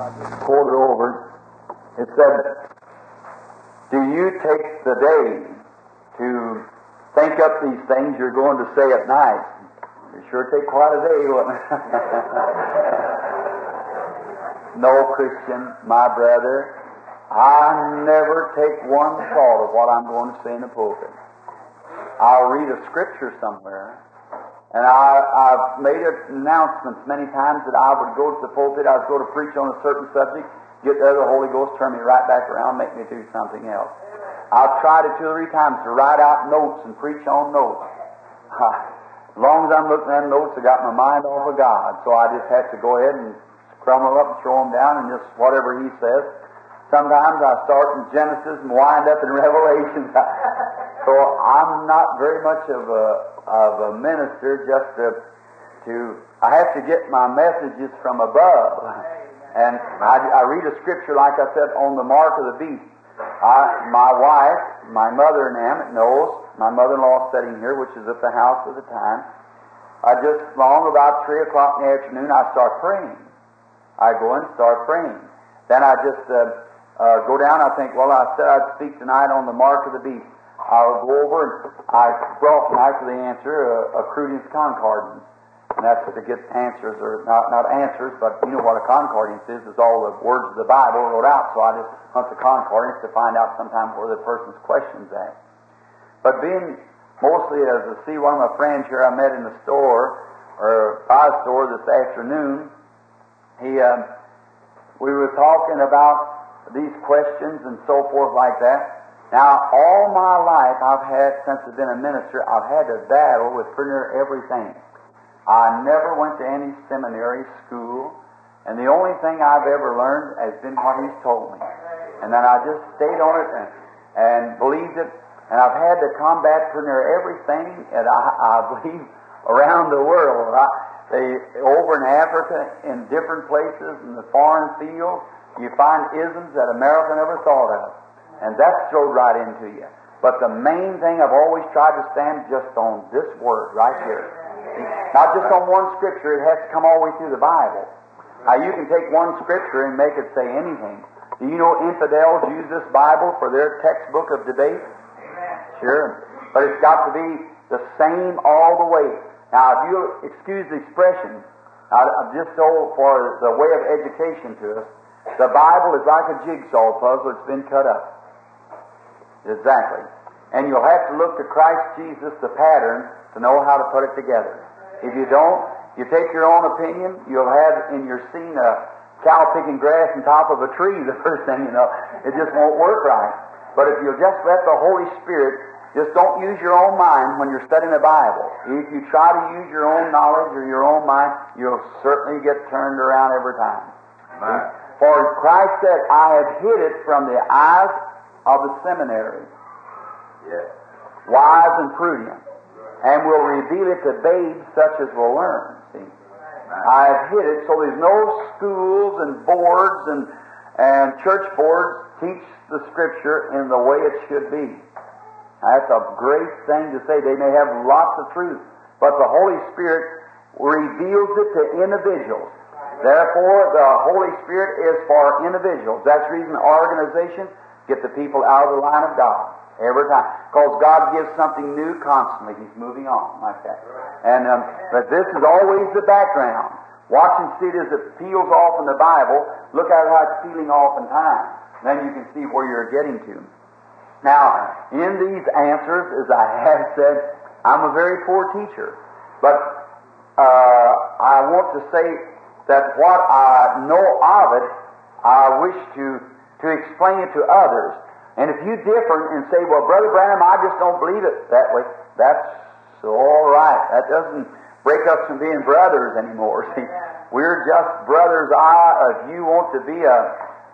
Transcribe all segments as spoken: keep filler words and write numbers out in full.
quoted over. It said, do you take the day to think up these things you're going to say at night? It sure take quite a day, wouldn't it? No, Christian, my brother, I never take one thought of what I'm going to say in the pulpit. I'll read a scripture somewhere, and I, I've made announcements many times that I would go to the pulpit, I would go to preach on a certain subject, get there, the Holy Ghost turn me right back around, make me do something else. I've tried it two or three times to write out notes and preach on notes. As long as I'm looking at them notes, I got my mind off of God, so I just have to go ahead and crumble them up and throw them down and just whatever He says. Sometimes I start in Genesis and wind up in Revelation. So I'm not very much of a of a minister. Just to, to I have to get my messages from above, and I, I read a scripture like I said on the mark of the beast. I, my wife, my mother, and them knows. My mother-in-law sitting here, which is at the house at the time. I just long about three o'clock in the afternoon, I start praying. I go and start praying. Then I just uh, uh, go down. I think, well, I said I'd speak tonight on the mark of the beast. I'll go over and I brought tonight for the answer a, a Crudius Concordance. And that's to get answers, or not, not answers, but you know what a concordance is, is all the words of the Bible wrote out. So I just hunt the concordance to find out sometime where the person's question's at. But being mostly as I see one of my friends here I met in the store, or by the store this afternoon, he, um, we were talking about these questions and so forth like that. Now, all my life I've had, since I've been a minister, I've had to battle with pretty near everything. I never went to any seminary school, and the only thing I've ever learned has been what He's told me. And then I just stayed on it and, and believed it, and I've had to combat pretty near everything that I, I believe around the world. I, they, over in Africa, in different places, in the foreign field, you find isms that America never thought of. And that's thrown right into you. But the main thing I've always tried to stand just on this word right here. Not just on one scripture, it has to come all the way through the Bible. Now you can take one scripture and make it say anything. Do you know infidels use this Bible for their textbook of debate? Sure. But it's got to be the same all the way. Now if you excuse the expression, now, just so for the way of education to us, the Bible is like a jigsaw puzzle that's been cut up. Exactly. And you'll have to look to Christ Jesus, the pattern, to know how to put it together. If you don't, you take your own opinion, you'll have in your scene a cow picking grass on top of a tree the first thing you know. It just won't work right. But if you'll just let the Holy Spirit, just don't use your own mind when you're studying the Bible. If you try to use your own knowledge or your own mind, you'll certainly get turned around every time. Right. For Christ said, I have hid it from the eyes of the seminary, yes, wise and prudent, and will reveal it to babes such as will learn. See, right. I have hid it so there's no schools and boards and and church boards teach the Scripture in the way it should be. That's a great thing to say. They may have lots of truth, but the Holy Spirit reveals it to individuals. Therefore, the Holy Spirit is for individuals. That's the reason organizations get the people out of the line of God every time. Because God gives something new constantly. He's moving on like that. And um, but this is always the background. Watch and see it as it peels off in the Bible. Look at how it's peeling off in time. Then you can see where you're getting to. Now, in these answers, as I have said, I'm a very poor teacher. But uh, I want to say that what I know of it, I wish to, to explain it to others. And if you differ and say, well, Brother Branham, I just don't believe it that way, that's all right. That doesn't break us from being brothers anymore. See, we're just brothers. I, if you want to be a,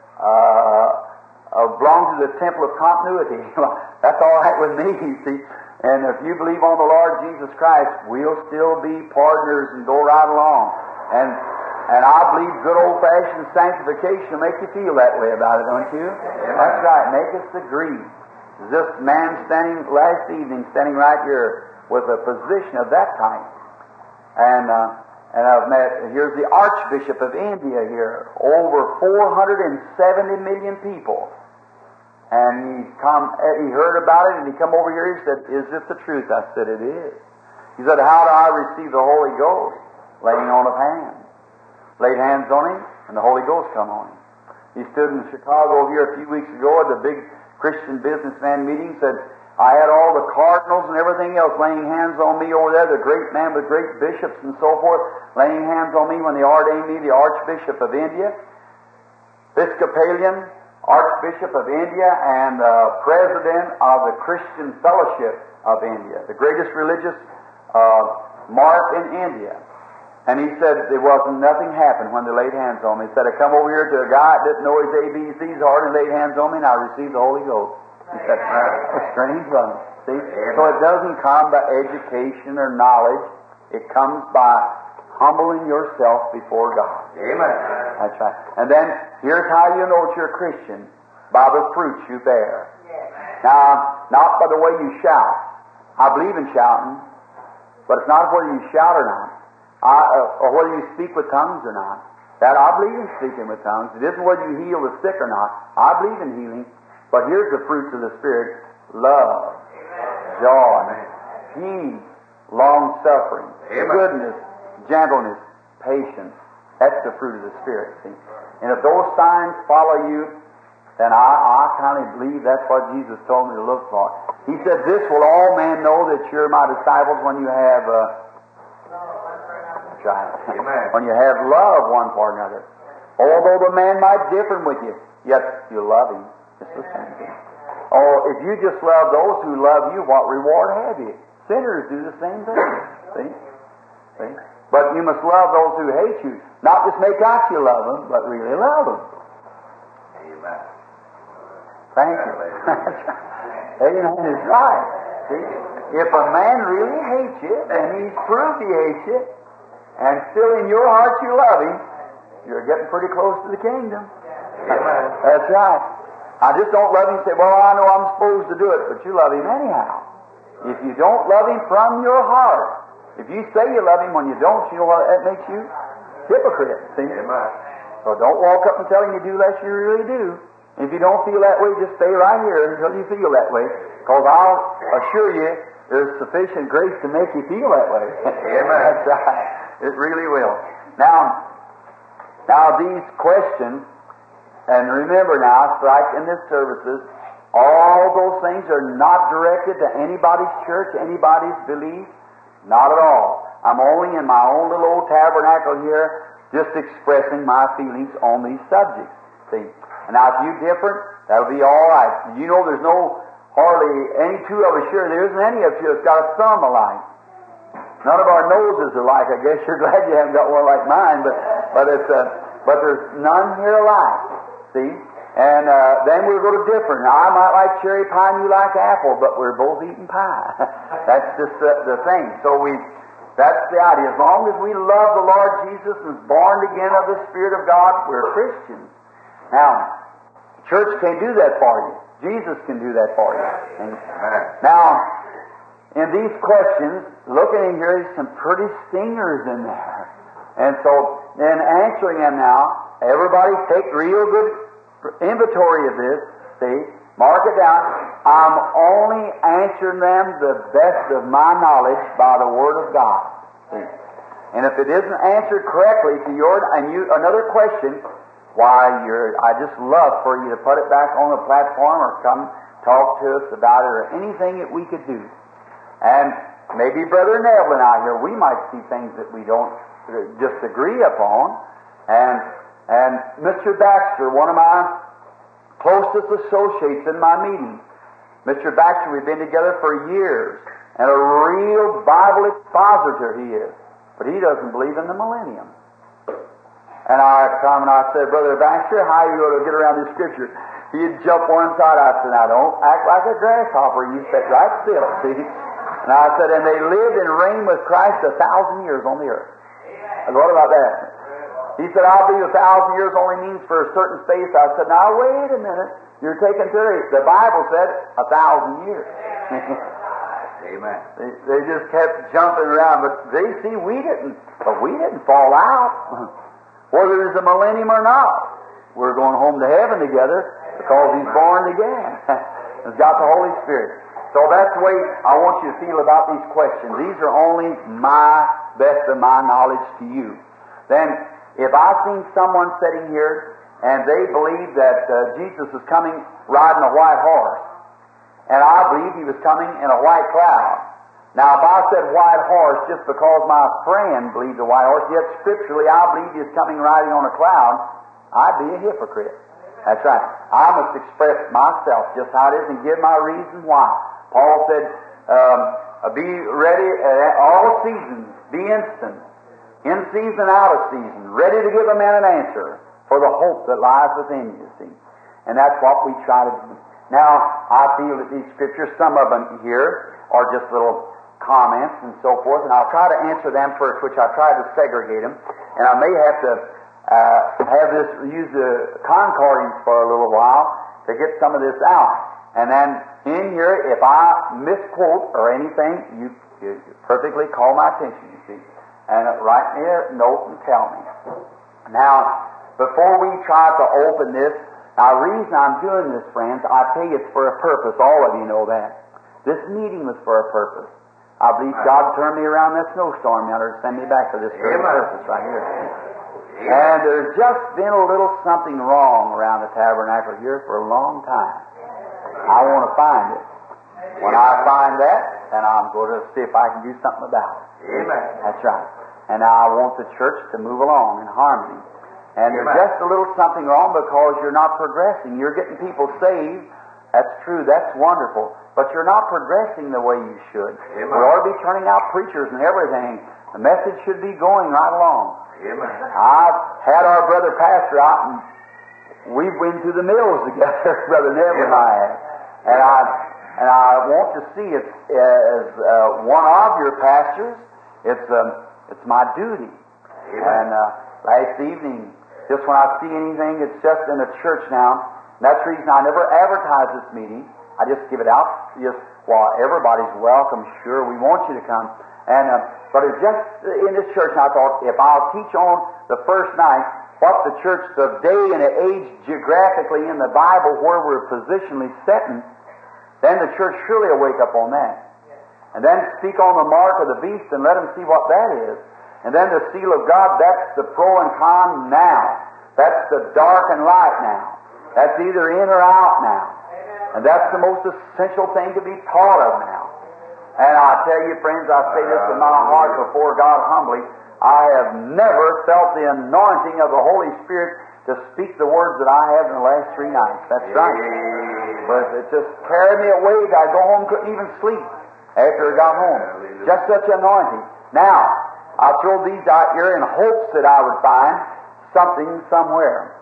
uh, uh, belong to the temple of continuity, that's all right with me, you see. And if you believe on the Lord Jesus Christ, we'll still be partners and go right along. And And I believe good old-fashioned sanctification will make you feel that way about it, don't you? Yeah. That's right. Make us agree. This man standing last evening, standing right here with a position of that type. And uh, And I've met, here's the Archbishop of India here, over four hundred seventy million people. And he come, he heard about it, and he come over here, he said, is this the truth? I said, it is. He said, how do I receive the Holy Ghost? Laying on of hands. Laid hands on him, and the Holy Ghost come on him. He stood in Chicago over here a few weeks ago at the big Christian businessman meeting, said, I had all the cardinals and everything else laying hands on me over there, the great man with great bishops and so forth, laying hands on me when they ordained me the Archbishop of India, Episcopalian Archbishop of India, and uh, President of the Christian Fellowship of India, the greatest religious uh, mark in India. And he said there wasn't nothing happened when they laid hands on me. He said, I come over here to a guy that didn't know his A B Cs hard and laid hands on me, and I received the Holy Ghost. He said, a strange one. See? So it doesn't come by education or knowledge. It comes by humbling yourself before God. Amen. That's right. And then, here's how you know that you're a Christian. By the fruits you bear. Now, not by the way you shout. I believe in shouting, but it's not whether you shout or not. I, uh, or whether you speak with tongues or not. That I believe in speaking with tongues. It isn't whether you heal the sick or not. I believe in healing. But here's the fruits of the Spirit: love, joy, peace, long-suffering, goodness, gentleness, patience. That's the fruit of the Spirit, see? And if those signs follow you, then I, I kind of believe that's what Jesus told me to look for. He said, this will all men know that you're my disciples when you have... Uh, Amen. when you have love one for another. Although the man might differ with you, yet you love him. It's the same thing. Oh, if you just love those who love you, what reward have you? Sinners do the same thing. See? See? But you must love those who hate you. Not just make out you love them, but really love them. Amen. Thank you. Amen is right. See? If a man really hates you, and he's proved he hates you, and still in your heart you love him, you're getting pretty close to the kingdom. Amen. That's right. I just don't love him and say, well, I know I'm supposed to do it, but you love him anyhow. If you don't love him from your heart, if you say you love him when you don't, you know what that makes you? Hypocrite. See? Amen. So don't walk up and tell him you do less you really do. If you don't feel that way, just stay right here until you feel that way, because I'll assure you there's sufficient grace to make you feel that way. Amen. That's right. It really will. Now, now these questions, and remember now, it's like in the services, all those things are not directed to anybody's church, anybody's belief. Not at all. I'm only in my own little old tabernacle here, just expressing my feelings on these subjects. See? And now if you're different, that'll be all right. You know there's no, hardly any two of us here, there isn't any of you that's got a thumb alike. None of our noses are alike. I guess you're glad you haven't got one like mine, but but it's uh, but there's none here alike. See? And uh, then we'll go to different. Now, I might like cherry pie and you like apple, but we're both eating pie. That's just the, the thing. So we, that's the idea. As long as we love the Lord Jesus and is born again of the Spirit of God, we're Christians. Now, church can't do that for you. Jesus can do that for you. And now, in these questions, looking in here, there's some pretty stingers in there. And so, in answering them now, everybody take real good inventory of this, see, mark it down. I'm only answering them the best of my knowledge by the Word of God. See? And if it isn't answered correctly to your, and you, another question, why, you're, I just love for you to put it back on the platform or come talk to us about it or anything that we could do. And maybe Brother Neville and I here, we might see things that we don't just agree upon. And And Mister Baxter, one of my closest associates in my meeting, Mister Baxter, we've been together for years, and a real Bible expositor he is, but he doesn't believe in the millennium. And I come and I said, Brother Baxter, how are you going to get around this Scripture? He'd jump one side. I said, now don't act like a grasshopper. You sit right still, see? And I said, and they lived and reigned with Christ a thousand years on the earth. And what about that? He said, I'll be a thousand years only means for a certain space. I said, now wait a minute. You're taking theory. The Bible said a thousand years. Amen. They, they just kept jumping around, but they see we didn't. But we didn't fall out, whether it's a millennium or not. We're going home to heaven together because He's born again. He's got the Holy Spirit. So that's the way I want you to feel about these questions. These are only my best of my knowledge to you. Then, if I seen someone sitting here and they believe that uh, Jesus is coming riding a white horse, and I believe He was coming in a white cloud. Now, if I said white horse just because my friend believes a white horse, yet scripturally I believe He is coming riding on a cloud, I'd be a hypocrite. That's right. I must express myself just how it is and give my reason why. Paul said, um, be ready at all seasons, be instant, in season, out of season, ready to give a man an answer for the hope that lies within you, see. And that's what we try to do. Now, I feel that these scriptures, some of them here, are just little comments and so forth, and I'll try to answer them first, which I tried to segregate them, and I may have to uh, have this, use the concordance for a little while to get some of this out. And then in here, if I misquote or anything, you, you perfectly call my attention, you see, and write me a note and tell me. Now, before we try to open this, now the reason I'm doing this, friends, I tell you it's for a purpose. All of you know that. This meeting was for a purpose. I believe God turned me around that snowstorm yonder to send me back for this very purpose right here. And there's just been a little something wrong around the tabernacle here for a long time. I want to find it. When I find that, then I'm going to see if I can do something about it. Amen. That's right. And now I want the church to move along in harmony. And there's Amen. just a little something wrong because you're not progressing. You're getting people saved. That's true. That's wonderful. But you're not progressing the way you should. Amen. We ought to be turning out preachers and everything. The message should be going right along. Amen. I've had our brother pastor out, and we've been to the mills together, Brother Neville and I have. And I, and I want to see it as uh, one of your pastors. It's um, it's my duty. Amen. And uh, last evening, just when I see anything that's just in a church now, and that's the reason I never advertise this meeting. I just give it out. Just while well, everybody's welcome, sure, we want you to come. And uh, but it's just in this church, and I thought if I'll teach on the first night what the church, the day and the age geographically in the Bible where we're positionally setting, then the church surely will wake up on that. And then speak on the mark of the beast and let them see what that is. And then the seal of God, that's the pro and con now. That's the dark and light now. That's either in or out now. And that's the most essential thing to be taught of now. And I tell you, friends, I say this in my heart before God humbly, I have never felt the anointing of the Holy Spirit to speak the words that I have in the last three nights. That's right. But it just carried me away. I'd go home, couldn't even sleep after I got home. Just such anointing. Now, I throw these out here in hopes that I would find something somewhere.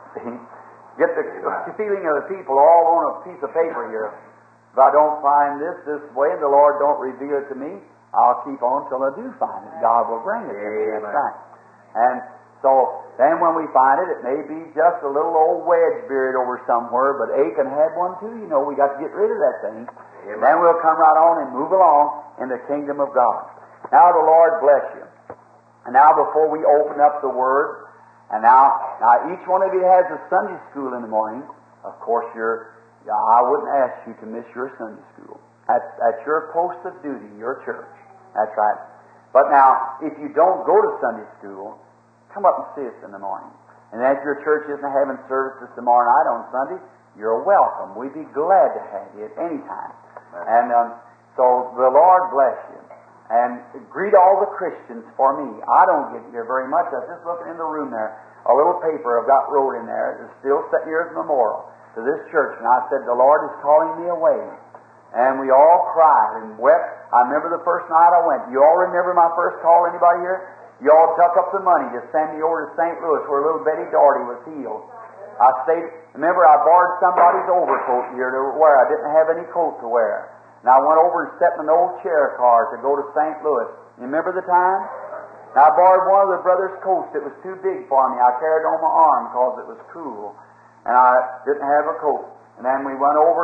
Get the, the feeling of the people all on a piece of paper here. If I don't find this this way, and the Lord don't reveal it to me, I'll keep on till I do find it. God will bring it to me. That's right. And so then when we find it, it may be just a little old wedge buried over somewhere, but Achan had one too. You know, we got to get rid of that thing. Amen. Then we'll come right on and move along in the kingdom of God. Now the Lord bless you. And now before we open up the Word, and now, now each one of you has a Sunday school in the morning. Of course, you're, I wouldn't ask you to miss your Sunday school. That's, that's your post of duty, your church. That's right. But now, if you don't go to Sunday school, come up and see us in the morning. And if your church isn't having services tomorrow night on Sunday, you're welcome. We'd be glad to have you at any time. And um, so the Lord bless you. And greet all the Christians for me. I don't get here very much. I was just looking in the room there. A little paper I've got wrote in there. It's still sitting here as a memorial to this church. And I said, the Lord is calling me away. And we all cried and wept. I remember the first night I went. You all remember my first call? Anybody here? You all took up the money to send me over to Saint Louis where little Betty Doherty was healed. I stayed. Remember, I borrowed somebody's overcoat here to wear. I didn't have any coat to wear. And I went over and sat in an old chair car to go to Saint Louis. You remember the time? Now, I borrowed one of the brothers' coats. It was too big for me. I carried it on my arm because it was cool. And I didn't have a coat. And then we went over and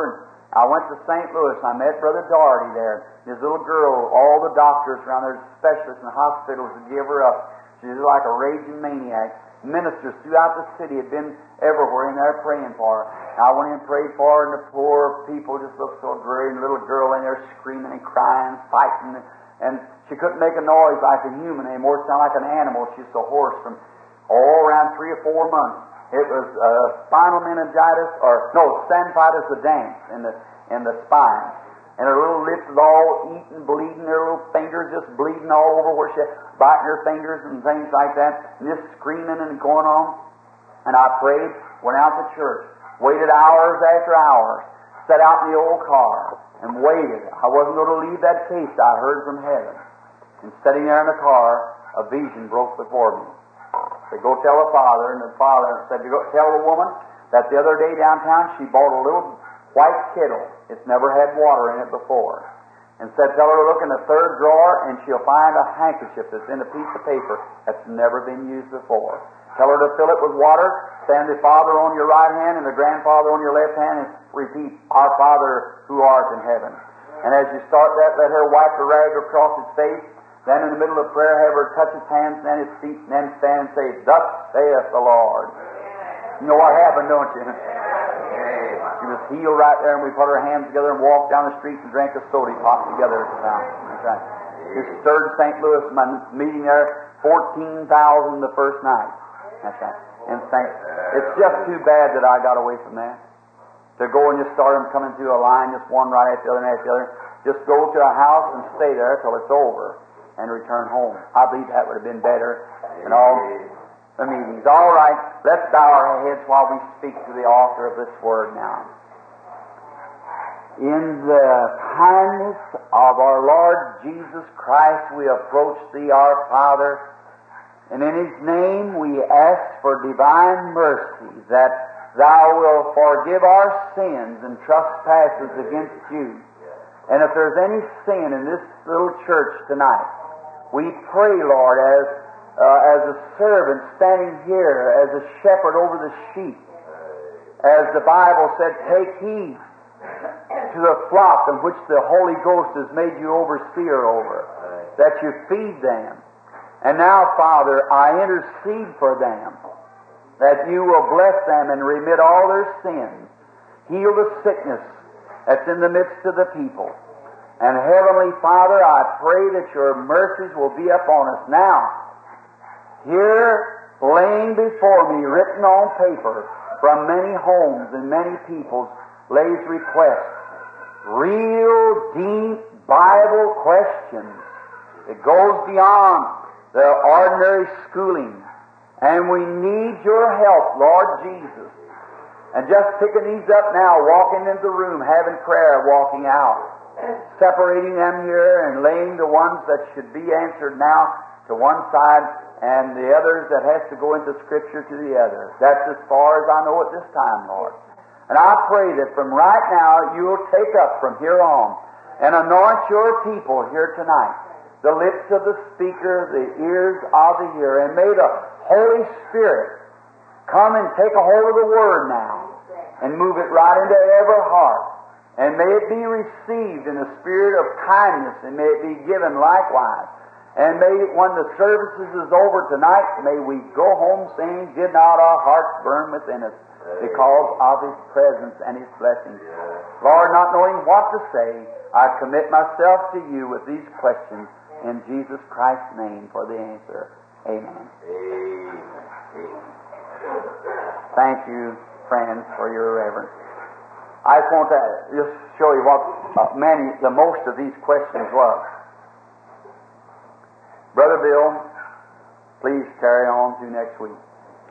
I went to Saint Louis, and I met Brother Doherty there. His little girl, all the doctors around there, specialists in the hospitals, would give her up. She was like a raging maniac. Ministers throughout the city had been everywhere in there praying for her. I went in and prayed for her, and the poor people just looked so dreary, and the little girl in there screaming and crying, fighting, and she couldn't make a noise like a human anymore. It sounded like an animal. She was so hoarse from all around three or four months. It was uh, spinal meningitis, or no, staphylococcus of dance in the in the spine, and her little lips was all eaten, bleeding. Her little fingers just bleeding all over where she biting her fingers and things like that, and just screaming and going on. And I prayed, went out to church, waited hours after hours, sat out in the old car and waited. I wasn't going to leave that case. I heard from heaven, and sitting there in the car, a vision broke before me. They go tell the father, and the father said to go tell the woman that the other day downtown she bought a little white kettle. It's never had water in it before. And said, tell her to look in the third drawer, and she'll find a handkerchief that's in a piece of paper that's never been used before. Tell her to fill it with water, stand the Father on your right hand and the grandfather on your left hand, and repeat, Our Father who art in heaven. And as you start that, let her wipe the rag across his face. Then in the middle of prayer, have her touch his hands and then his feet, and then stand and say, Thus saith the Lord. You know what happened, don't you? She was healed right there, and we put our hands together and walked down the street and drank a soda pop together at the fountain. That's right. It stirred Saint Louis, my meeting there, fourteen thousand the first night. That's right. And Saint, it's just too bad that I got away from that. To go and just start them coming through a line, just one right after the other and after the other. Just go to a house and stay there till it's over and return home. I believe that would have been better than all the meetings. All right, let's bow our heads while we speak to the author of this word now. In the kindness of our Lord Jesus Christ, we approach Thee, our Father, and in His name we ask for divine mercy, that Thou wilt forgive our sins and trespasses against You. And if there's any sin in this little church tonight, we pray, Lord, as uh, as a servant standing here, as a shepherd over the sheep, as the Bible said, take heed to the flock in which the Holy Ghost has made you overseer over, that you feed them. And now, Father, I intercede for them, that You will bless them and remit all their sins, heal the sickness that's in the midst of the people. And Heavenly Father, I pray that Your mercies will be upon us now. Here, laying before me, written on paper, from many homes and many peoples, lays requests. Real, deep Bible questions. It goes beyond the ordinary schooling. And we need Your help, Lord Jesus. And just picking these up now, walking into the room, having prayer, walking out. Separating them here and laying the ones that should be answered now to one side and the others that has to go into Scripture to the other. That's as far as I know at this time, Lord. And I pray that from right now You'll take up from here on and anoint Your people here tonight. The lips of the speaker, the ears of the hearer. And may the Holy Spirit come and take a hold of the Word now and move it right into every heart. And may it be received in a spirit of kindness, and may it be given likewise. And may, when the services is over tonight, may we go home saying, did not our hearts burn within us because of His presence and His blessings. Lord, not knowing what to say, I commit myself to You with these questions in Jesus Christ's name for the answer. Amen. Amen. Thank you, friends, for your reverence. I just want to just show you what uh, many, the most of these questions was. Brother Bill, please carry on through next week.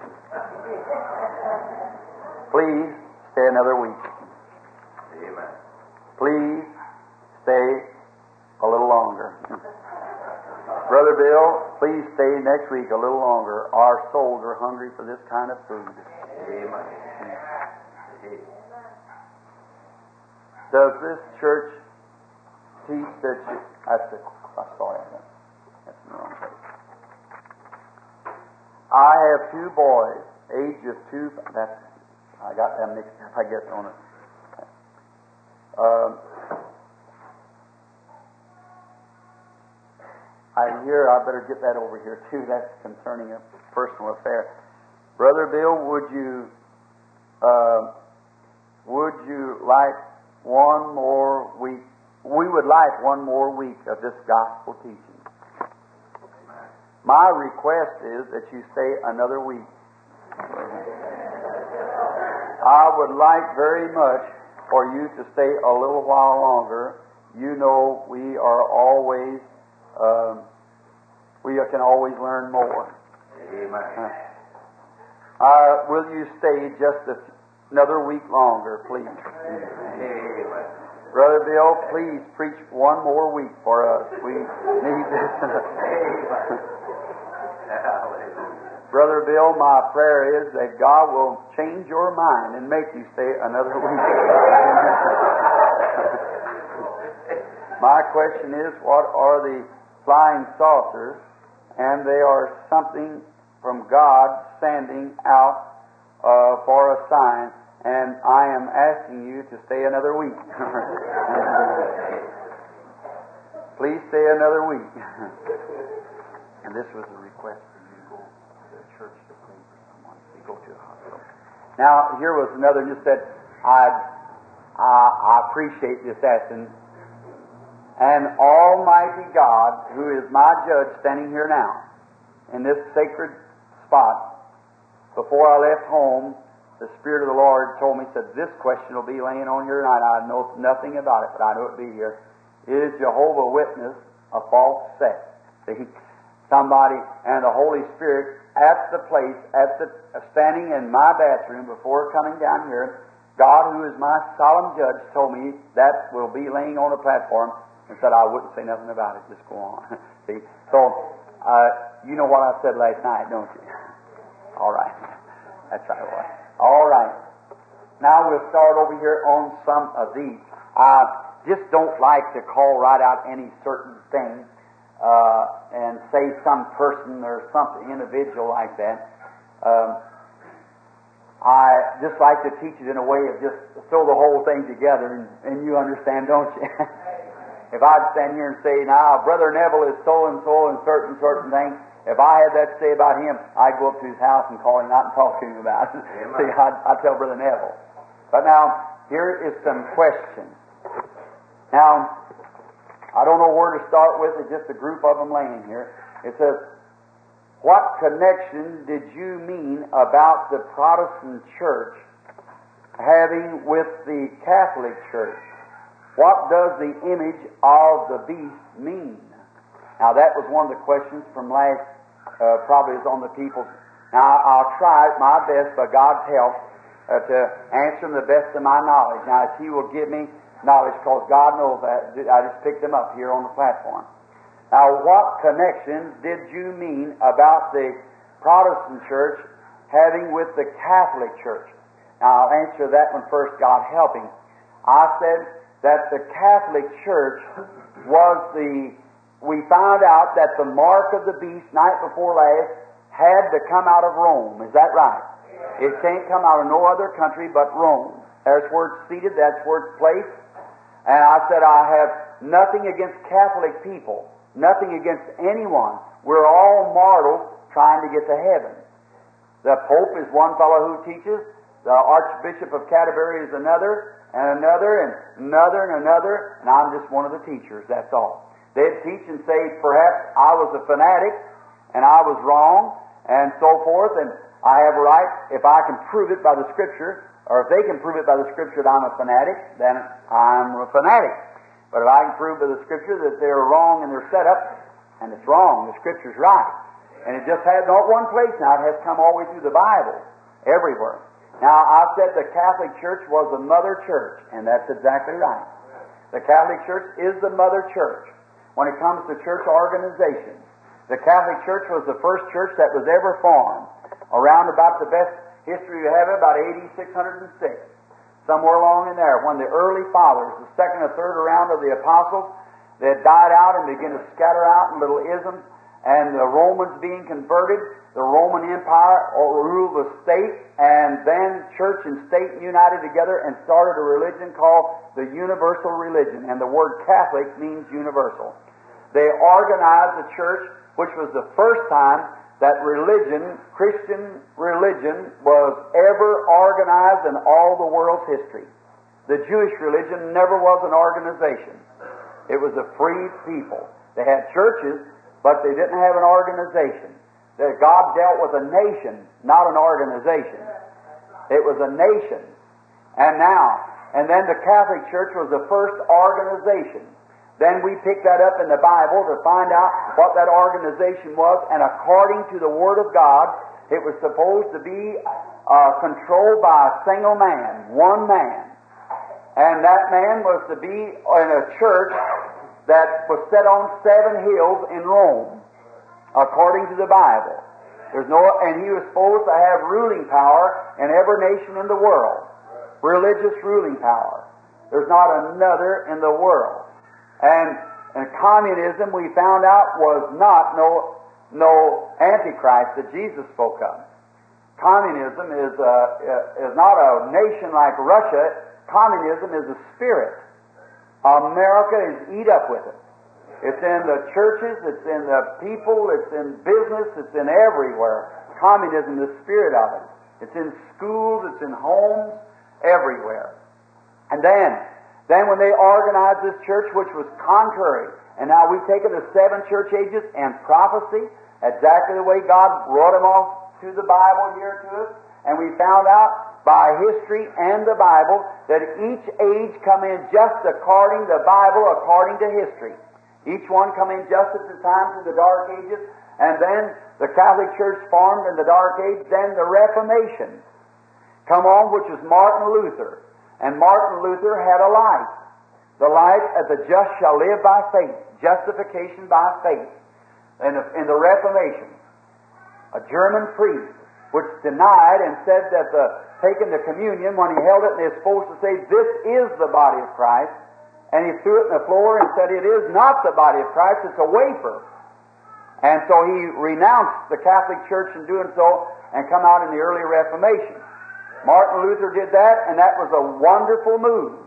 Please stay another week. Amen. Please stay a little longer. Brother Bill, please stay next week a little longer. Our souls are hungry for this kind of food. Amen. Amen. Does this church teach that you... That's the... I saw that. That's in the wrong place. I have two boys, age of two... That's... I got them mixed up, I guess, on it. Uh, I hear I better get that over here too. That's concerning a personal affair. Brother Bill, would you uh, would you like one more week? We would like one more week of this gospel teaching. My request is that you stay another week. I would like very much for you to stay a little while longer. You know we are always, um, we can always learn more. Amen. Uh, will you stay just a, another week longer, please? Amen. Brother Bill, please preach one more week for us. We need this. Brother Bill, my prayer is that God will change your mind and make you stay another week. My question is, what are the flying saucers? And they are something from God sending out uh, for a sign, and I am asking you to stay another week. Please stay another week. And this was a request for you to go to the church to pray for someone. You go to a hospital. Now, here was another just said, I, I, I appreciate this asking. And Almighty God, who is my judge standing here now, in this sacred spot, before I left home, the Spirit of the Lord told me, said, this question will be laying on here tonight. I know nothing about it, but I know it will be here. Is Jehovah Witness a false sect? See, somebody and the Holy Spirit at the place, at the standing in my bathroom before coming down here, God, who is my solemn judge, told me that will be laying on a platform, and said I wouldn't say nothing about it. Just go on. See, so uh, you know what I said last night, don't you? All right, that's right. Boy. All right. Now we'll start over here on some of these. I just don't like to call right out any certain thing uh, and say some person or some individual like that. Um, I just like to teach it in a way of just throw the whole thing together, and, and you understand, don't you? If I'd stand here and say, now, Brother Neville is so-and-so and certain, certain things, if I had that to say about him, I'd go up to his house and call him out and talk to him about it. See, I'd, I'd tell Brother Neville. But now, here is some questions. Now, I don't know where to start with. It's just a group of them laying here. It says, what connection did you mean about the Protestant church having with the Catholic church? What does the image of the beast mean? Now, that was one of the questions from last, uh, probably is on the people's. Now, I'll try my best, by God's help, uh, to answer them the best of my knowledge. Now, if He will give me knowledge, because God knows that, I just picked them up here on the platform. Now, what connection did you mean about the Protestant church having with the Catholic church? Now, I'll answer that one first, God helping. I said that the Catholic church was the, we found out that the mark of the beast night before last had to come out of Rome. Is that right? It can't come out of no other country but Rome. That's where it's seated, that's where it's placed. And I said, I have nothing against Catholic people, nothing against anyone. We're all mortals trying to get to heaven. The Pope is one fellow who teaches, the Archbishop of Canterbury is another, and another, and another, and another, and I'm just one of the teachers, that's all. They'd teach and say, perhaps I was a fanatic, and I was wrong, and so forth, and I have a right, if I can prove it by the Scripture, or if they can prove it by the Scripture that I'm a fanatic, then I'm a fanatic. But if I can prove by the Scripture that they're wrong in their setup, and it's wrong, the Scripture's right. And it just has not one place now, it has come all the way through the Bible, everywhere. Now, I said the Catholic Church was the mother church, and that's exactly right. The Catholic Church is the mother church. When it comes to church organization, the Catholic Church was the first church that was ever formed. Around about the best history you have, about A D six hundred six, somewhere along in there, when the early fathers, the second or third round of the apostles, they had died out and began to scatter out in little isms and the Romans being converted, the Roman Empire ruled the state, and then church and state united together and started a religion called the universal religion, and the word Catholic means universal. They organized the church, which was the first time that religion, Christian religion, was ever organized in all the world's history. The Jewish religion never was an organization. It was a free people. They had churches, but they didn't have an organization. That God dealt with a nation, not an organization. It was a nation. And now, and then the Catholic Church was the first organization. Then we picked that up in the Bible to find out what that organization was, and according to the Word of God, it was supposed to be uh, controlled by a single man, one man. And that man was to be in a church that was set on seven hills in Rome, according to the Bible. There's no, and he was supposed to have ruling power in every nation in the world, religious ruling power. There's not another in the world. And, and communism, we found out, was not no no Antichrist that Jesus spoke of. Communism is uh, is not a nation like Russia. Communism is a spirit. America is eat up with it. It's in the churches, it's in the people, it's in business, it's in everywhere. Communism, the spirit of it. It's in schools, it's in homes, everywhere. And then, then when they organized this church, which was contrary, and now we've taken the seven church ages and prophecy, exactly the way God wrote them off through the Bible here to us, and we found out by history and the Bible that each age come in just according to the Bible, according to history. Each one come in just at the time through the Dark Ages, and then the Catholic Church formed in the Dark Age, then the Reformation come on, which was Martin Luther. And Martin Luther had a life. The life that the just shall live by faith, justification by faith. In the, in the Reformation, a German priest which denied and said that the taking the communion, when he held it, and they were supposed to say, "This is the body of Christ," and he threw it in the floor and said, "It is not the body of Christ, it's a wafer." And so he renounced the Catholic Church in doing so and come out in the early Reformation. Martin Luther did that, and that was a wonderful move.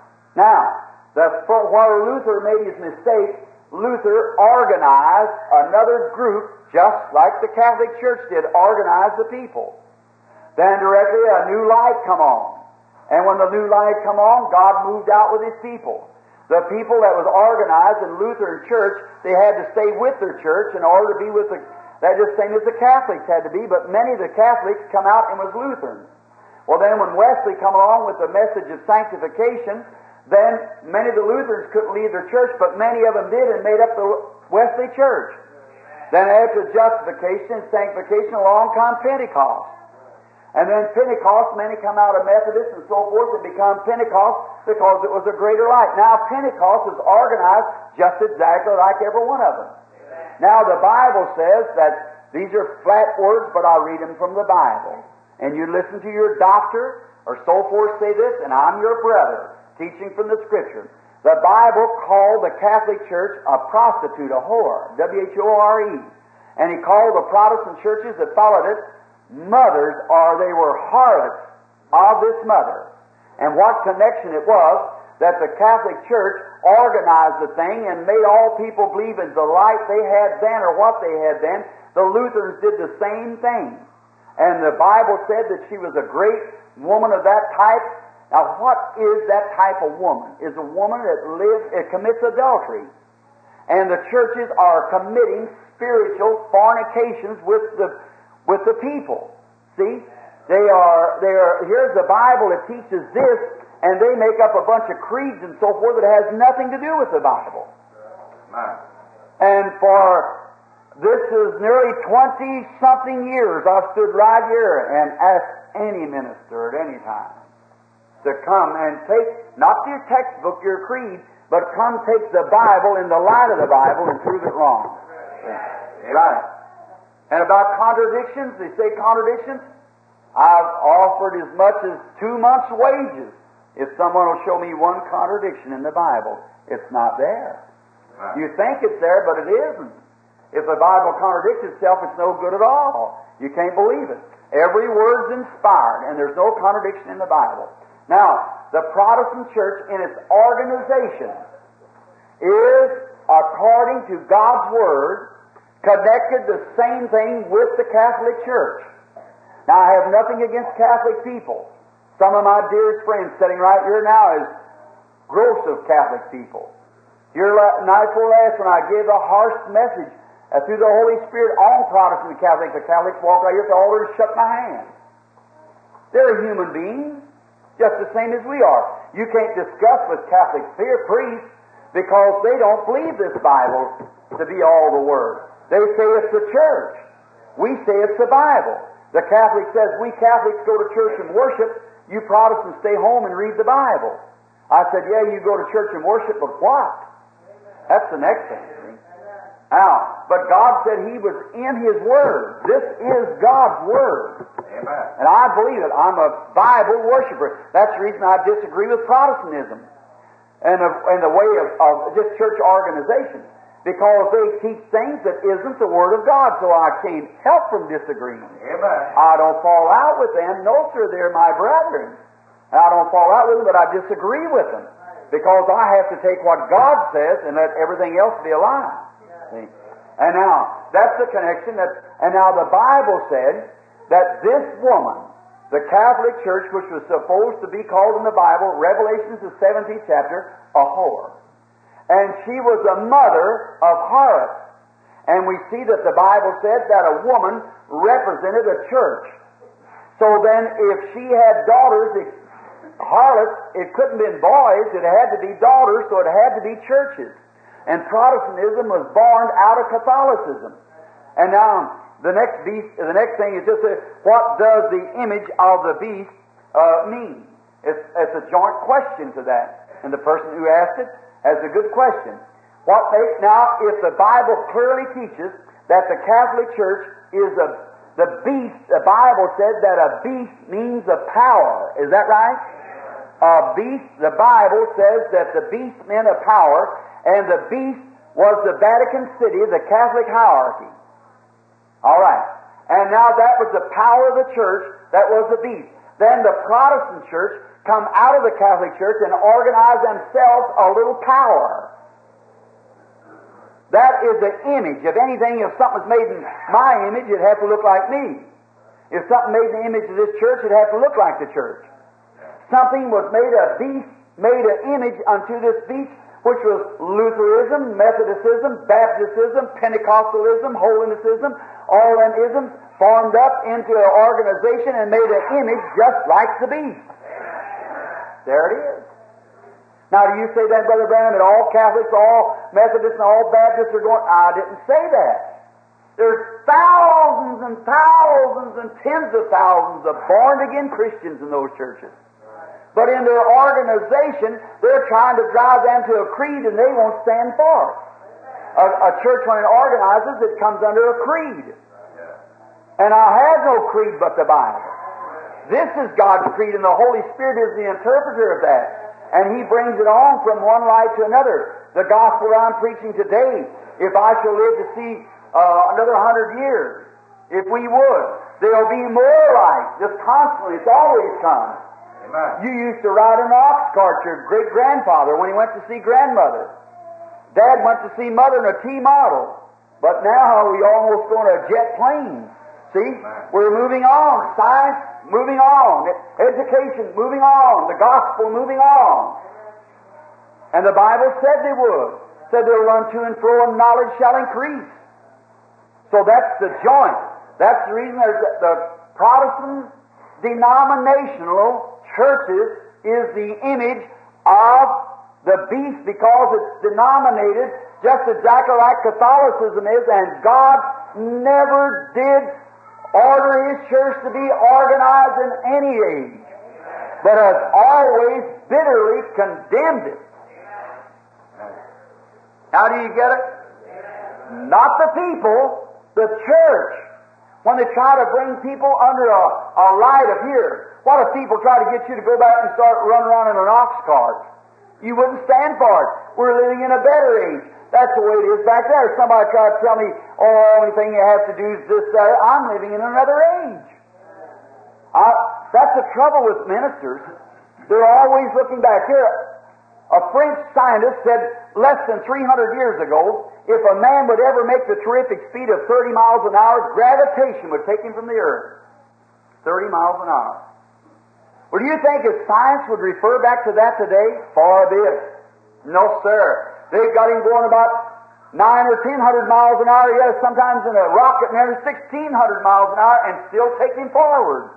Now, the, while Luther made his mistake, Luther organized another group, just like the Catholic Church did, organize the people. Then directly a new light come on. And when the new light come on, God moved out with His people. The people that was organized in Lutheran Church, they had to stay with their church in order to be with the, that's the same as the Catholics had to be, but many of the Catholics come out and was Lutherans. Well, then when Wesley come along with the message of sanctification, then many of the Lutherans couldn't leave their church, but many of them did and made up the Wesley Church. Then after justification and sanctification, along come Pentecost. And then Pentecost, many come out of Methodist and so forth and become Pentecost because it was a greater light. Now Pentecost is organized just exactly like every one of them. Now the Bible says that these are flat words, but I'll read them from the Bible. And you listen to your doctor or so forth say this, and I'm your brother, teaching from the Scripture. The Bible called the Catholic Church a prostitute, a whore, W H O R E. And he called the Protestant churches that followed it mothers, or they were harlots of this mother. And what connection it was that the Catholic Church organized the thing and made all people believe in the light they had then or what they had then. The Lutherans did the same thing. And the Bible said that she was a great woman of that type. Now, what is that type of woman? Is a woman that lives, it commits adultery. And the churches are committing spiritual fornications with the with the people. See? They are, they are, here's the Bible that teaches this, and they make up a bunch of creeds and so forth that has nothing to do with the Bible. And for this is nearly twenty-something years I've stood right here and asked any minister at any time to come and take, not your textbook, your creed, but come take the Bible in the light of the Bible and prove it wrong. Right. And about contradictions, they say contradictions. I've offered as much as two months' wages if someone will show me one contradiction in the Bible. It's not there. Right. You think it's there, but it isn't. If the Bible contradicts itself, it's no good at all. You can't believe it. Every word's inspired, and there's no contradiction in the Bible. Now, the Protestant church in its organization is, according to God's Word, connected the same thing with the Catholic Church. Now, I have nothing against Catholic people. Some of my dearest friends sitting right here now is gross of Catholic people. Here night before last, when I gave a harsh message uh, through the Holy Spirit on Protestant and Catholic, the Catholics walked right here at the altar and shook my hand. They're human beings, just the same as we are. You can't discuss with Catholic priests because they don't believe this Bible to be all the Word. They say it's the church. We say it's the Bible. The Catholic says we Catholics go to church and worship. You Protestants stay home and read the Bible. I said, yeah, you go to church and worship, but what? That's the next thing. Now, but God said He was in His Word. This is God's Word. Amen. And I believe it. I'm a Bible worshiper. That's the reason I disagree with Protestantism and, of, and the way of, of this church organization. Because they teach things that isn't the Word of God, so I can't help from disagreeing. Amen. I don't fall out with them. No, sir, they're my brethren. And I don't fall out with them, but I disagree with them. Because I have to take what God says and let everything else be a lie. See? And now, that's the connection. That, and now the Bible said that this woman, the Catholic Church, which was supposed to be called in the Bible, Revelations the seventeenth chapter, a whore. And she was a mother of harlots. And we see that the Bible said that a woman represented a church. So then, if she had daughters, it, harlots, it couldn't have been boys, it had to be daughters, so it had to be churches. And Protestantism was born out of Catholicism. And now, the next beast, the next thing is just a, what does the image of the beast uh, mean? It's, it's a joint question to that. And the person who asked it has a good question. What they, now, if the Bible clearly teaches that the Catholic Church is a, the beast, the Bible said that a beast means a power. Is that right? A beast, the Bible says that the beast meant a power, and the beast was the Vatican City, the Catholic hierarchy. All right. And now that was the power of the church, that was the beast. Then the Protestant church come out of the Catholic Church and organize themselves a little power. That is the image. If anything, if something was made in my image, it'd have to look like me. If something made in the image of this church, it'd have to look like the church. Something was made a beast, made an image unto this beast, which was Lutheranism, Methodism, Baptism, Pentecostalism, Holinicism, all them isms formed up into an organization and made an image just like the beast. There it is. Now, do you say that, Brother Branham, that all Catholics, all Methodists, and all Baptists are going? I didn't say that. There's thousands and thousands and tens of thousands of born-again Christians in those churches. But in their organization, they're trying to drive them to a creed, and they won't stand for it. A, a church, when it organizes, it comes under a creed. And I have no creed but the Bible. This is God's creed, and the Holy Spirit is the interpreter of that. And He brings it on from one light to another. The gospel that I'm preaching today, if I shall live to see uh, another hundred years, if we would, there'll be more light, just constantly. It's always come. Amen. You used to ride an ox cart, your great-grandfather, when he went to see grandmother. Dad went to see mother in a T-model. But now we almost go in a jet plane. See? Amen. We're moving on. Science, moving on. Education, moving on. The gospel, moving on. And the Bible said they would. Said they'll run to and fro and knowledge shall increase. So that's the joint. That's the reason there's the, the Protestant denominational churches is the image of the beast because it's denominated just exactly like Catholicism is, and God never did order His church to be organized in any age, but has always bitterly condemned it. How do you get it? Not the people, the church. When they try to bring people under a, a light of here, what if people try to get you to go back and start running around in an ox cart? You wouldn't stand for it. We're living in a better age. That's the way it is back there. Somebody tried to tell me, oh, the only thing you have to do is this, that. I'm living in another age. I, that's the trouble with ministers. They're always looking back. Here, a French scientist said less than three hundred years ago, if a man would ever make the terrific speed of thirty miles an hour, gravitation would take him from the earth. thirty miles an hour. Well, do you think if science would refer back to that today? Far be it. No, sir. They've got him going about nine or ten hundred miles an hour, yes, sometimes in a rocket nearly sixteen hundred miles an hour, and still taking him forward.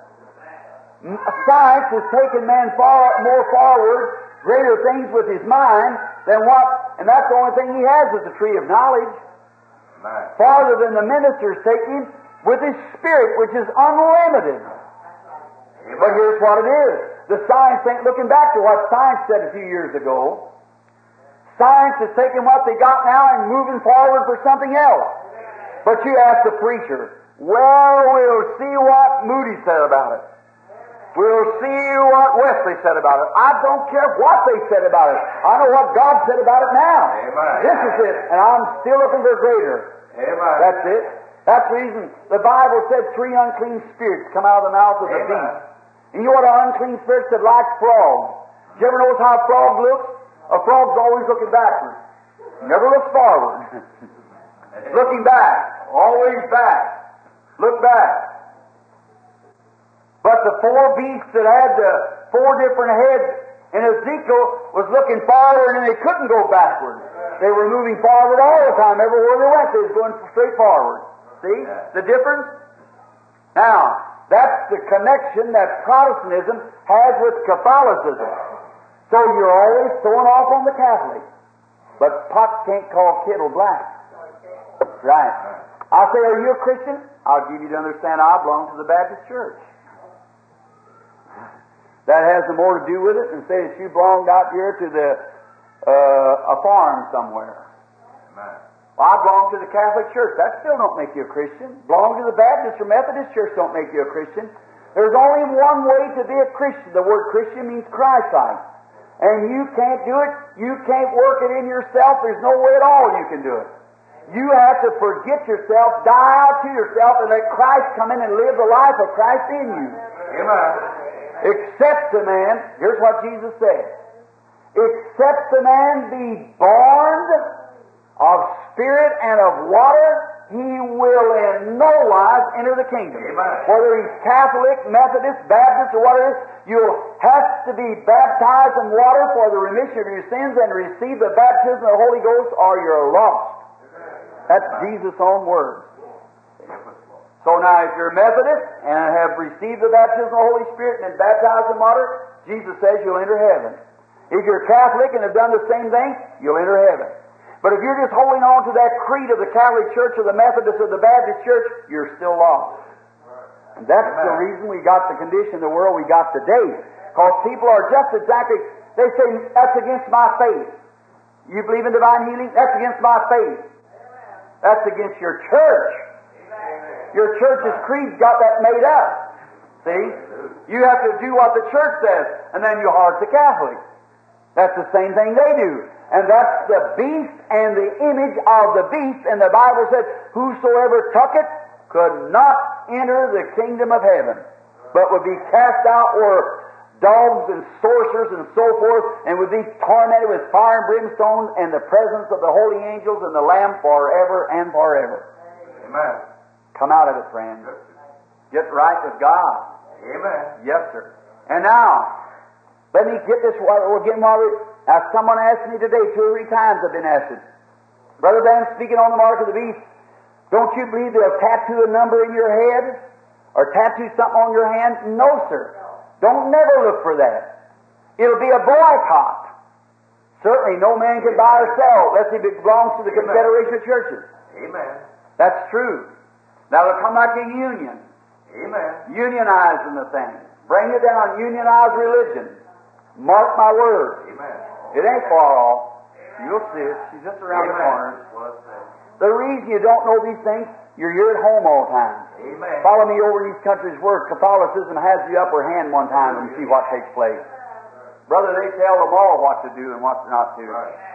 Science has taken man far more forward, greater things with his mind than what, and that's the only thing he has is the tree of knowledge. Amen. Farther than the ministers take him with his spirit, which is unlimited. Amen. But here's what it is. The science ain't looking back to what science said a few years ago. Science is taking what they got now and moving forward for something else. But you ask the preacher, well, we'll see what Moody said about it. We'll see what Wesley said about it. I don't care what they said about it. I know what God said about it now. Amen. This is it. And I'm still looking for greater. Amen. That's it. That's the reason the Bible said three unclean spirits come out of the mouth of the Amen. beast. And you know what an unclean spirit said? Like frogs. Did you ever notice how a frog looks? A frog's always looking backwards. Never looks forward. Looking back. Always back. Look back. But the four beasts that had the four different heads in Ezekiel was looking forward and they couldn't go backward. They were moving forward all the time. Everywhere they went, they was going straight forward. See the difference? Now, that's the connection that Protestantism has with Catholicism. So you're always throwing off on the Catholic. But pot can't call kettle black. Right. I say, are you a Christian? I'll give you to understand I belong to the Baptist Church. That has more to do with it than say that you belonged out here to the uh, a farm somewhere. Amen. Well, I belong to the Catholic Church. That still don't make you a Christian. Belong to the Baptist or Methodist Church don't make you a Christian. There's only one way to be a Christian. The word Christian means Christ-like. And you can't do it. You can't work it in yourself. There's no way at all you can do it. You have to forget yourself, die out to yourself, and let Christ come in and live the life of Christ in you. Amen. Except a man, here's what Jesus said, except the man be born of spirit and of water, he will in no wise enter the kingdom. Amen. Whether he's Catholic, Methodist, Baptist, or whatever, you'll have to be baptized in water for the remission of your sins and receive the baptism of the Holy Ghost, or you're lost. That's Jesus' own word. So now, if you're Methodist and have received the baptism of the Holy Spirit and been baptized in water, Jesus says you'll enter heaven. If you're Catholic and have done the same thing, you'll enter heaven. But if you're just holding on to that creed of the Catholic Church or the Methodist or the Baptist Church, you're still lost. And that's Amen. The reason we got the condition of the world we got today. Because people are just exactly, they say, that's against my faith. You believe in divine healing? That's against my faith. That's against your church. Your church's creed's got that made up. See? You have to do what the church says, and then you heart the Catholic. That's the same thing they do. And that's the beast and the image of the beast. And the Bible said, whosoever took it could not enter the kingdom of heaven, but would be cast out where dogs and sorcerers and so forth, and would be tormented with fire and brimstone and the presence of the holy angels and the Lamb forever and forever. Amen. Come out of it, friends. Get right with God. Amen. Yes, sir. And now, let me get this while we're getting while we. Now, someone asked me today, two or three times I've been asked it. Brother Dan, speaking on the mark of the beast, don't you believe they'll tattoo a number in your head? Or tattoo something on your hand? No, sir. Don't never look for that. It'll be a boycott. Certainly, no man can buy or sell unless he belongs to the Amen. Confederation of Churches. Amen. That's true. Now it'll come like a union. Amen. Unionizing the thing. Bring it down. Unionize religion. Mark my word. Amen. It ain't far off. You'll see it. She's just around Amen. the corner. Well said. The reason you don't know these things, you're here at home all the time. Amen. Follow me over in these countries where Catholicism has the upper hand one time and see what takes place. Brother, they tell them all what to do and what not to. Right.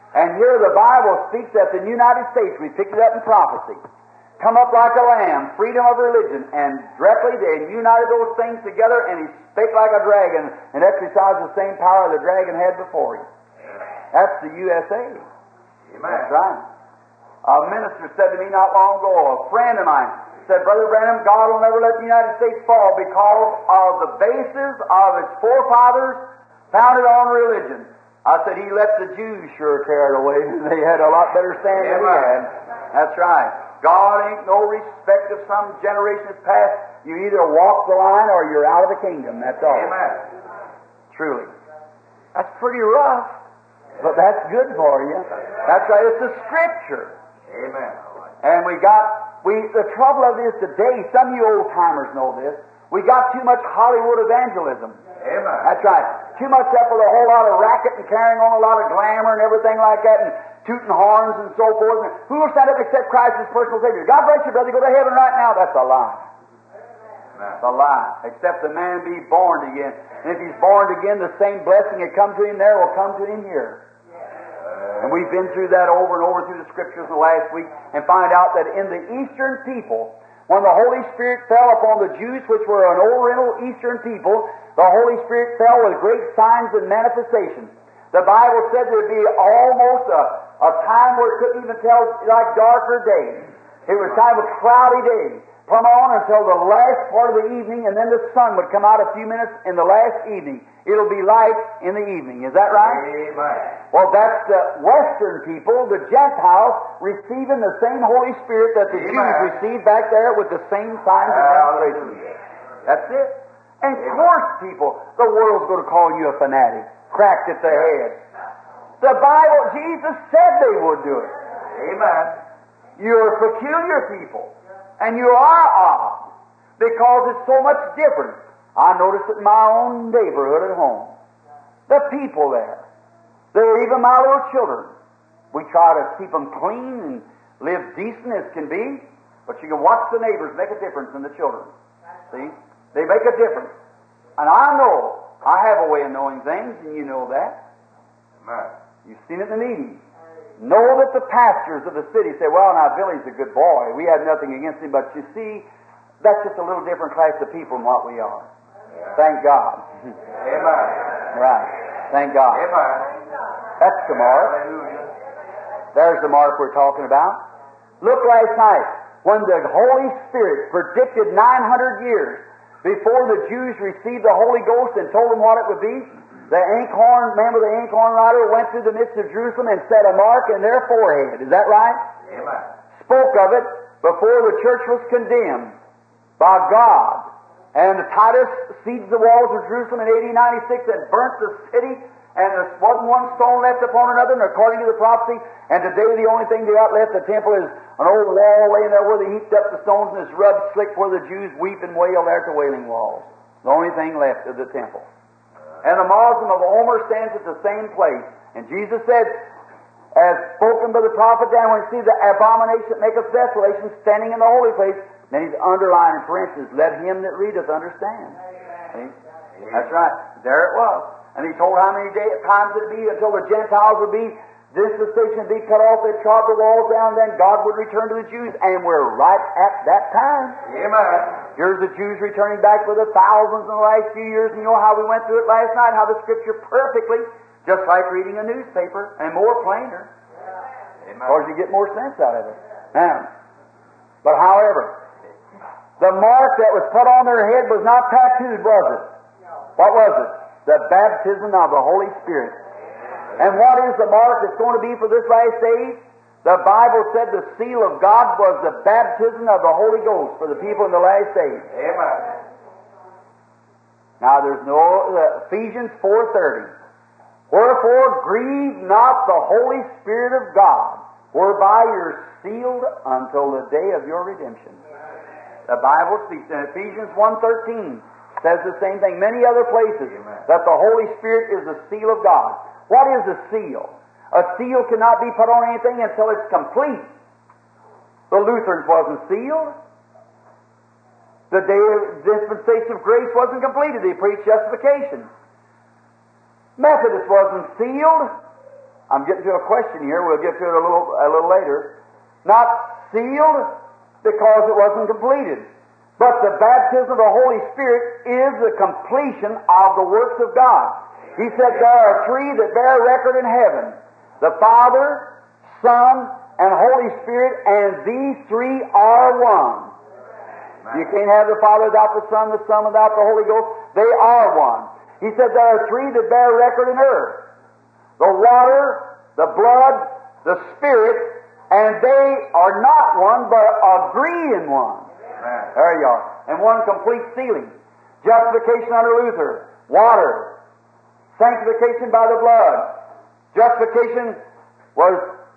And here the Bible speaks that in the United States, we picked it up in prophecy, come up like a lamb, freedom of religion, and directly they united those things together, and he spake like a dragon and exercised the same power the dragon had before him. That's the U S A. Amen. That's right. A minister said to me not long ago, a friend of mine said, Brother Branham, God will never let the United States fall because of the basis of its forefathers founded on religion. I said, He let the Jews sure carry it away. They had a lot better stand than we had. That's right. God ain't no respect of some generations past. You either walk the line or you're out of the kingdom. That's all. Amen. Truly. That's pretty rough, but that's good for you. That's right. It's the Scripture. Amen. And we got, we the trouble of this today, some of you old-timers know this, we got too much Hollywood evangelism. Amen. That's right. Too much up with a whole lot of racket and carrying on a lot of glamour and everything like that, and tooting horns and so forth. And who will stand up and accept Christ as personal Savior? God bless you, brother. Go to heaven right now. That's a lie. That's a lie. Except the man be born again. And if he's born again, the same blessing that come to him there will come to him here. And we've been through that over and over through the Scriptures in the last week and find out that in the Eastern people, when the Holy Spirit fell upon the Jews, which were an Oriental Eastern people, the Holy Spirit fell with great signs and manifestations. The Bible said there would be almost a, a time where it couldn't even tell, like darker days. It was time of cloudy days. Come on until the last part of the evening, and then the sun would come out a few minutes in the last evening. It'll be light in the evening. Is that right? Amen. Well, that's the Western people, the Gentiles, receiving the same Holy Spirit that the Amen. Jews received back there with the same signs and demonstrations. That's it. And of course, people, the world's going to call you a fanatic, cracked at the head. The Bible, Jesus said they would do it. Amen. You're peculiar people, and you are odd, because it's so much different. I notice it in my own neighborhood at home. The people there, they're even my little children. We try to keep them clean and live decent as can be, but you can watch the neighbors make a difference in the children. See? They make a difference. And I know, I have a way of knowing things, and you know that. Amen. You've seen it in the meetings. Know that the pastors of the city say, well, now, Billy's a good boy. We have nothing against him, but you see, that's just a little different class of people than what we are. Yeah. Thank God. Amen. Right. Thank God. Amen. That's the mark. Hallelujah. There's the mark we're talking about. Look last night, when the Holy Spirit predicted nine hundred years before the Jews received the Holy Ghost and told them what it would be, the inkhorn, remember the inkhorn rider went through the midst of Jerusalem and set a mark in their forehead. Is that right? Amen. Spoke of it before the church was condemned by God. And Titus sieged the walls of Jerusalem in A D ninety-six and burnt the city, and there wasn't one stone left upon another, and according to the prophecy, and today the only thing they got left the temple is an old wall laying there where they heaped up the stones, and it's rubbed slick where the Jews weep and wail there at the Wailing Walls. The only thing left of the temple. And the Moslem of Omer stands at the same place. And Jesus said, as spoken by the prophet down, when you see the abomination that maketh desolation standing in the holy place, then he's underlining, for instance, let him that readeth understand. See? That's right. There it was. And he told how many day, times it would be until the Gentiles would be, dispensation would be cut off, they trod the walls down, then God would return to the Jews. And we're right at that time. Amen. Here's the Jews returning back with the thousands in the last few years. And you know how we went through it last night, how the Scripture perfectly, just like reading a newspaper, and more plainer. Amen. Of course, you get more sense out of it. Now, but however, the mark that was put on their head was not tattooed, was it? What was it? The baptism of the Holy Spirit. And what is the mark that's going to be for this last age? The Bible said the seal of God was the baptism of the Holy Ghost for the people in the last age. Amen. Now there's no, uh, Ephesians four thirty. Wherefore grieve not the Holy Spirit of God, whereby you're sealed until the day of your redemption. The Bible speaks in Ephesians one thirteen, says the same thing. Many other places, Amen. that the Holy Spirit is the seal of God. What is a seal? A seal cannot be put on anything until it's complete. The Lutherans wasn't sealed. The day of dispensation of grace wasn't completed. They preached justification. Methodist wasn't sealed I'm getting to a question here. We'll get to it a little, a little later. Not sealed because it wasn't completed. But the baptism of the Holy Spirit is the completion of the works of God. He said there are three that bear record in heaven: the Father, Son, and Holy Spirit, and these three are one. You can't have the Father without the Son, the Son without the Holy Ghost. They are one. He said there are three that bear record in earth: the water, the blood, the Spirit, and they are not one, but agree in one. Amen. There you are. And one complete sealing. Justification under Luther, water. Sanctification by the blood. Justification was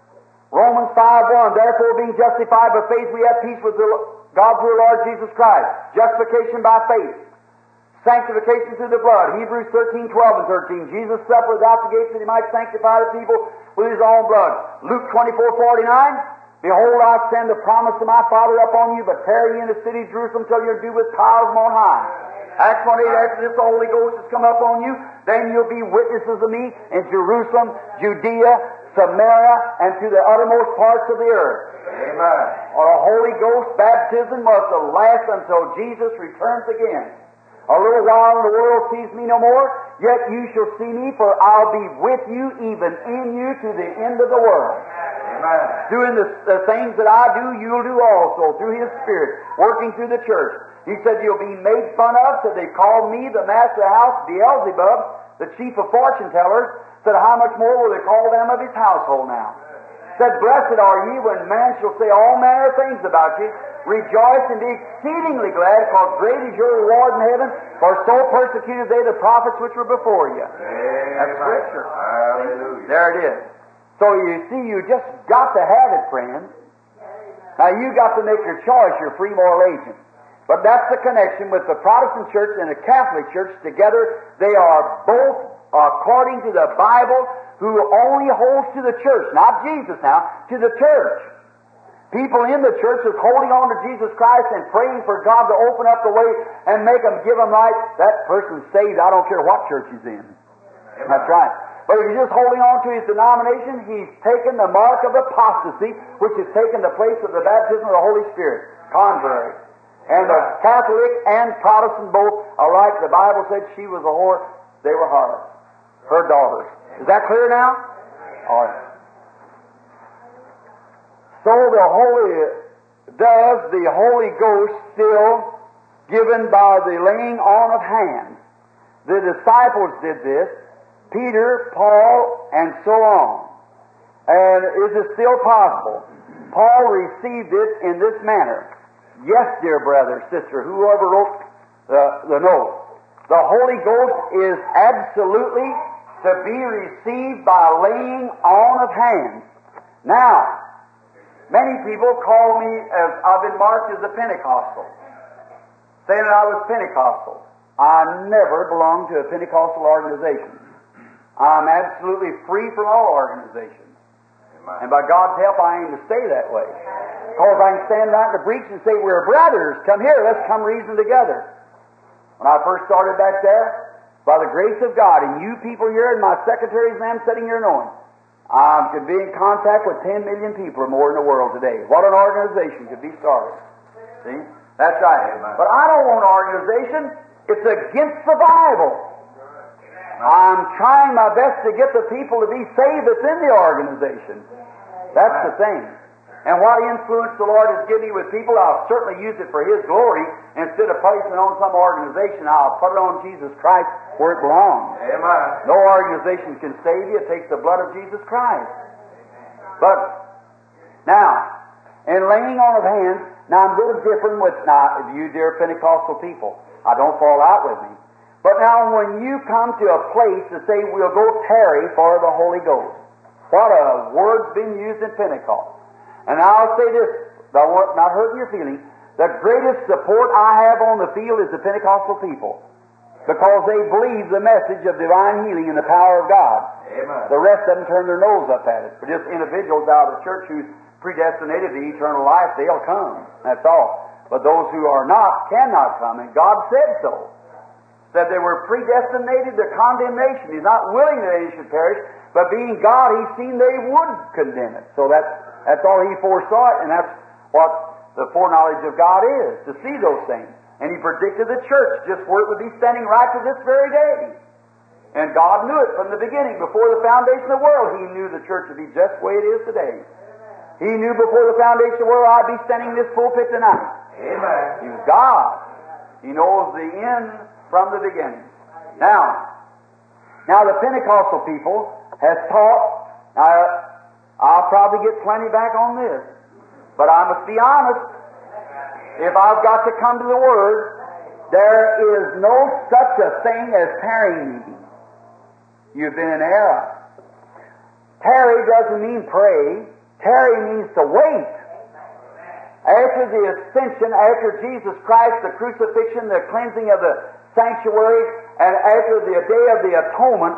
Romans five one. Therefore, being justified by faith, we have peace with the God through our Lord Jesus Christ. Justification by faith. Sanctification through the blood. Hebrews thirteen twelve and thirteen. Jesus suffered without the gates that he might sanctify the people with his own blood. Luke twenty-four forty-nine. Behold, I send the promise of my Father upon you, but tarry ye in the city of Jerusalem till you're due with power from on high. Acts one eight, after this the Holy Ghost has come upon you, then you'll be witnesses of me in Jerusalem, Judea, Samaria, and to the uttermost parts of the earth. Amen. Or a Holy Ghost baptism was to last until Jesus returns again. A little while and the world sees me no more, yet you shall see me, for I'll be with you, even in you, to the end of the world. Amen. Doing the, the things that I do, you'll do also, through His Spirit, working through the church. He said, you'll be made fun of, so they called me, the master of the house, Beelzebub, the chief of fortune tellers. Said, how much more will they call them of his household now? Said, blessed are ye when man shall say all manner of things about you. Rejoice and be exceedingly glad, because great is your reward in heaven, for so persecuted they the prophets which were before you. Amen. That's Scripture. Hallelujah. There it is. So you see, you just got to have it, friends. Now you got to make your choice, your free moral agent. But that's the connection with the Protestant church and the Catholic church together. They are both, according to the Bible, who only holds to the church, not Jesus now, to the church. People in the church is holding on to Jesus Christ and praying for God to open up the way and make them give them right. That person's saved. I don't care what church he's in. Amen. That's right. But if he's just holding on to his denomination, he's taken the mark of apostasy, which has taken the place of the baptism of the Holy Spirit. Converse. And the Catholic and Protestant both alike, the Bible said she was a whore, they were harlots. Her daughters. Is that clear now? All right. So the Holy, does the Holy Ghost still given by the laying on of hands? The disciples did this, Peter, Paul, and so on. And is it still possible? Paul received it in this manner. Yes, dear brother, sister, whoever wrote the, the note. The Holy Ghost is absolutely to be received by laying on of hands. Now, many people call me, as I've been marked as a Pentecostal, saying that I was Pentecostal. I never belonged to a Pentecostal organization. I'm absolutely free from all organizations. And by God's help, I aim to stay that way. Because I can stand out in the breach and say, we're brothers, come here, let's come reason together. When I first started back there, by the grace of God, and you people here, and my secretaries and them sitting here knowing, I could be in contact with ten million people or more in the world today. What an organization could be started. See? That's right. Amen. But I don't want an organization. It's against the Bible. I'm trying my best to get the people to be saved that's in the organization. That's the thing. And what influence the Lord has given me with people, I'll certainly use it for His glory. Instead of placing it on some organization, I'll put it on Jesus Christ where it belongs. Amen. No organization can save you. It takes the blood of Jesus Christ. But, now, in laying on of hands, now I'm a little different with now, you dear Pentecostal people. I don't fall out with me. But now when you come to a place to say, we'll go tarry for the Holy Ghost. What a word's been used in Pentecost. And I'll say this, not hurting your feelings, the greatest support I have on the field is the Pentecostal people. Because they believe the message of divine healing and the power of God. Amen. The rest of them turn their nose up at it. But just individuals out of the church who's predestinated to eternal life, they'll come. That's all. But those who are not cannot come, and God said so. said they were predestinated to condemnation. He's not willing that any should perish, but being God, He's seen they would condemn it. So that's, that's all He foresaw it, and that's what the foreknowledge of God is, to see those things. And He predicted the church just where it would be standing right to this very day. And God knew it from the beginning. Before the foundation of the world, He knew the church would be just the way it is today. He knew before the foundation of the world I'd be standing in this pulpit tonight. Amen. He was God. He knows the end from the beginning. Now, now the Pentecostal people has taught, now I'll probably get plenty back on this, but I must be honest, if I've got to come to the Word, there is no such a thing as tarrying meeting. You've been in error. Tarry doesn't mean pray. Tarry means to wait. After the ascension, after Jesus Christ, the crucifixion, the cleansing of the sanctuary, and after the day of the atonement,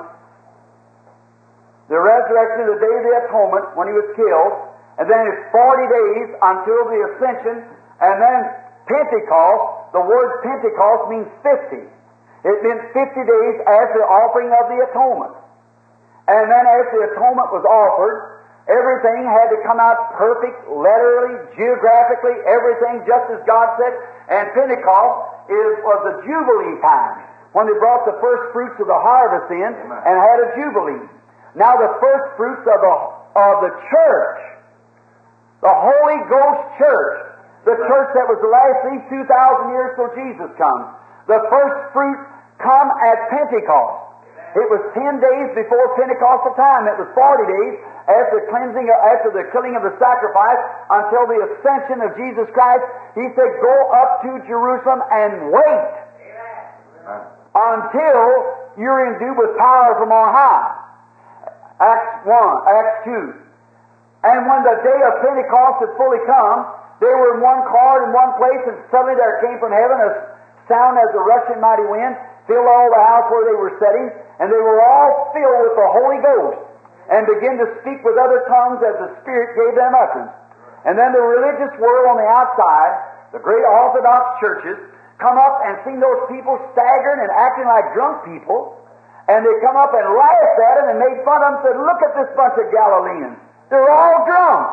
the resurrection of the day of the atonement when He was killed, and then it's forty days until the ascension, and then Pentecost. The word Pentecost means fifty. It meant fifty days after the offering of the atonement. And then after the atonement was offered, everything had to come out perfect, literally, geographically, everything just as God said. And Pentecost is, was the Jubilee time, when they brought the first fruits of the harvest in and had a Jubilee. Now the first fruits of the, of the church, the Holy Ghost church, the church that was to last these two thousand years till Jesus comes, the first fruit come at Pentecost. It was ten days before Pentecostal time. It was forty days after the cleansing, after the killing of the sacrifice, until the ascension of Jesus Christ. He said, "Go up to Jerusalem and wait Amen. Until you're endued with power from on high." Acts one, Acts two. And when the day of Pentecost had fully come, they were in one car in one place, and suddenly there came from heaven a sound as a rushing mighty wind, filled all the house where they were sitting, and they were all filled with the Holy Ghost, and began to speak with other tongues as the Spirit gave them utterance. And then the religious world on the outside, the great Orthodox churches, come up and seen those people staggering and acting like drunk people, and they come up and laughed at them and made fun of them and said, "Look at this bunch of Galileans. They're all drunk."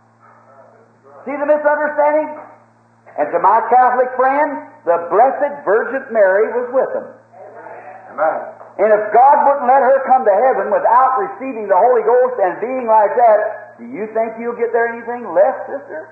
See the misunderstanding? And to my Catholic friend, the Blessed Virgin Mary was with them. Amen. And if God wouldn't let her come to heaven without receiving the Holy Ghost and being like that, do you think you'll get there anything left, sister?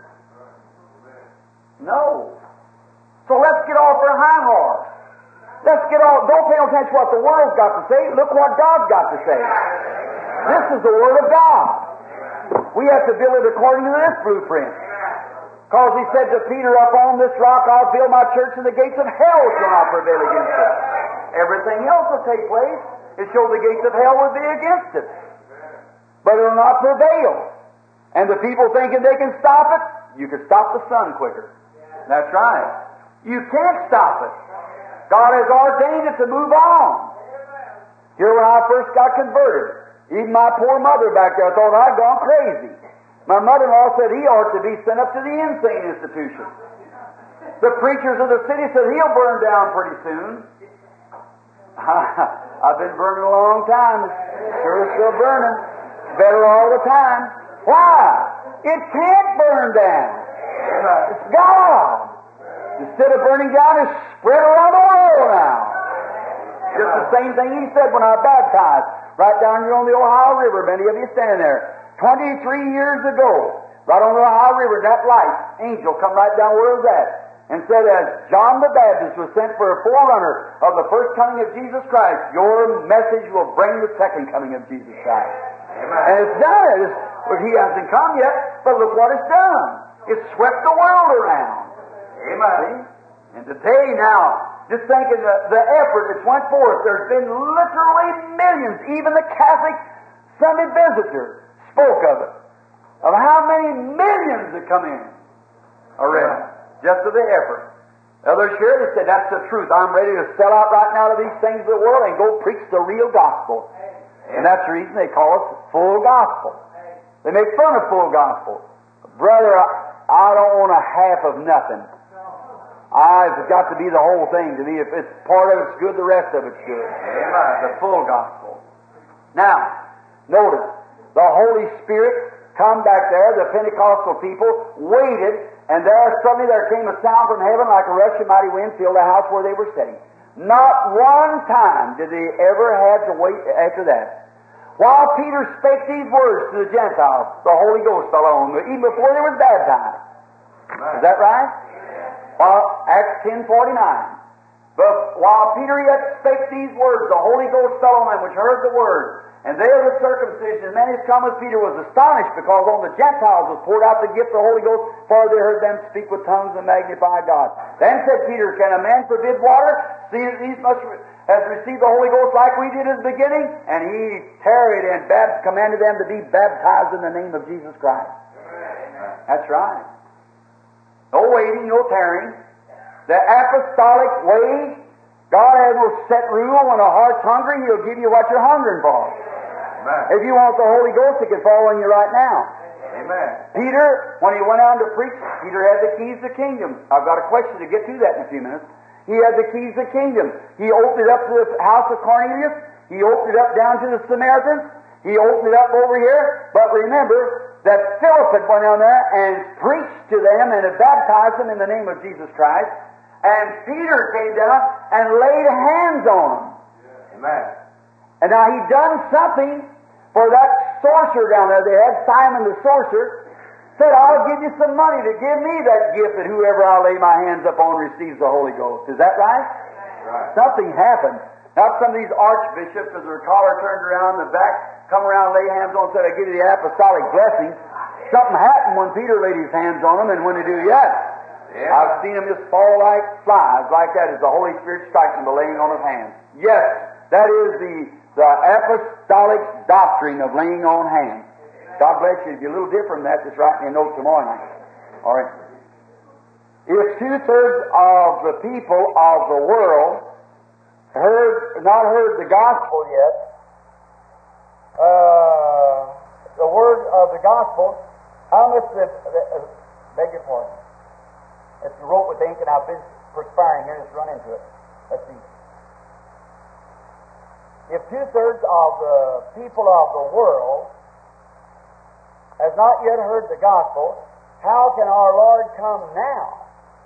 No. So let's get off our hind horse. Let's get off. Don't pay no attention to what the world's got to say. Look what God's got to say. This is the Word of God. We have to build it according to this blueprint. Because He said to Peter, "Upon this rock I'll build my church, and the gates of hell shall not prevail against it." Everything else will take place. It shows the gates of hell will be against it. But it will not prevail. And the people thinking they can stop it, you can stop the sun quicker. That's right. You can't stop it. God has ordained it to move on. Here when I first got converted, even my poor mother back there thought I'd gone crazy. My mother-in-law said he ought to be sent up to the insane institution. The preachers of the city said he'll burn down pretty soon. I've been burning a long time. It's sure still burning. Better all the time. Why? It can't burn down. It's God. Instead of burning down, it's spread around the world now. Just the same thing He said when I baptized. Right down here on the Ohio River, many of you standing there. Twenty-three years ago, right on the Ohio River, that light, angel come right down where it was at, and said, "As John the Baptist was sent for a forerunner of the first coming of Jesus Christ, your message will bring the second coming of Jesus Christ." Amen. And it's done it. It's, well, He hasn't come yet, but look what it's done. It's swept the world around. Amen. See? And today now, just thinking the, the effort that's went forth, there's been literally millions, even the Catholic Sunday Visitor spoke of it, of how many millions that come in already, just of the effort. Others here, they said, "That's the truth. I'm ready to sell out right now to these things of the world and go preach the real gospel." And that's the reason they call us full gospel. They make fun of full gospel. Brother, I, I don't want a half of nothing. Ah, it's got to be the whole thing. To me, if it's part of it's good, the rest of it's good. Amen. The full gospel. Now, notice, the Holy Spirit come back there, the Pentecostal people waited, and there suddenly there came a sound from heaven like a rushing mighty wind filled the house where they were sitting. Not one time did they ever have to wait after that. While Peter spake these words to the Gentiles, the Holy Ghost fell on them, even before they were baptized. Amen. Is that right? While, Acts ten forty-nine. But while Peter yet spake these words, the Holy Ghost fell on them which heard the word. And they of the circumcision, and many as come with Peter, was astonished, because on the Gentiles was poured out the gift of the Holy Ghost, for they heard them speak with tongues and magnify God. Then said Peter, Can a man forbid water, see that these must re- has received the Holy Ghost like we did at the beginning? And he tarried and bab- commanded them to be baptized in the name of Jesus Christ. Amen. That's right. No waiting, no tarrying. The apostolic way, God has no set rule. When a heart's hungry, He'll give you what you're hungering for. Amen. If you want the Holy Ghost, it can fall on you right now. Amen. Peter, when he went out to preach, Peter had the keys of the kingdom. I've got a question to get to that in a few minutes. He had the keys of the kingdom. He opened it up to the house of Cornelius. He opened it up down to the Samaritans. He opened it up over here. But remember that Philip had went down there and preached to them and had baptized them in the name of Jesus Christ. And Peter came down and laid hands on them. Amen. And now he done something for that sorcerer down there. They had Simon the sorcerer. Said, I'll give you some money to give me that gift that whoever I lay my hands upon receives the Holy Ghost. Is that right? Right. Something happened. Not some of these archbishops with their collar turned around the back, come around and lay hands on and said, I give you the apostolic blessing. Something happened when Peter laid his hands on them, and when they do, yes. Yeah. I've seen them just fall like flies, like that, as the Holy Spirit strikes them by laying on of hands. Yes, that is the, the apostolic doctrine of laying on hands. God bless you. If you're a little different than that, just write me a note tomorrow night. All right. If two-thirds of the people of the world heard, not heard the gospel yet, uh, the word of the gospel, how much the, the uh, beg your pardon. It's wrote with ink, and I've been perspiring here. Let's run into it. Let's see. If two-thirds of the people of the world has not yet heard the gospel, how can our Lord come now?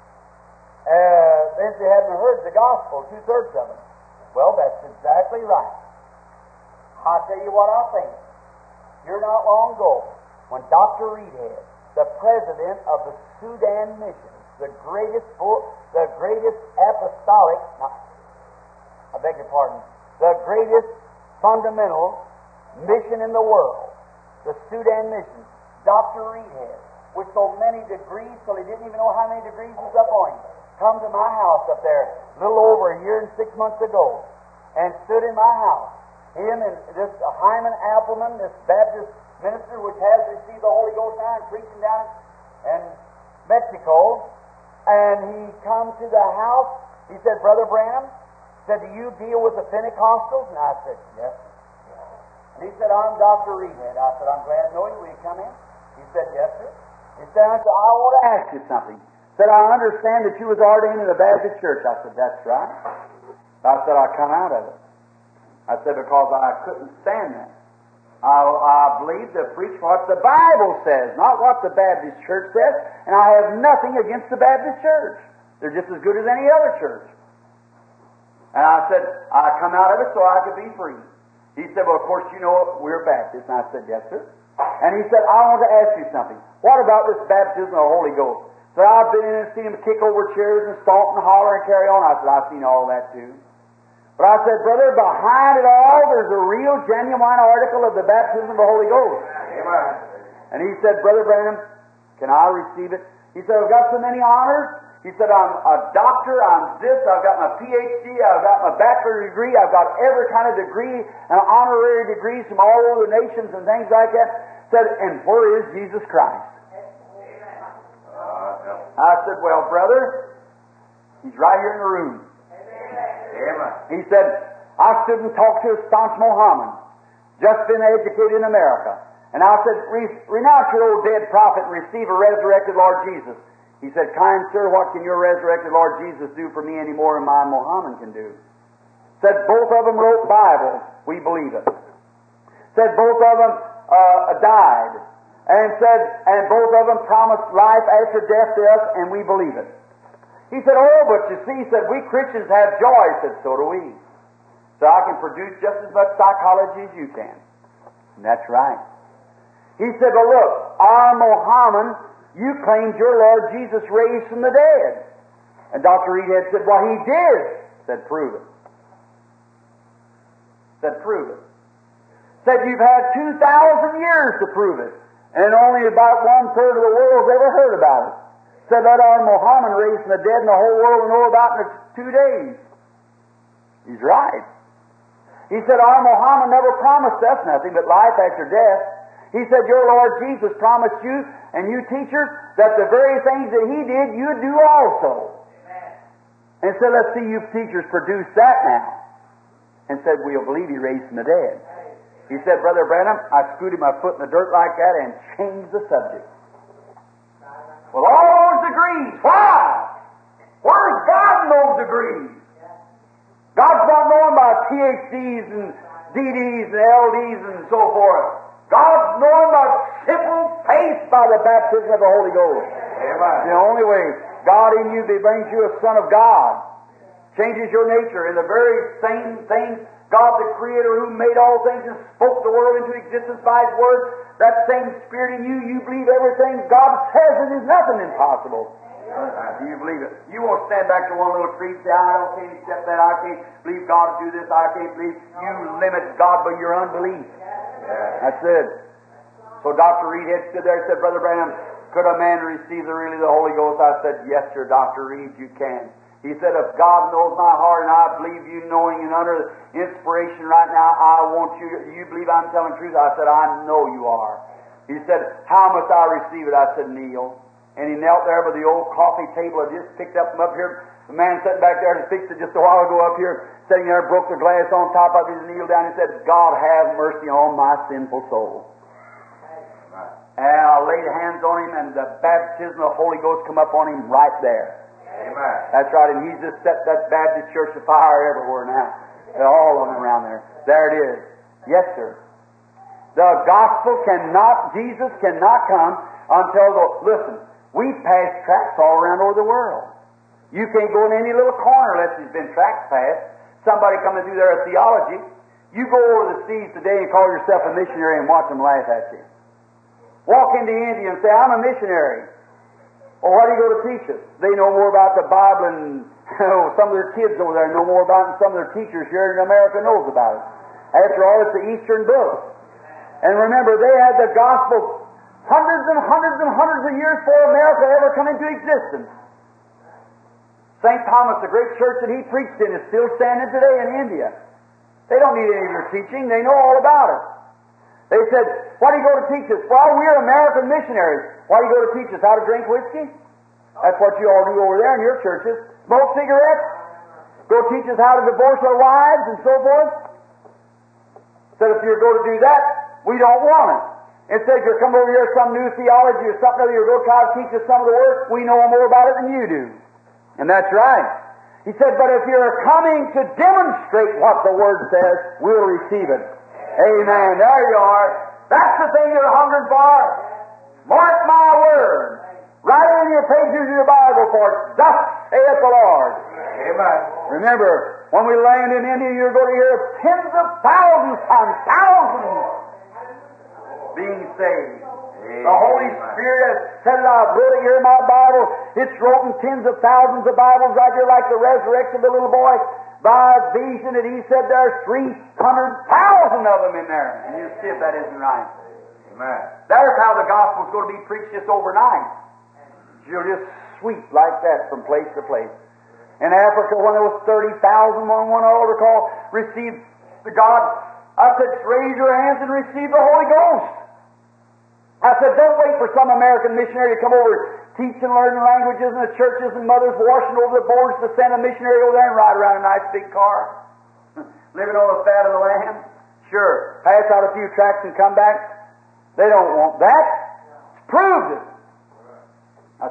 Uh, since they haven't heard the gospel, two-thirds of them. Well, that's exactly right. I'll tell you what I think. Here not long ago, when Doctor Reedhead, the president of the Sudan Mission, the greatest book, the greatest apostolic, no, I beg your pardon, the greatest fundamental mission in the world, the Sudan Mission, Doctor Reedhead, with so many degrees till he didn't even know how many degrees was up on him, come to my house up there a little over a year and six months ago and stood in my house. Him and this uh, Hyman Appleman, this Baptist minister which has received the Holy Ghost now and preaching down in Mexico, and he come to the house. He said, Brother Branham, said, do you deal with the Pentecostals? And I said, yes. And he said, I'm Doctor Reedhead. I said, I'm glad to know you. Will you come in? He said, yes, sir. He said, I want to ask you something. He said, I understand that you was ordained in the Baptist church. I said, that's right. I said, I come out of it. I said, because I couldn't stand that. I, I believe to preach what the Bible says, not what the Baptist church says, and I have nothing against the Baptist church. They're just as good as any other church. And I said, I come out of it so I could be free. He said, well, of course, you know we're Baptists. And I said, yes, sir. And he said, I want to ask you something. What about this baptism of the Holy Ghost? So I've been in and seen him kick over chairs and stomp and holler and carry on. I said, I've seen all that too. But I said, brother, behind it all, there's a real, genuine article of the baptism of the Holy Ghost. Amen. And he said, Brother Branham, can I receive it? He said, I've got so many honors. He said, I'm a doctor, I'm this, I've got my P H D, I've got my bachelor degree, I've got every kind of degree and honorary degrees from all over the nations and things like that. Said, and where is Jesus Christ? Uh, I said, well, brother, he's right here in the room. Amen. He said, I stood and talked to a staunch Mohammedan, just been educated in America. And I said, Re- renounce your old dead prophet and receive a resurrected Lord Jesus. He said, kind sir, what can your resurrected Lord Jesus do for me any more than my Muhammad can do? Said both of them wrote Bibles. We believe it. Said both of them uh, died. And said, and both of them promised life after death to us, and we believe it. He said, oh, but you see, he said, we Christians have joy. He said, so do we. So I can produce just as much psychology as you can. And that's right. He said, well, look, our Muhammad, you claimed your Lord Jesus raised from the dead. And Doctor Reedhead said, well, he did. Said, prove it. Said, prove it. Said, you've had two thousand years to prove it. And only about one-third of the world's ever heard about it. Said, let our Muhammad raised from the dead and the whole world will know about it in two days. He's right. He said, our Muhammad never promised us nothing but life after death. He said, your Lord Jesus promised you and you teachers that the very things that He did, you'd do also. Amen. And said, let's see you teachers produce that now. And said, we'll believe He raised from the dead. He said, Brother Branham, I scooted my foot in the dirt like that and changed the subject. Well, all those degrees, why? Where's God in those degrees? God's not known by P H Ds and D Ds and L Ds and so forth. God's known by simple faith by the baptism of the Holy Ghost. Amen. The only way God in you brings you a son of God, changes your nature in the very same thing. God, the Creator who made all things and spoke the world into existence by His Word, that same Spirit in you, you believe everything God says, and there's nothing impossible. Uh, do you believe it? You won't stand back to one little tree and say, I don't can't accept that, I can't believe God to do this, I can't believe. You limit God by your unbelief. That's it. So Doctor Reedhead stood there and said, Brother Branham, could a man receive the really the Holy Ghost? I said, yes, sir, Doctor Reed, you can. He said, if God knows my heart and I believe you knowing and under inspiration right now, I want you, you believe I'm telling the truth? I said, I know you are. He said, how must I receive it? I said, kneel. And he knelt there by the old coffee table. I just picked up from up here. The man sitting back there and fixed it just a while ago up here, sitting there, broke the glass on top of it and kneeled down and said, God have mercy on my sinful soul. And I laid hands on him and the baptism of the Holy Ghost come up on him right there. Amen. That's right, and he's just set that Baptist church afire everywhere now. They're all of them around there. There it is. Yes, sir. The gospel cannot, Jesus cannot come until the, listen, we pass tracts all around over the world. You can't go in any little corner unless there's been tracts passed. Somebody coming through there of theology. You go over the seas today and call yourself a missionary and watch them laugh at you. Walk into India and say, I'm a missionary. Well, what do you go to teach us? They know more about the Bible and oh, some of their kids over there know more about it than some of their teachers here in America knows about it. After all, it's the Eastern book. And remember, they had the gospel hundreds and hundreds and hundreds of years before America ever come into existence. Saint Thomas, the great church that he preached in, is still standing today in India. They don't need any of your teaching. They know all about it. They said, why do you go to teach us? Well, we're American missionaries. Why do you go to teach us how to drink whiskey? That's what you all do over there in your churches. Smoke cigarettes? Go teach us how to divorce our wives and so forth? Said if you go to do that, we don't want it. Instead, you're come over here some new theology or something other, you're going to try to teach us some of the Word, we know more about it than you do. And that's right. He said, but if you're coming to demonstrate what the Word says, we'll receive it. Amen. There you are. That's the thing you're hungering for. Mark my word. Write it in your pages of your Bible, for thus saith the Lord. Amen. Remember, when we land in India, you're going to hear tens of thousands and thousands being saved. Amen. The Holy Spirit has said it. I've wrote it here in my Bible. It's written tens of thousands of Bibles right here, like the resurrection of the little boy. By vision, and he said there's three hundred thousand of them in there. And you see if that isn't right. Amen. There's how the gospel's going to be preached just overnight. You'll just sweep like that from place to place. In Africa, when there was thirty thousand on one altar call, received the God. I said, raise your hands and receive the Holy Ghost. I said, don't wait for some American missionary to come over, teach and learn languages in the churches and mothers washing over the boards to send a missionary over there and ride around in a nice big car, living on the fat of the land. Sure, pass out a few tracts and come back. They don't want that. It's proved it. I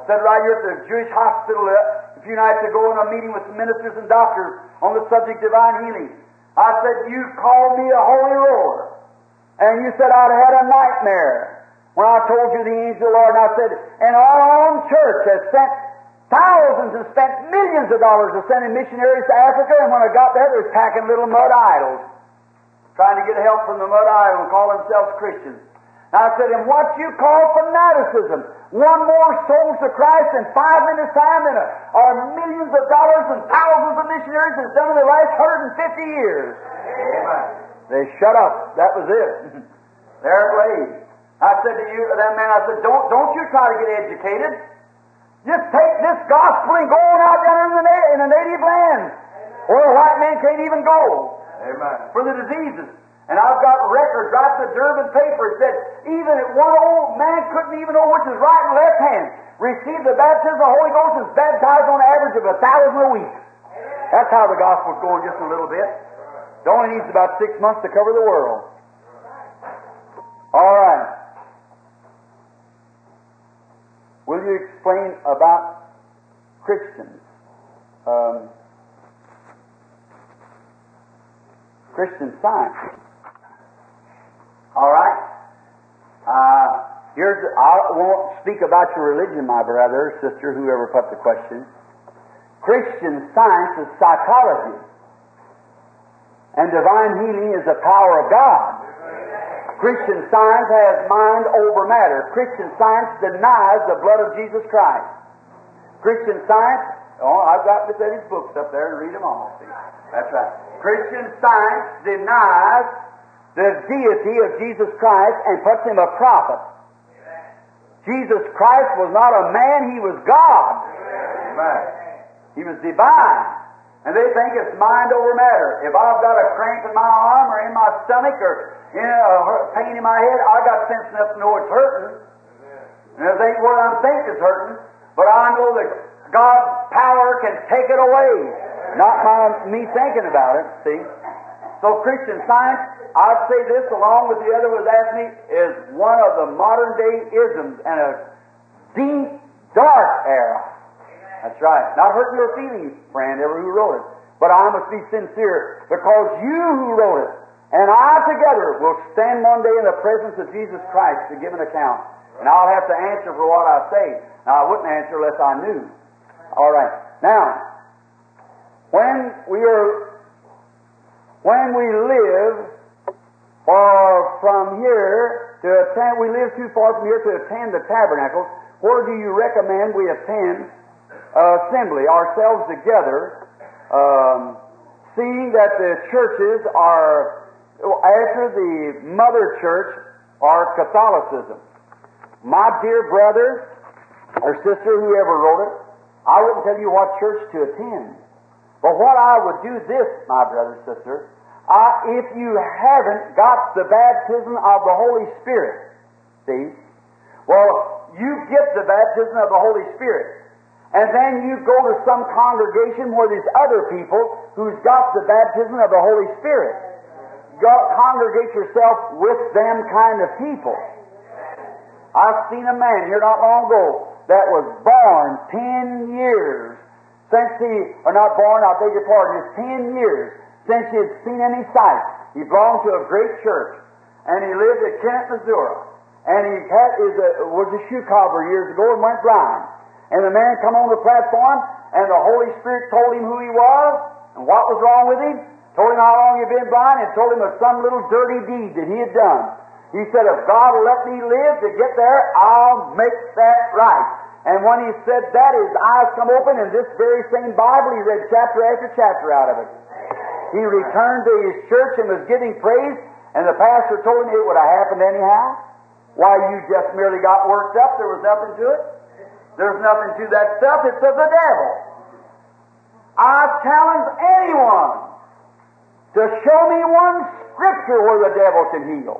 sat right here at the Jewish hospital a few nights ago in a meeting with ministers and doctors on the subject of divine healing. I said, you called me a holy roller. And you said I'd had a nightmare when I told you the angel of the Lord. And I said, and our own church has sent thousands and spent millions of dollars of sending missionaries to Africa. And when I got there, they were packing little mud idols, trying to get help from the mud idol and call themselves Christians. And I said, and what you call fanaticism, one more souls to Christ in five minutes' time than a, or millions of dollars and thousands of missionaries has done in the last one hundred fifty years. Amen. They shut up. That was it. There it lay. I said to you, that man, I said, don't, don't you try to get educated. Just take this gospel and go on out down in the, na- in the native land where a white man can't even go. Amen. For the diseases. And I've got records right in the Durban paper. It said even if one old man couldn't even know which is right and left hand, received the baptism of the Holy Ghost and is baptized on an average of a thousand a week. That's how the gospel's going just a little bit. It only needs about six months to cover the world. All right. Will you explain about Christians? Um, Christian Science. All right. Uh, here's. I won't speak about your religion, my brother, sister, whoever put the question. Christian Science is psychology. And divine healing is the power of God. Christian Science has mind over matter. Christian Science denies the blood of Jesus Christ. Christian Science, oh, I've got Miss Eddie's books up there and read them all. See? That's right. Christian Science denies the deity of Jesus Christ and puts him a prophet. Jesus Christ was not a man, he was God. Amen. He was divine. And they think it's mind over matter. If I've got a cramp in my arm or in my stomach or in a pain in my head, I got sense enough to know it's hurting. And it ain't what I'm thinking is hurting, but I know that God's power can take it away. Not my, me thinking about it, see. So Christian Science, I'd say this along with the other was asked me, is one of the modern day isms and a deep, dark era. That's right. Not hurting your feelings, friend, ever who wrote it. But I must be sincere, because you who wrote it and I together will stand one day in the presence of Jesus Christ to give an account. And I'll have to answer for what I say. Now, I wouldn't answer unless I knew. All right. Now, when we are, when we live or from here to attend, we live too far from here to attend the tabernacles, where do you recommend we attend Uh, assembly, ourselves together, um, seeing that the churches are, after the mother church, are Catholicism. My dear brother or sister, whoever wrote it, I wouldn't tell you what church to attend. But what I would do this, my brother, sister, I, if you haven't got the baptism of the Holy Spirit, see, well, you get the baptism of the Holy Spirit. And then you go to some congregation where there's other people who's got the baptism of the Holy Spirit. Go, congregate yourself with them kind of people. I've seen a man here not long ago that was born ten years since he, or not born, I beg your pardon, it's ten years since he had seen any sight. He belonged to a great church, and he lived at Kennett, Missouri. And he had, is a, was a shoe cobbler years ago and went blind. And the man come on the platform, and the Holy Spirit told him who he was and what was wrong with him, told him how long he'd been blind, and told him of some little dirty deed that he had done. He said, if God will let me live to get there, I'll make that right. And when he said that, his eyes come open, and this very same Bible, he read chapter after chapter out of it. He returned to his church and was giving praise, and the pastor told him it would have happened anyhow. Why, you just merely got worked up. There was nothing to it. There's nothing to that stuff. It's of the devil. I challenge anyone to show me one scripture where the devil can heal.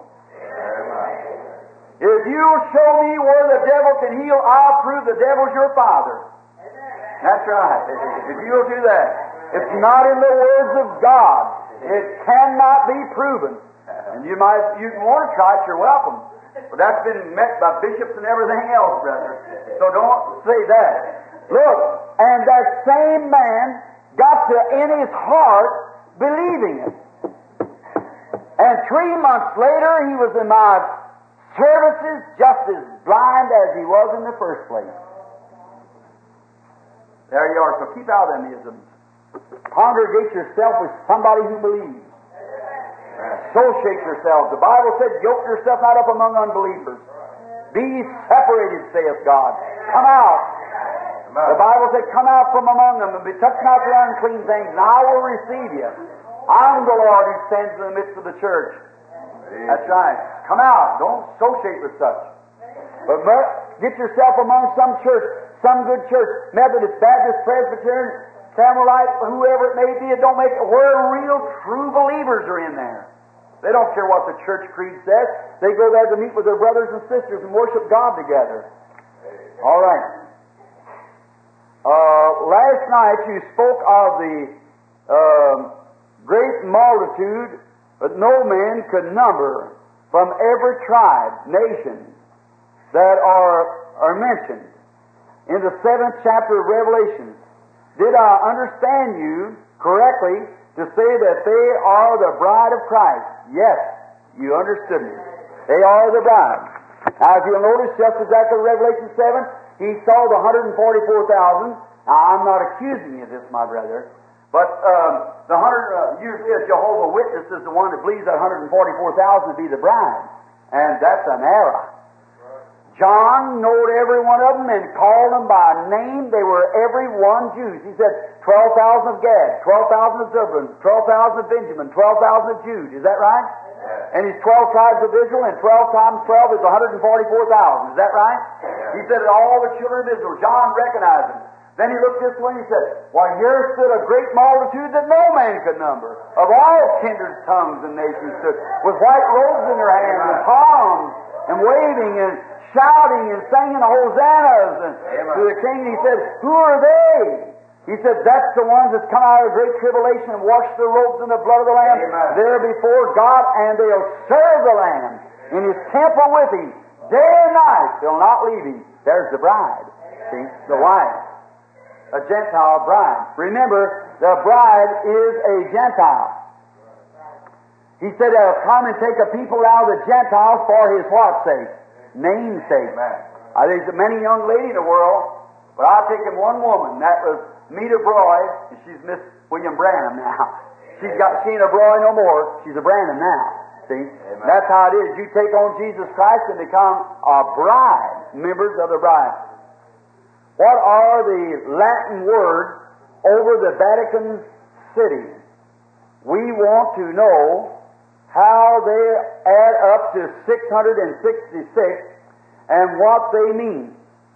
If you'll show me where the devil can heal, I'll prove the devil's your father. That's right. If you'll do that. It's not in the words of God. It cannot be proven. And you might, you want to try it, you're welcome. But that's been met by bishops and everything else, brother. So don't say that. Look, and that same man got to, in his heart, believing it. And three months later, he was in my services just as blind as he was in the first place. There you are. So keep out of them isms. Congregate yourself with somebody who believes. Associate yourselves. The Bible said, yoke yourself not up among unbelievers. Be separated, saith God. Come out. The Bible said, come out from among them and be touched not the unclean things, and I will receive you. I'm the Lord who stands in the midst of the church. That's right. Come out. Don't associate with such. But get yourself among some church, some good church, Methodist, Baptist, Presbyterian, Carmelite, whoever it may be. It don't make it where real, true believers are in there. They don't care what the church creed says. They go there to meet with their brothers and sisters and worship God together. All right. Uh, last night you spoke of the uh, great multitude that no man could number from every tribe, nation that are, are mentioned in the seventh chapter of Revelation. Did I understand you correctly to say that they are the bride of Christ? Yes, you understood me. They are the bride. Now, if you'll notice, just as after Revelation seven, he saw the one hundred forty-four thousand. Now, I'm not accusing you of this, my brother, but um, the hundred uh, usually a Jehovah's Witness is the one that believes that one hundred forty-four thousand to be the bride, and that's an error. John knowed every one of them and called them by name. They were every one Jews. He said twelve thousand of Gad, twelve thousand of Zebulun, twelve thousand of Benjamin, twelve thousand of Jude. Is that right? Yeah. And he's twelve tribes of Israel, and twelve times twelve is one hundred forty-four thousand. Is that right? Yeah. He said all the children of Israel. John recognized them. Then he looked this way and he said, why, here stood a great multitude that no man could number, of all kindred tongues and nations stood, with white robes in their hands and palms, and waving and shouting and singing hosannas and to the king. He said, who are they? He said, that's the ones that's come out of great tribulation and washed their robes in the blood of the Lamb. Amen. They're before God, and they'll serve the Lamb in His temple with Him day and night. They'll not leave Him. There's the bride. See, the wife. A Gentile bride. Remember, the bride is a Gentile. He said, I'll come and take a people out of the Gentiles for His what sake? Namesake. I think there's many young ladies in the world, but I've taken one woman. That was Meta Broy, and she's Miss William Branham now. She's got, she ain't a Broy no more. She's a Branham now. See? Amen. That's how it is. You take on Jesus Christ and become a bride, members of the bride. What are the Latin words over the Vatican City? We want to know how they add up to six hundred sixty-six and what they mean.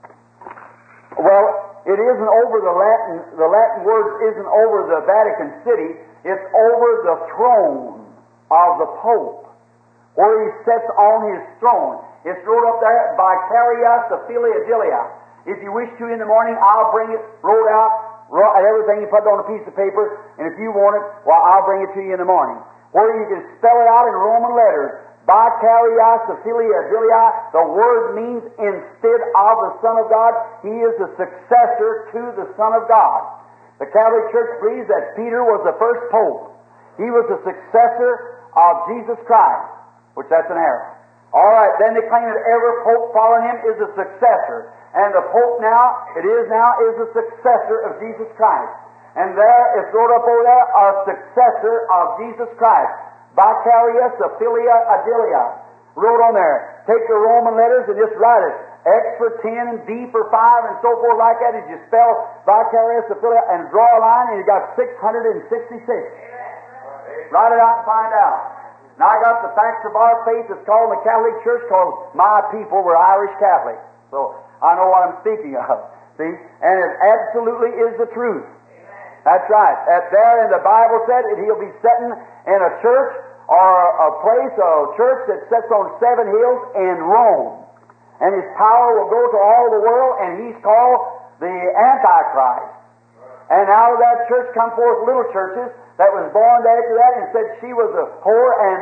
Well, it isn't over the Latin, the Latin words isn't over the Vatican City, it's over the throne of the Pope, where he sits on his throne. It's wrote up there, Vicarious Filia Dilia. If you wish to in the morning, I'll bring it, wrote out, wrote, everything you put it on a piece of paper, and if you want it, well, I'll bring it to you in the morning. Where you can spell it out in Roman letters. Vicarious Filia Dilia, the word means instead of the Son of God, He is the successor to the Son of God. The Catholic Church believes that Peter was the first Pope. He was the successor of Jesus Christ, which that's an error. All right, then they claim that every Pope following him is a successor. And the Pope now, it is now, is the successor of Jesus Christ. And there, it's wrote up over there, a successor of Jesus Christ. Vicarious Filia Dilia. Wrote on there. Take the Roman letters and just write it. X for ten and D for five and so forth like that. And you spell Vicarious Filia and draw a line and you got six hundred sixty-six. Write it out and find out. Now I got the facts of our faith. It's called in the Catholic Church called My People Were Irish Catholics. So I know what I'm speaking of. See? And it absolutely is the truth. That's right. That there in the Bible said that He'll be sitting in a church or a place, a church that sits on seven hills in Rome. And His power will go to all the world, and He's called the Antichrist. And out of that church come forth little churches that was born after that and said she was a whore, and they were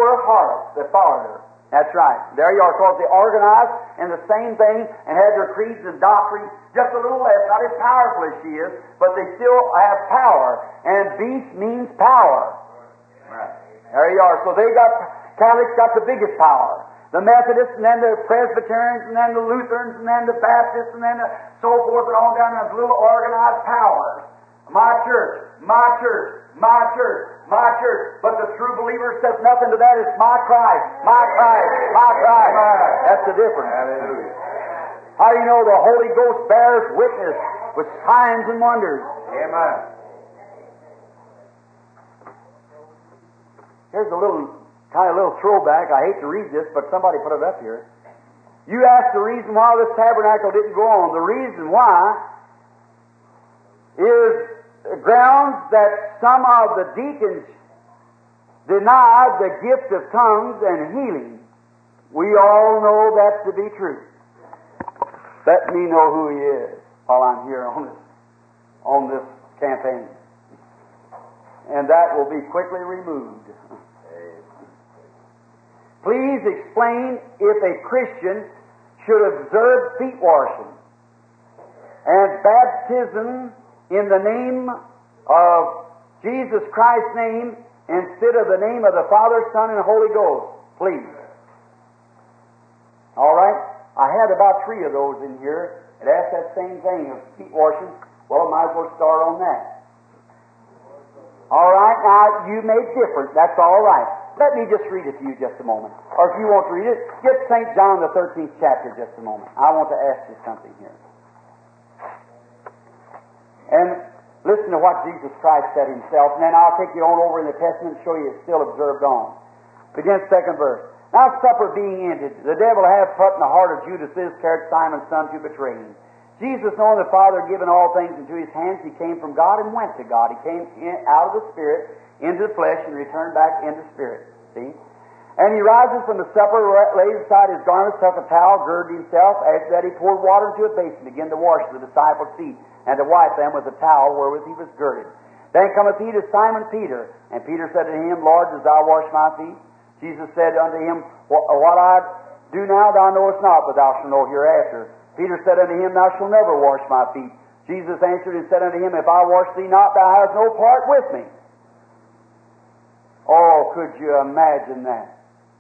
were harlots that followed her. That's right. There you are, because they organized in the same thing and had their creeds and doctrines just a little less, not as powerful as she is, but they still have power. And beast means power. Right. There you are. So they got, Catholics got the biggest power. The Methodists, and then the Presbyterians, and then the Lutherans, and then the Baptists, and then the so forth and on down to those little organized powers. My church, my church, my church, my church. But the true believer says nothing to that. It's my Christ, my Christ, my Christ. That's the difference. Hallelujah. How do you know the Holy Ghost bears witness with signs and wonders? Amen. Here's a little, kind of little throwback. I hate to read this, but somebody put it up here. You asked the reason why this tabernacle didn't go on. The reason why is grounds that some of the deacons denied the gift of tongues and healing. We all know that to be true. Let me know who he is while I'm here on this, on this campaign. And that will be quickly removed. Please explain if a Christian should observe feet washing and baptism in the name of Jesus Christ's name instead of the name of the Father, Son, and Holy Ghost. Please. All right? I had about three of those in here that asked that same thing of feet washing. Well, I might as well start on that. All right? Now, you may differ. That's all right. Let me just read it to you just a moment. Or if you want to read it, get Saint John, the thirteenth chapter, just a moment. I want to ask you something here. And listen to what Jesus Christ said himself, and then I'll take you on over in the Testament and show you it's still observed on. Begin second verse. Now supper being ended, the devil hath put in the heart of Judas Iscariot, Simon's son, to betray him. Jesus, knowing the Father had given all things into his hands, he came from God and went to God. He came in, out of the Spirit into the flesh and returned back into the Spirit. See? And he rises from the supper, laid aside his garments, took a towel, girded himself. After that he poured water into a basin, began to wash the disciples' feet, and to wipe them with a towel wherewith he was girded. Then cometh he to Simon Peter, and Peter said to him, Lord, dost thou wash my feet? Jesus said unto him, What I do now thou knowest not, but thou shalt know hereafter. Peter said unto him, Thou shalt never wash my feet. Jesus answered and said unto him, If I wash thee not, thou hast no part with me. Oh, could you imagine that?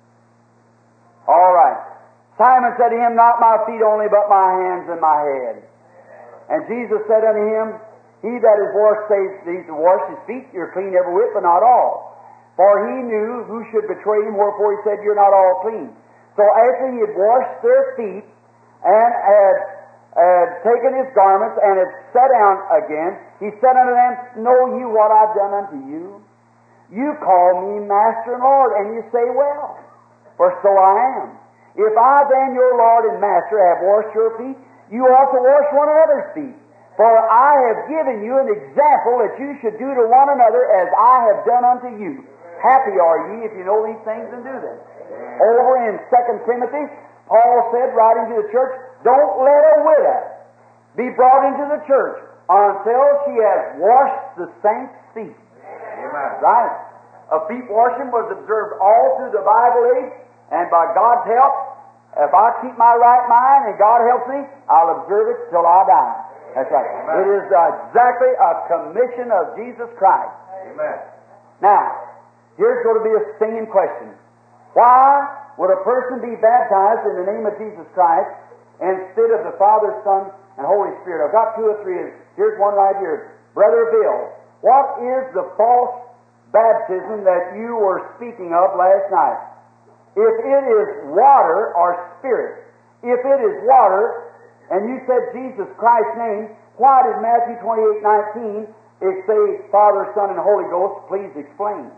All right. Simon said to him, Not my feet only, but my hands and my head. And Jesus said unto him, He that is washed says these to wash his feet, you're clean every whit, but not all. For he knew who should betray him, wherefore he said, You're not all clean. So after he had washed their feet, and had, had taken his garments, and had sat down again, he said unto them, Know you what I've done unto you? You call me Master and Lord, and you say, Well, for so I am. If I then, your Lord and Master, have washed your feet, you ought to wash one another's feet. For I have given you an example that you should do to one another as I have done unto you. Happy are ye if you know these things and do them. Over in Second Timothy, Paul said, writing to the church, Don't let a widow be brought into the church until she has washed the saints' feet. Amen. Right? A feet washing was observed all through the Bible age, and by God's help, if I keep my right mind and God helps me, I'll observe it till I die. That's right. Amen. It is exactly a commission of Jesus Christ. Amen. Now, here's going to be a stinging question. Why would a person be baptized in the name of Jesus Christ instead of the Father, Son, and Holy Spirit? I've got two or three. Here's one right here. Brother Bill, what is the false baptism that you were speaking of last night? If it is water or spirit, if it is water, and you said Jesus Christ's name, why did Matthew twenty-eight nineteen it say Father, Son, and Holy Ghost? Please explain.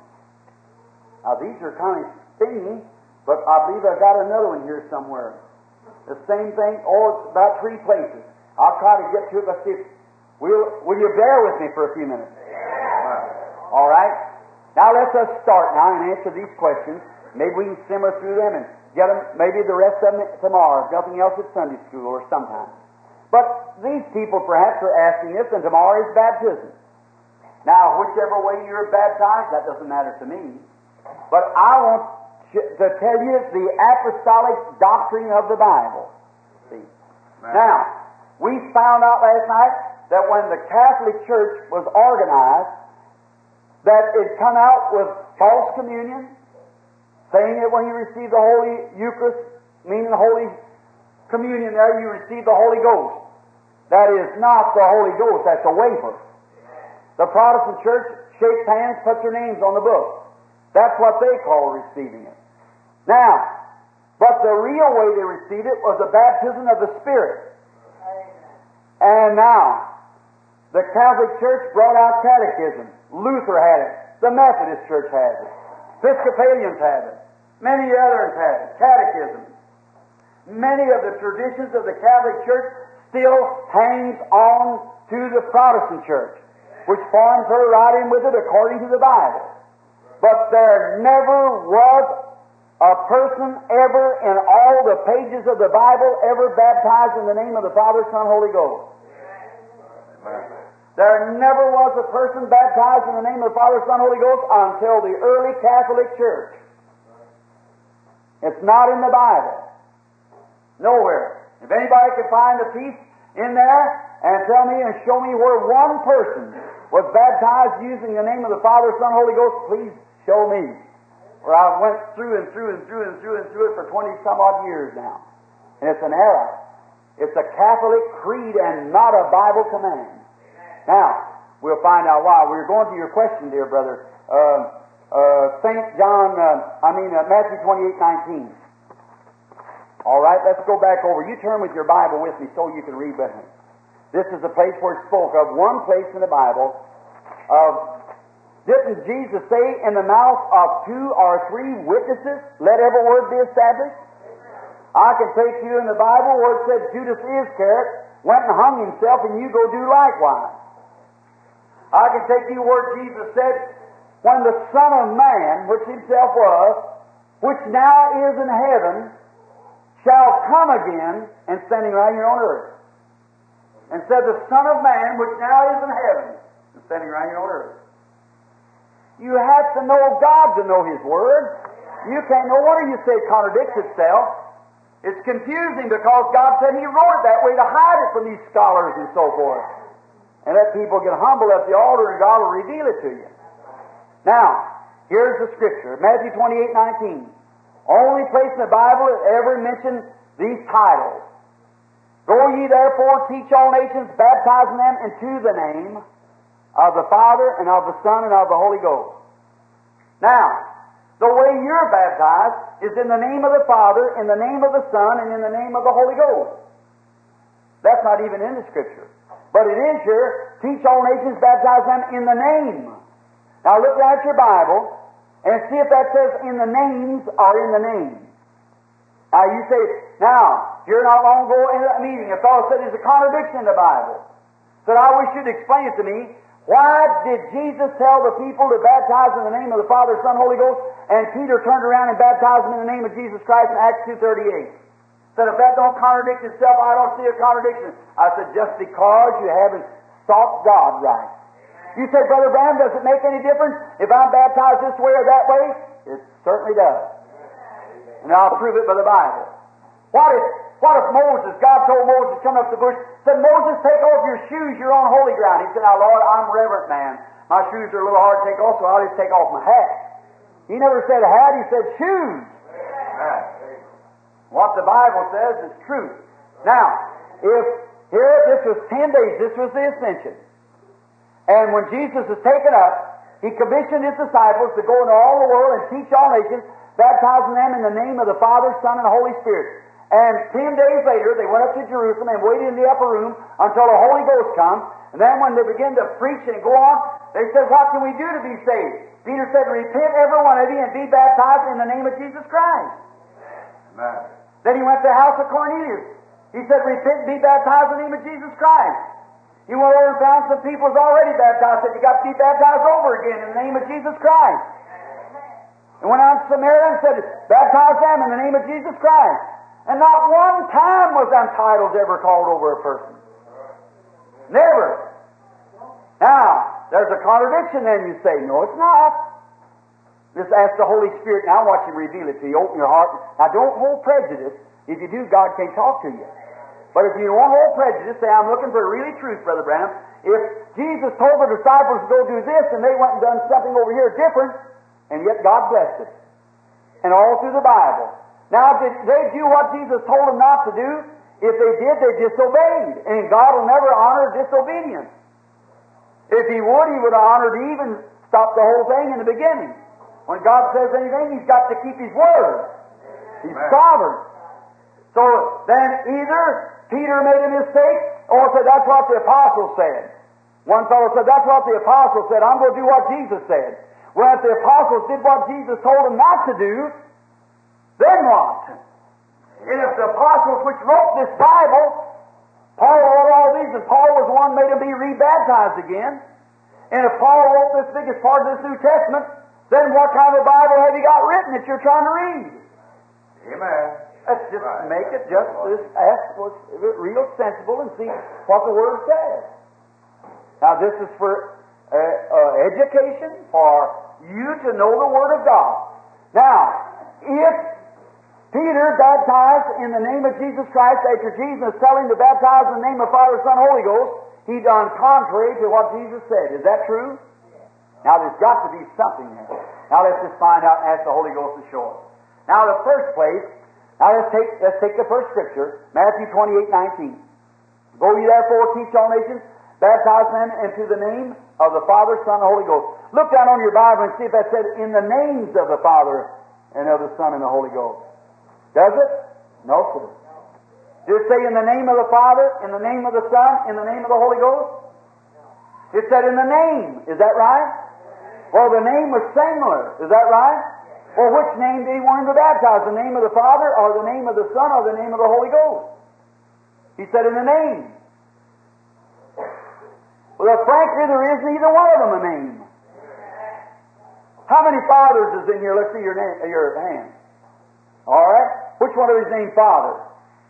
Now these are kind of stinging, but I believe I've got another one here somewhere. The same thing, oh, it's about three places. I'll try to get to it. Let's see if, will, will you bear with me for a few minutes? Yeah. All right? Now let's us start now and answer these questions. Maybe we can simmer through them and get them, maybe the rest of them tomorrow, if nothing else at Sunday school or sometime. But these people perhaps are asking this, and tomorrow is baptism. Now, whichever way you're baptized, that doesn't matter to me. But I want to tell you the apostolic doctrine of the Bible. See? Amen. Now, we found out last night that when the Catholic Church was organized, that it come out with false communion, saying that when you receive the Holy Eucharist, meaning the Holy Communion there, you receive the Holy Ghost. That is not the Holy Ghost, that's a wafer. The Protestant Church shakes hands, puts their names on the book. That's what they call receiving it. Now, but the real way they received it was the baptism of the Spirit. And now, the Catholic Church brought out catechism. Luther had it. The Methodist Church has it. Episcopalians have it. Many others have it. Catechism. Many of the traditions of the Catholic Church still hangs on to the Protestant Church, which forms her right in with it according to the Bible. But there never was a person ever in all the pages of the Bible ever baptized in the name of the Father, Son, Holy Ghost. There never was a person baptized in the name of the Father, Son, Holy Ghost until the early Catholic Church. It's not in the Bible. Nowhere. If anybody can find a piece in there and tell me and show me where one person was baptized using the name of the Father, Son, Holy Ghost, please show me. Where I went through and through and through and through and through it for twenty some odd years now. And it's an error. It's a Catholic creed and not a Bible command. Now, we'll find out why. We're going to your question, dear brother. Uh, uh, Saint John, uh, I mean uh, Matthew twenty-eight nineteen. All right, let's go back over. You turn with your Bible with me so you can read with me. This is the place where it spoke of, one place in the Bible, of, didn't Jesus say, in the mouth of two or three witnesses, let every word be established? I can take you in the Bible where it said Judas Iscariot went and hung himself and you go do likewise. I can take you where Jesus said, when the Son of Man, which himself was, which now is in heaven, shall come again and standing right here on earth. And said, the Son of Man, which now is in heaven, and standing right here on earth. You have to know God to know His Word. You can't, no wonder you say it contradicts itself. It's confusing because God said He wrote it that way to hide it from these scholars and so forth. And let people get humble at the altar and God will reveal it to you. Now, here's the Scripture, Matthew twenty-eight nineteen. Only place in the Bible that ever mentioned these titles. Go ye therefore, teach all nations, baptizing them into the name of the Father and of the Son and of the Holy Ghost. Now, the way you're baptized is in the name of the Father, in the name of the Son, and in the name of the Holy Ghost. That's not even in the Scripture. But it is here, teach all nations, baptize them in the name. Now look at your Bible and see if that says in the names or in the name. Now you say, now, here not long ago in a meeting, a fellow said there's a contradiction in the Bible. Said, I wish you'd explain it to me. Why did Jesus tell the people to baptize in the name of the Father, Son, Holy Ghost, and Peter turned around and baptized them in the name of Jesus Christ in Acts two thirty-eight? Said, if that don't contradict itself, I don't see a contradiction. I said, just because you haven't sought God right. You say, Brother Branham, does it make any difference if I'm baptized this way or that way? It certainly does. And I'll prove it by the Bible. What if, what if Moses, God told Moses, come up the bush, said, Moses, take off your shoes, you're on holy ground. He said, now, Lord, I'm a reverent man. My shoes are a little hard to take off, so I'll just take off my hat. He never said hat, he said shoes. What the Bible says is truth. Now, if here, this was ten days, this was the ascension. And when Jesus was taken up, He commissioned His disciples to go into all the world and teach all nations, baptizing them in the name of the Father, Son, and Holy Spirit. And ten days later, they went up to Jerusalem and waited in the upper room until the Holy Ghost come. And then when they began to preach and go on, they said, what can we do to be saved? Peter said, repent every one of you and be baptized in the name of Jesus Christ. Amen. Then he went to the house of Cornelius. He said, repent and be baptized in the name of Jesus Christ. He went over and found some people who's already baptized. Said, you got to be baptized over again in the name of Jesus Christ. And went out to Samaria and said, baptize them in the name of Jesus Christ. And not one time was them titles ever called over a person. Never. Now, there's a contradiction then, you say. No, it's not. Just ask the Holy Spirit, now watch Him reveal it to you. Open your heart. Now don't hold prejudice. If you do, God can't talk to you. But if you don't hold prejudice, say, I'm looking for really truth, Brother Branham. If Jesus told the disciples to go do this, and they went and done something over here different, and yet God blessed it. And all through the Bible. Now, did they do what Jesus told them not to do? If they did, they disobeyed. And God will never honor disobedience. If He would, He would have honored Eve and stopped the whole thing in the beginning. When God says anything, He's got to keep His word. He's sovereign. So then either Peter made a mistake, or said that's what the apostle said. One fellow said, that's what the apostle said. I'm going to do what Jesus said. Well, if the apostles did what Jesus told them not to do, then what? And if the apostles which wrote this Bible, Paul wrote all these, and Paul was the one who made them be rebaptized again. And if Paul wrote this biggest part of this New Testament, then what kind of a Bible have you got written that you're trying to read? Amen. Let's just right. make it just this, ask what's real sensible and see what the Word says. Now this is for uh, uh, education, for you to know the Word of God. Now, if Peter baptized in the name of Jesus Christ after Jesus telling him to baptize in the name of Father, Son, Holy Ghost, he done contrary to what Jesus said. Is that true? Now there's got to be something there. Now let's just find out and ask the Holy Ghost to show us. Now the first place, now let's take let's take the first scripture, Matthew twenty-eight nineteen. Go ye therefore, teach all nations, baptize them into the name of the Father, Son, and Holy Ghost. Look down on your Bible and see if that said in the names of the Father and of the Son and the Holy Ghost. Does it? No, sir. Did it say in the name of the Father, in the name of the Son, in the name of the Holy Ghost? It said in the name. Is that right? Well, the name was singular. Is that right? Well, which name did He want him to baptize? The name of the Father, or the name of the Son, or the name of the Holy Ghost? He said in the name. Well, frankly, there is neither one of them a name. How many fathers is in here? Let's see your name, your hand. All right. Which one of these named Father?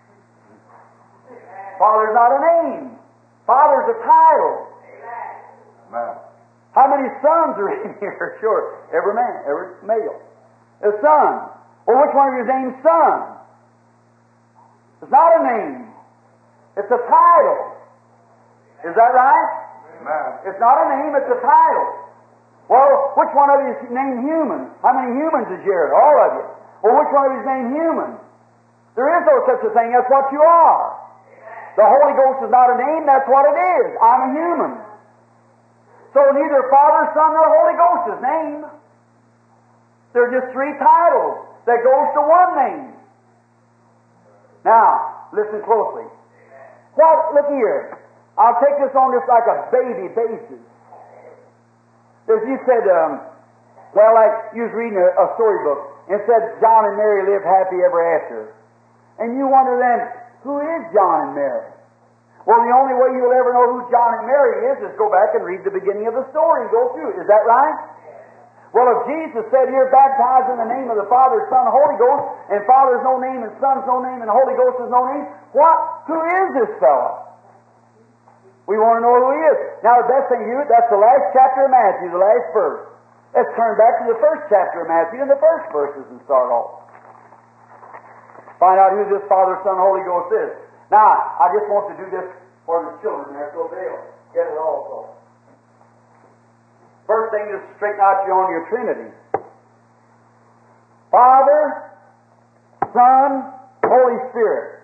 Father's not a name. Father's a title. Amen. How many sons are in here? Sure, every man, every male. A son. Well, which one of you is named Son? It's not a name. It's a title. Is that right? Amen. It's not a name, it's a title. Well, which one of you is named human? How many humans is here? All of you. Well, which one of you is named human? There is no such a thing. That's what you are. The Holy Ghost is not a name, that's what it is. I'm a human. So neither Father, Son, nor Holy Ghost is name. They're just three titles that goes to one name. Now, listen closely. What? Look here. I'll take this on just like a baby basis. If you said, um, well, like you was reading a, a storybook, and it said John and Mary lived happy ever after. And you wonder then, who is John and Mary? Well, the only way you'll ever know who John and Mary is is go back and read the beginning of the story and go through it. Is that right? Well, if Jesus said here, baptize in the name of the Father, Son, and Holy Ghost, and Father's no name, and Son's no name, and Holy Ghost is no name, what? Who is this fellow? We want to know who he is. Now, the best thing to do, that's the last chapter of Matthew, the last verse. Let's turn back to the first chapter of Matthew and the first verses and start off. Find out who this Father, Son, Holy Ghost is. Now, I just want to do this for the children there so they'll get it also. First thing is to straighten out you on your Trinity. Father, Son, Holy Spirit.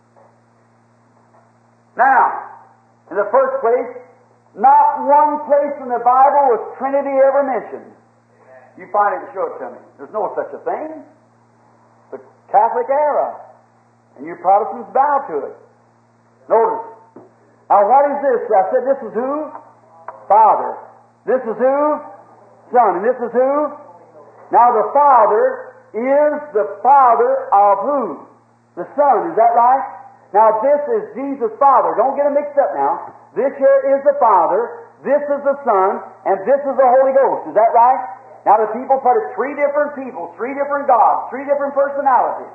Now, in the first place, not one place in the Bible was Trinity ever mentioned. You find it and show it to me. There's no such a thing. The Catholic era. And you Protestants bow to it. Notice. Now what is this? I said this is who? Father. This is who? Son. And this is who? Now the Father is the Father of who? The Son. Is that right? Now this is Jesus' Father. Don't get them mixed up now. This here is the Father, this is the Son, and this is the Holy Ghost. Is that right? Now the people put it three different people, three different gods, three different personalities.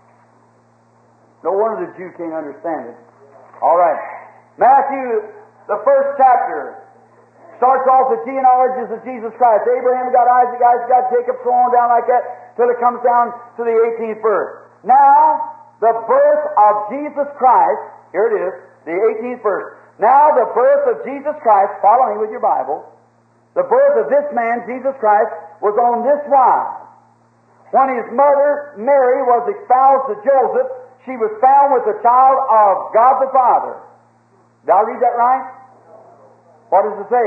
No wonder the Jew can't understand it. All right. Matthew, the first chapter, Starts off with genealogies of Jesus Christ. Abraham got Isaac, Isaac got Jacob, so on down like that, till it comes down to the eighteenth verse. Now, the birth of Jesus Christ, here it is, the eighteenth verse. Now the birth of Jesus Christ, follow me with your Bible, the birth of this man, Jesus Christ, was on this wise. When his mother, Mary, was espoused to Joseph, she was found with the child of God the Father. Did I read that right? What does it say?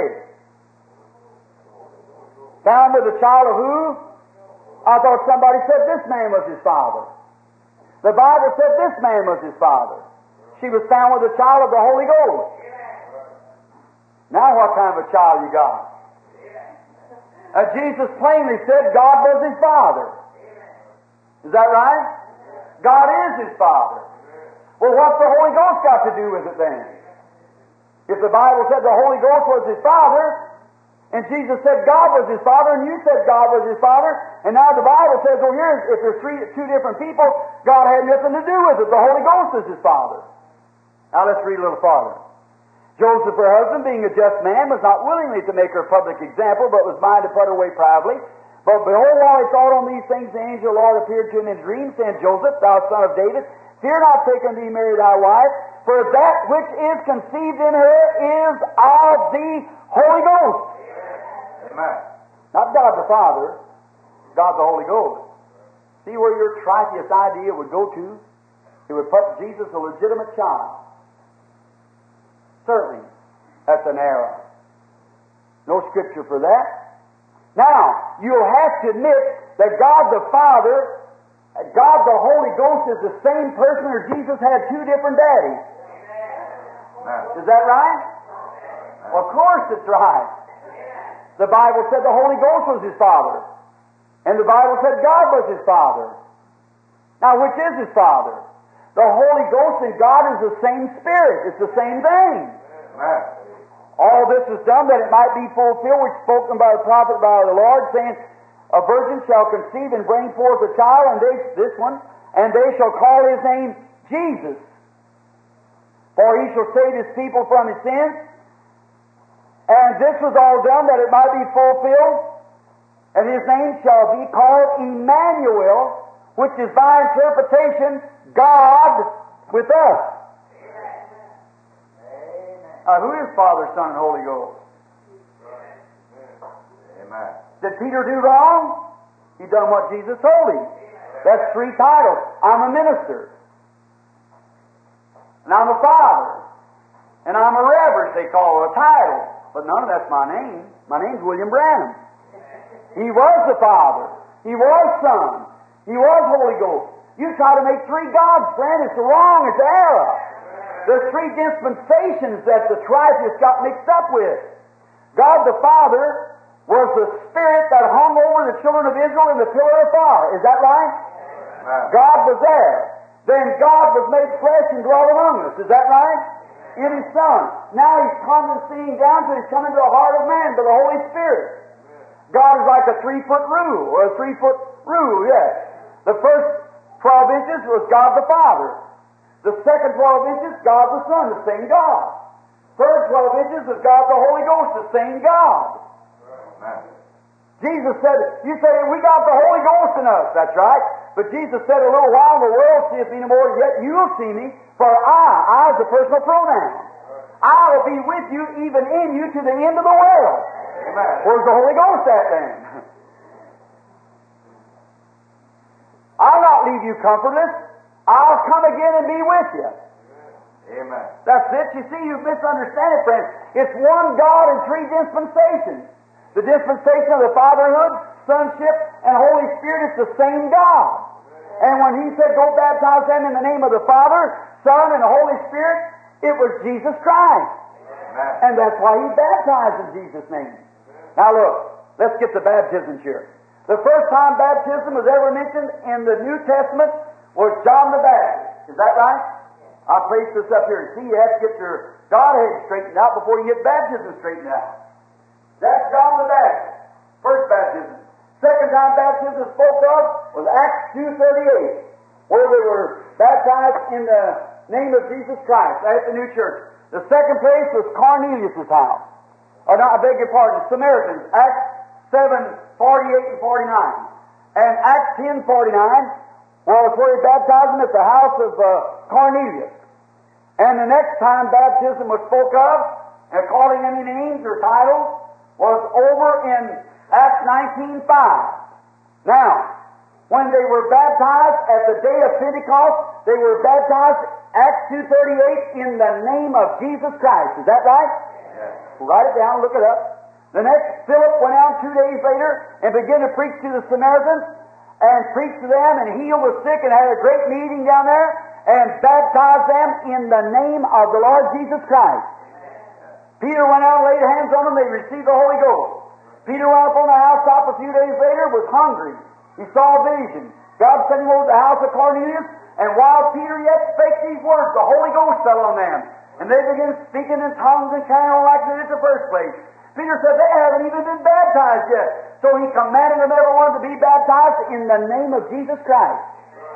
Found with the child of who? I thought somebody said this man was his father. The Bible said this man was his father. She was found with the child of the Holy Ghost. Now what kind of a child you got? Uh, Jesus plainly said God was his father. Is that right? God is his father. Well, what's the Holy Ghost got to do with it then? If the Bible said the Holy Ghost was his father, and Jesus said God was his father, and you said God was his father, and now the Bible says, well, here, if there's three, two different people, God had nothing to do with it. The Holy Ghost is his father. Now let's read a little farther. Joseph, her husband, being a just man, was not willingly to make her a public example, but was minded to put her away privately. But behold, while he thought on these things, the angel of the Lord appeared to him in a dream, saying, Joseph, thou son of David, fear not take unto thee Mary thy wife, for that which is conceived in her is of the Holy Ghost. Amen. Not God the Father, God the Holy Ghost. See where your trifest idea would go to? It would put Jesus a legitimate child. Certainly, that's an error. No scripture for that. Now, you'll have to admit that God the Father, God the Holy Ghost is the same person, or Jesus had two different daddies. Is that right? Well, of course it's right. The Bible said the Holy Ghost was his Father. And the Bible said God was his Father. Now, which is his Father? The Holy Ghost and God is the same Spirit. It's the same thing. Amen. All this is done that it might be fulfilled, which is spoken by the prophet, by the Lord, saying, a virgin shall conceive and bring forth a child, and they, this one, and they shall call his name Jesus. For he shall save his people from his sins. And this was all done that it might be fulfilled. And his name shall be called Emmanuel, which is by interpretation, God with us. Now, who is Father, Son, and Holy Ghost? Amen. Did Peter do wrong? He done what Jesus told him. That's three titles. I'm a minister. And I'm a father. And I'm a reverend, they call it a title. But none of that's my name. My name's William Branham. He was the Father. He was Son. He was Holy Ghost. You try to make three gods, friend. It's wrong. It's error. There's three dispensations that the tritheists got mixed up with. God the Father was the Spirit that hung over the children of Israel in the pillar of fire. Is that right? Amen. God was there. Then God was made flesh and dwelt among us. Is that right? In His Son. Now He's condescending down to He's coming to the heart of man by the Holy Spirit. God is like a three-foot rule, or a three-foot rule, yes. The first twelve inches was God the Father. The second twelve inches, God the Son, the same God. Third twelve inches was God the Holy Ghost, the same God. Amen. Jesus said, you say, we got the Holy Ghost in us. That's right. But Jesus said, a little while the world seeth me no more, yet you'll see me, for I, I is a personal pronoun. I will be with you, even in you, to the end of the world. Amen. Where's the Holy Ghost at then? I'll not leave you comfortless. I'll come again and be with you. Amen. That's it. You see, you misunderstand it, friends. It's one God in three dispensations. The dispensation of the fatherhood, sonship, and Holy Spirit is the same God. And when He said, go baptize them in the name of the Father, Son, and the Holy Spirit, it was Jesus Christ. Amen. And that's why He baptized in Jesus' name. Now look, let's get the baptisms here. The first time baptism was ever mentioned in the New Testament was John the Baptist. Is that right? I'll place this up here and see you have to get your Godhead straightened out before you get baptism straightened out. That's John the Baptist. First baptism. Second time baptism spoke of was Acts two thirty-eight, where they were baptized in the name of Jesus Christ at the new church. The second place was Cornelius' house. or no, I beg your pardon, Samaritans, Acts seven, forty-eight and forty-nine. And Acts ten, forty-nine was where he baptized them at the house of uh, Cornelius. And the next time baptism was spoke of, and calling any names or titles, was over in Acts nineteen, five. Now, when they were baptized at the day of Pentecost, they were baptized, Acts two thirty-eight, in the name of Jesus Christ. Is that right? Yes. Write it down, look it up. The next, Philip went out two days later and began to preach to the Samaritans, and preached to them, and healed the sick, and had a great meeting down there, and baptized them in the name of the Lord Jesus Christ. Peter went out and laid hands on them, they received the Holy Ghost. Peter went up on the housetop a few days later, was hungry. He saw a vision. God sent him over to the house of Cornelius, and while Peter yet spake these words, the Holy Ghost fell on them. And they began speaking in tongues and carrying on like they did in the first place. Peter said, they haven't even been baptized yet. So he commanded them everyone to be baptized in the name of Jesus Christ.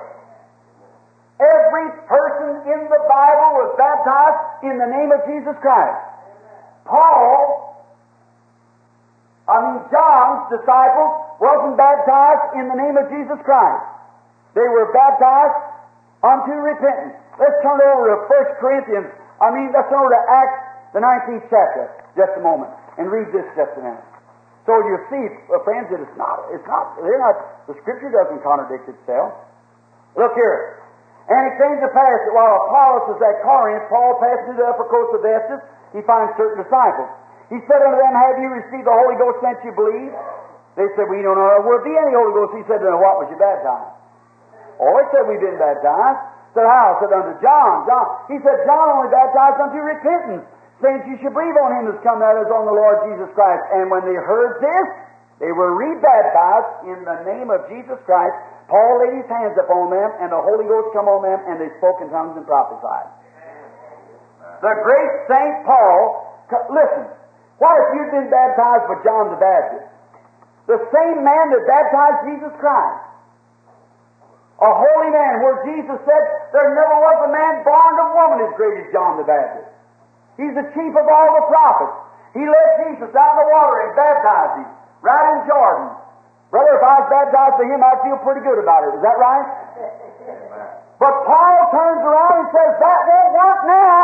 Every person in the Bible was baptized in the name of Jesus Christ. Paul, I mean John's disciples, wasn't baptized in the name of Jesus Christ. They were baptized unto repentance. Let's turn over to First Corinthians. I mean, let's turn over to Acts, the nineteenth chapter, just a moment, and read this just a minute. So you see, friends, that it's not, it's not, they're not, the Scripture doesn't contradict itself. Look here. And it came to pass that while Apollos was at Corinth, Paul passed through the upper coast of Ephesus, he finds certain disciples. He said unto them, have you received the Holy Ghost since you believe? They said, we don't know there will be any Holy Ghost. He said, then what was you baptized? Oh, he said, we've been baptized. Said, how? Said, unto John. John. He said, John only baptized unto repentance, saying you should believe on him that's come, that is, on the Lord Jesus Christ. And when they heard this, they were rebaptized in the name of Jesus Christ. Paul laid his hands upon them, and the Holy Ghost come on them, and they spoke in tongues and prophesied. The great Saint Paul, listen, what if you'd been baptized by John the Baptist? The same man that baptized Jesus Christ. A holy man, where Jesus said, there never was a man born of woman as great as John the Baptist. He's the chief of all the prophets. He led Jesus out in the water and baptized him, right in Jordan. Brother, if I was baptized by him, I'd feel pretty good about it. Is that right? But Paul turns around and says, that won't work now.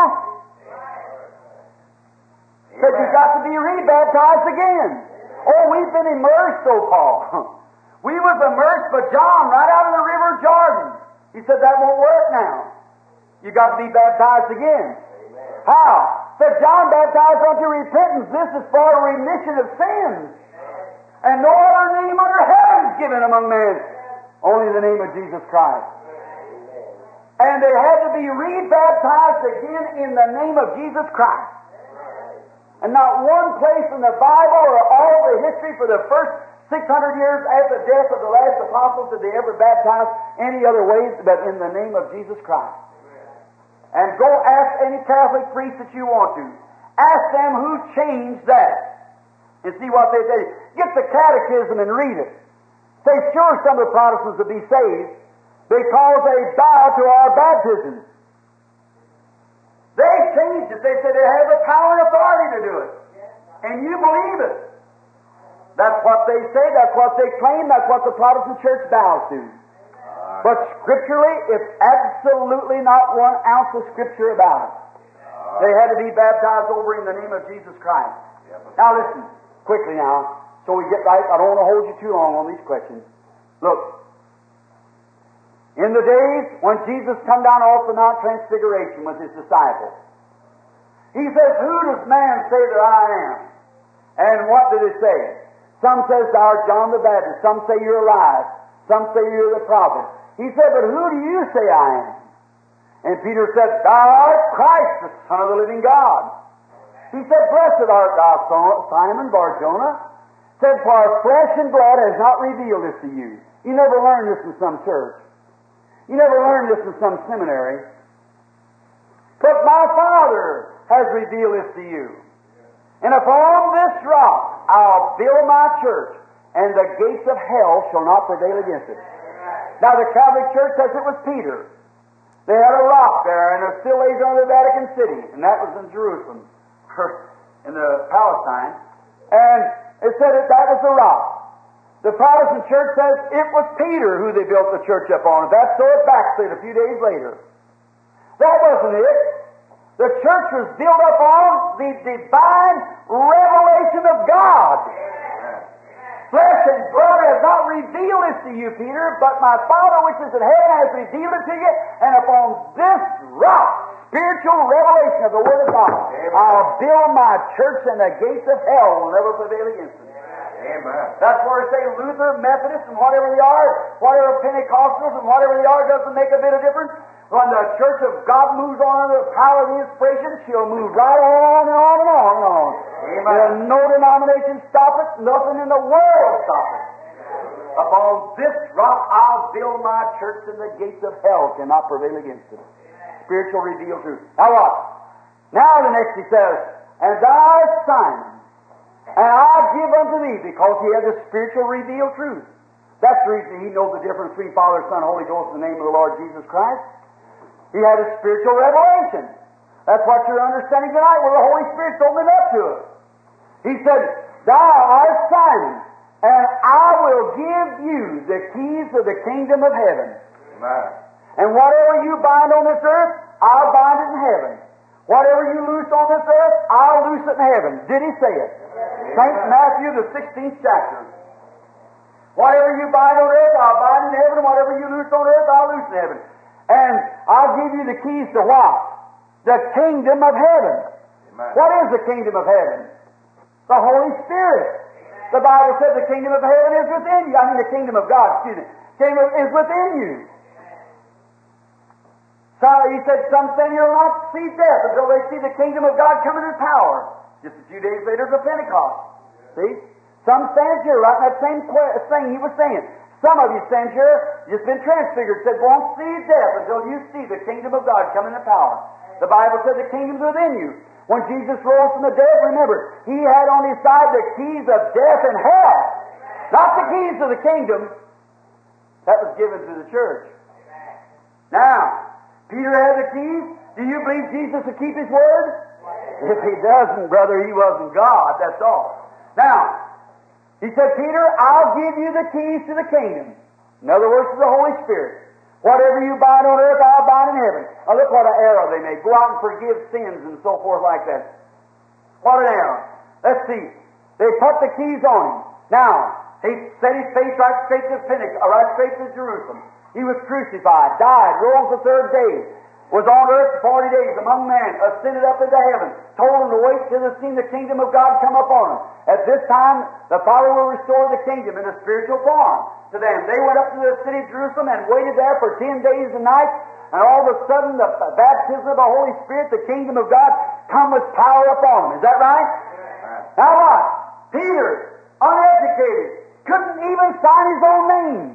Because you've got to be rebaptized again. Oh, we've been immersed, oh Paul. We was immersed by John right out of the river Jordan. He said, that won't work now. You've got to be baptized again. Amen. How? Said John baptized unto repentance. This is for a remission of sins. And no other name under heaven is given among men, only the name of Jesus Christ. And they had to be rebaptized again in the name of Jesus Christ. And not one place in the Bible or all the history for the first six hundred years after the death of the last apostles did they ever baptize any other way but in the name of Jesus Christ. And go ask any Catholic priest that you want to. Ask them who changed that. And see what they say. Get the catechism and read it. Say, sure, some of the Protestants will be saved because they bow to our baptism. They changed it. They said they have the power and authority to do it. And you believe it. That's what they say. That's what they claim. That's what the Protestant church bows to. But scripturally, it's absolutely not one ounce of scripture about it. They had to be baptized over in the name of Jesus Christ. Now listen. Quickly now, so we get right. I don't want to hold you too long on these questions. Look, in the days when Jesus come down off the Mount Transfiguration with his disciples, he says, who does man say that I am? And what did it say? Some says thou art John the Baptist. Some say you're Elias. Some say you're the prophet. He said, but who do you say I am? And Peter said, thou art Christ, the Son of the living God. He said, blessed art thou, Simon Bar-Jonah. Said, for flesh and blood has not revealed this to you. You never learned this in some church. You never learned this in some seminary. But my Father has revealed this to you. And upon this rock I'll build my church, and the gates of hell shall not prevail against it. Now the Catholic Church says it was Peter. They had a rock there, and it still lays under the Vatican City, and that was in Jerusalem. in the Palestine, and it said that that was the rock. The Protestant church says it was Peter who they built the church upon. That's so it backslid a few days later. That wasn't it. The church was built upon the divine revelation of God. Flesh and blood has not revealed this to you, Peter, but my Father which is in heaven has revealed it to you, and upon this rock, spiritual revelation of the Word of God, I'll build my church, and the gates of hell will never prevail against it. Amen. That's where they say Luther, Methodist, and whatever they are, whatever Pentecostals, and whatever they are, doesn't make a bit of difference. When the church of God moves on under the power of the inspiration, she'll move right on and on and on and on. Amen. There'll no denomination stop it, nothing in the world will stop it. Upon this rock I'll build my church, and the gates of hell cannot prevail against it. Spiritual revealed truth. Now what? Now the next he says, and thou, Simon, and I give unto thee, because he had the spiritual revealed truth. That's the reason he knows the difference between Father, Son, Holy Ghost in the name of the Lord Jesus Christ. He had a spiritual revelation. That's what you're understanding tonight, where the Holy Spirit's opening up to us. He said, thou art Simon, and I will give you the keys of the kingdom of heaven. Amen. And whatever you bind on this earth, I'll bind it in heaven. Whatever you loose on this earth, I'll loose it in heaven. Did he say it? Saint Matthew, the sixteenth chapter. Whatever you bind on earth, I'll bind in heaven. Whatever you loose on earth, I'll loose in heaven. And I'll give you the keys to what? The kingdom of heaven. Amen. What is the kingdom of heaven? The Holy Spirit. The Bible said the kingdom of heaven is within you. I mean the kingdom of God, excuse me. Kingdom is within you. So he said, some say you'll not see death until they see the kingdom of God coming in power. Just a few days later, the Pentecost. See? Some stand here, right in that same thing he was saying. Some of you stand here, just been transfigured, said, won't see death until you see the kingdom of God coming in power. The Bible said the kingdom's within you. When Jesus rose from the dead, remember, he had on his side the keys of death and hell. Not the keys of the kingdom. That was given to the church. Now, Peter had the keys. Do you believe Jesus will keep his word? If he doesn't, brother, he wasn't God, that's all. Now, he said, Peter, I'll give you the keys to the kingdom. In other words, to the Holy Spirit. Whatever you bind on earth, I'll bind in heaven. Now look what an arrow they made. Go out and forgive sins and so forth like that. What an arrow. Let's see. They put the keys on him. Now, he set his face right straight to Pentecost, right straight to Jerusalem. He was crucified, died, rose the third day, was on earth forty days among men, ascended up into heaven, told them to wait till they seen the kingdom of God come upon them. At this time, the Father will restore the kingdom in a spiritual form to them. They went up to the city of Jerusalem and waited there for ten days and nights, and all of a sudden the baptism of the Holy Spirit, the kingdom of God, come with power upon them. Is that right? Yeah. Now what? Peter, uneducated, couldn't even sign his own name.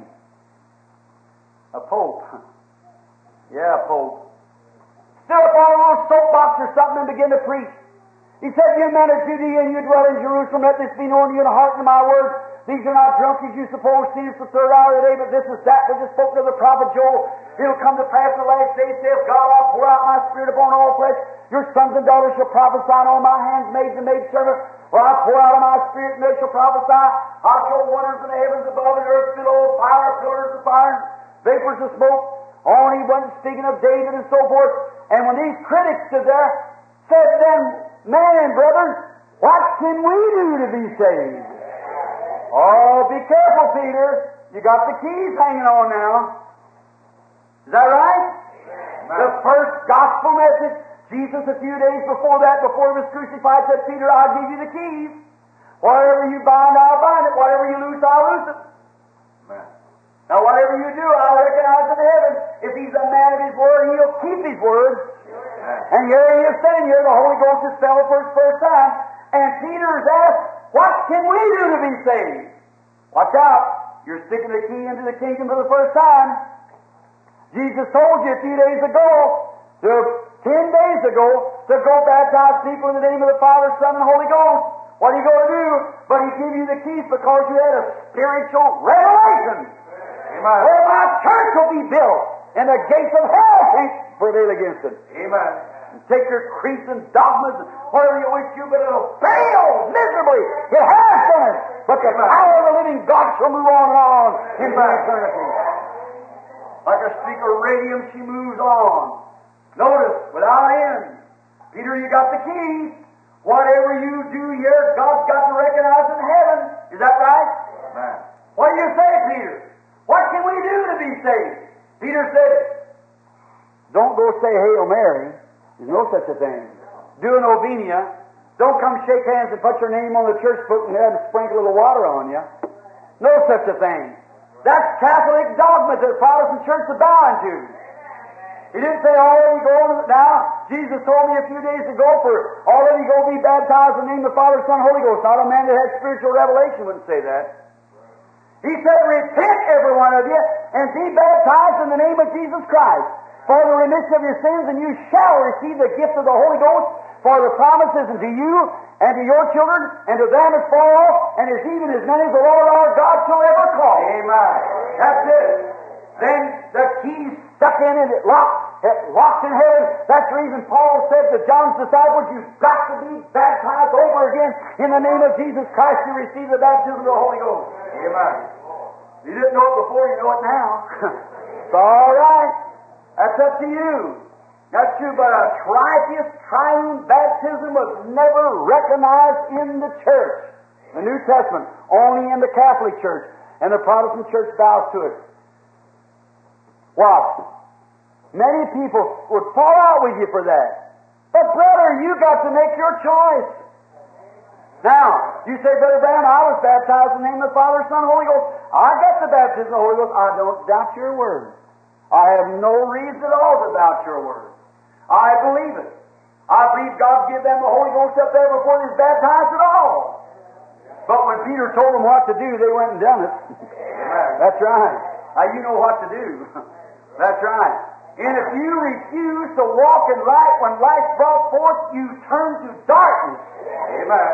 A pope. Yeah, a pope. Stood up on a little soapbox or something and began to preach. He said, you men of Judea and you dwell in Jerusalem, let this be known to you in the heart of my words. These are not drunk as you suppose, see it's the third hour of the day, but this is that which is spoken of the prophet Joel. It'll come to pass in the last days, saith God, I'll pour out my spirit upon all flesh. Your sons and daughters shall prophesy, and all my handmaids and maidservants. Well, I pour out of my spirit, and they shall prophesy. I'll show wonders in the heavens above and earth below, fire, pillars of fire, vapors of smoke. On he went speaking of David and so forth. And when these critics stood there, said to them, men and brothers, what can we do to be saved? Oh, be careful, Peter. You got the keys hanging on now. Is that right? Amen. The first gospel message, Jesus a few days before that, before he was crucified, said, Peter, I'll give you the keys. Whatever you bind, I'll bind it. Whatever you loose, I'll loose it. Amen. Now, whatever you do, I'll recognize in heaven. If he's a man of his word, he'll keep his word. Amen. And here he is sitting here, the Holy Ghost has fell for his first time, and Peter is asked, what can we do to be saved? Watch out. You're sticking the key into the kingdom for the first time. Jesus told you a few days ago, to, ten days ago, to go baptize people in the name of the Father, Son, and Holy Ghost. What are you going to do? But he gave you the keys because you had a spiritual revelation. Amen. Where my church will be built, and the gates of hell can't prevail against it. Amen. and take your creeds and dogmas and whatever you wish to, but it'll fail miserably. It has done it. But the power of the living God shall move on and on into eternity. Like a streak of radium, she moves on. Notice, without end. Peter, you got the keys. Whatever you do here, God's got to recognize in heaven. Is that right? Amen. What do you say, Peter? What can we do to be saved? Peter said, don't go say Hail Mary. There's no such a thing. Do a novena. Don't come shake hands and put your name on the church book and have them sprinkle a little water on you. No such a thing. That's Catholic dogma that the Protestant church is bowing to. He didn't say, all of you go now. Jesus told me a few days ago, for all of you go be baptized in the name of the Father, Son, Holy Ghost. Not a man that had spiritual revelation wouldn't say that. He said, repent, every one of you, and be baptized in the name of Jesus Christ for the remission of your sins, and you shall receive the gift of the Holy Ghost, for the promises unto you and to your children and to them as far off, and as even as many as the Lord our God shall ever call. Amen. That's it. Then the key's stuck in and it locked, it locked in heaven. That's the reason Paul said to John's disciples, you've got to be baptized over again in the name of Jesus Christ to receive the baptism of the Holy Ghost. Amen. You didn't know it before, you know it now. It's all right. That's up to you. That's true, but a tritheist, triune baptism was never recognized in the church. The New Testament, only in the Catholic Church, and the Protestant Church bows to it. What? Many people would fall out with you for that. But brother, you got to make your choice. Now, you say, Brother Branham, I was baptized in the name of the Father, Son, Holy Ghost. I got the baptism of the Holy Ghost. I don't doubt your word. I have no reason at all to doubt your word. I believe it. I believe God gave them the Holy Ghost up there before they was baptized at all. But when Peter told them what to do, they went and done it. That's right. Now you know what to do. That's right. And if you refuse to walk in light when light's brought forth, you turn to darkness. Amen.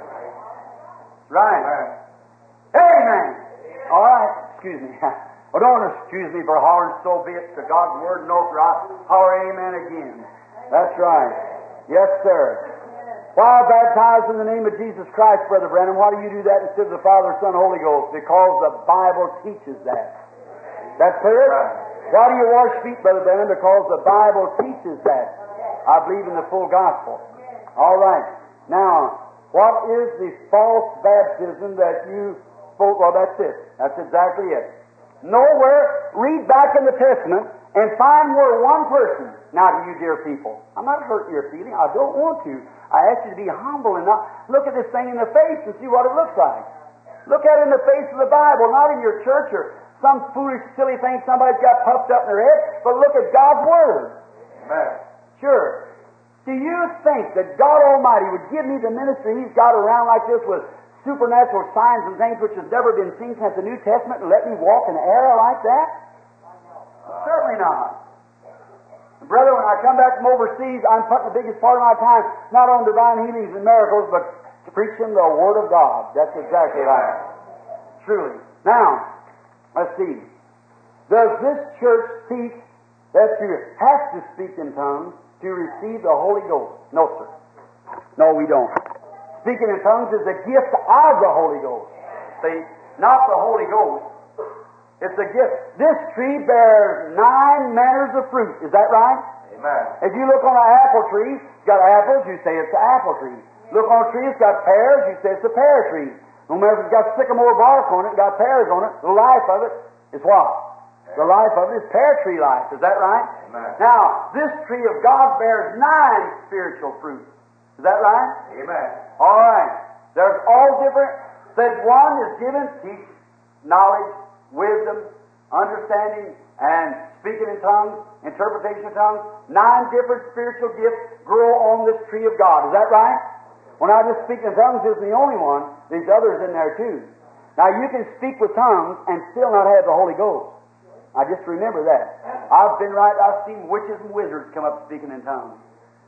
Right. Amen. Amen. All right. Excuse me. Well, don't excuse me for hollering, so be it to God's word. No, for I holler amen again. That's right. Yes, sir. Why baptize in the name of Jesus Christ, Brother Branham? Why do you do that instead of the Father, Son, Holy Ghost? Because the Bible teaches that. That's clear? Why do you wash feet, Brother Branham? Because the Bible teaches that. I believe in the full gospel. All right. Now, what is the false baptism that you spoke? Well, that's it. That's exactly it. Nowhere, read back in the Testament and find where one person, now to you dear people, I'm not hurting your feeling, I don't want to. I ask you to be humble and not look at this thing in the face and see what it looks like. Look at it in the face of the Bible, not in your church or some foolish, silly thing somebody's got puffed up in their head, but look at God's Word. Amen. Sure. Do you think that God Almighty would give me the ministry He's got around like this with supernatural signs and things which has never been seen since the New Testament and let me walk in error like that? Certainly not. Brother, when I come back from overseas, I'm putting the biggest part of my time not on divine healings and miracles, but preaching the Word of God. That's exactly right. Truly. Now, let's see. Does this church teach that you have to speak in tongues to receive the Holy Ghost? No, sir. No, we don't. Speaking in tongues is a gift of the Holy Ghost. See? Not the Holy Ghost. It's a gift. This tree bears nine manners of fruit. Is that right? Amen. If you look on an apple tree, it's got apples, you say it's an apple tree. Look on a tree, it's got pears, you say it's a pear tree. No matter if it's got sycamore bark on it, got pears on it, the life of it is what? The life of it is pear tree life. Is that right? Amen. Now, this tree of God bears nine spiritual fruits. Is that right? Amen. All right. There's all different. Said one is given teach, knowledge, wisdom, understanding, and speaking in tongues, interpretation of tongues. Nine different spiritual gifts grow on this tree of God. Is that right? When I just speak in tongues isn't the only one. There's others in there too. Now you can speak with tongues and still not have the Holy Ghost. I just remember that. I've been right, I've seen witches and wizards come up speaking in tongues.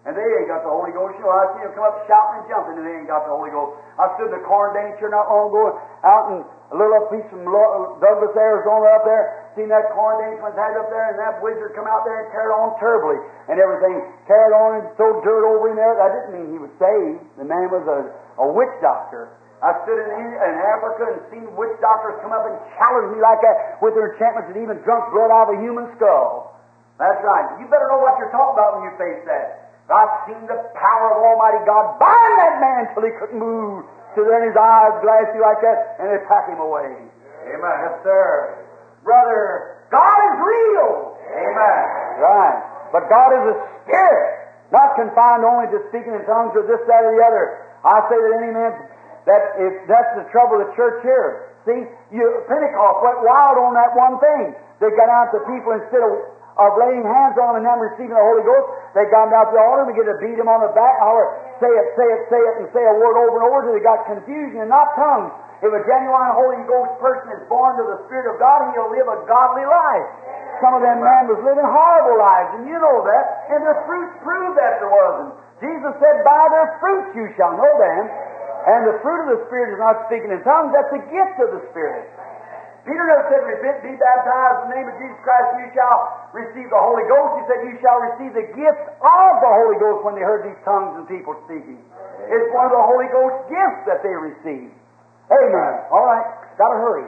And they ain't got the Holy Ghost. You know, I see them come up shouting and jumping, and they ain't got the Holy Ghost. I stood in the corn dance here not long ago, out in a little piece from Douglas, Arizona, up there. Seen that corn dance was had up there, and that wizard come out there and carried on terribly, and everything carried on and threw dirt over him there. That didn't mean he was saved. The man was a, a witch doctor. I stood in, in Africa and seen witch doctors come up and challenge me like that with their enchantments and even drunk blood out of a human skull. That's right. You better know what you're talking about when you face that. I've seen the power of Almighty God bind that man till he couldn't move, till then his eyes glassy like that, and they pack him away. Amen. Yes, sir. Brother, God is real. Amen. Right. But God is a spirit, not confined only to speaking in tongues or this, that, or the other. I say that any man, that if that's the trouble of the church here. See, you, Pentecost went wild on that one thing. They got out to people instead of of laying hands on them and them receiving the Holy Ghost, they got them out to the altar and began to beat them on the back, holler, say it, say it, say it, and say a word over and over till they got confusion and not tongues. If a genuine Holy Ghost person is born to the Spirit of God, he'll live a godly life. Some of them men was living horrible lives, and you know that, and their fruits prove that there wasn't. Jesus said, by their fruits you shall know them. And the fruit of the Spirit is not speaking in tongues, that's the gift of the Spirit. Peter never said, repent, be baptized in the name of Jesus Christ, and you shall receive the Holy Ghost. He said, you shall receive the gift of the Holy Ghost when they heard these tongues and people speaking. It's one of the Holy Ghost gifts that they receive. Amen. All right, got to hurry.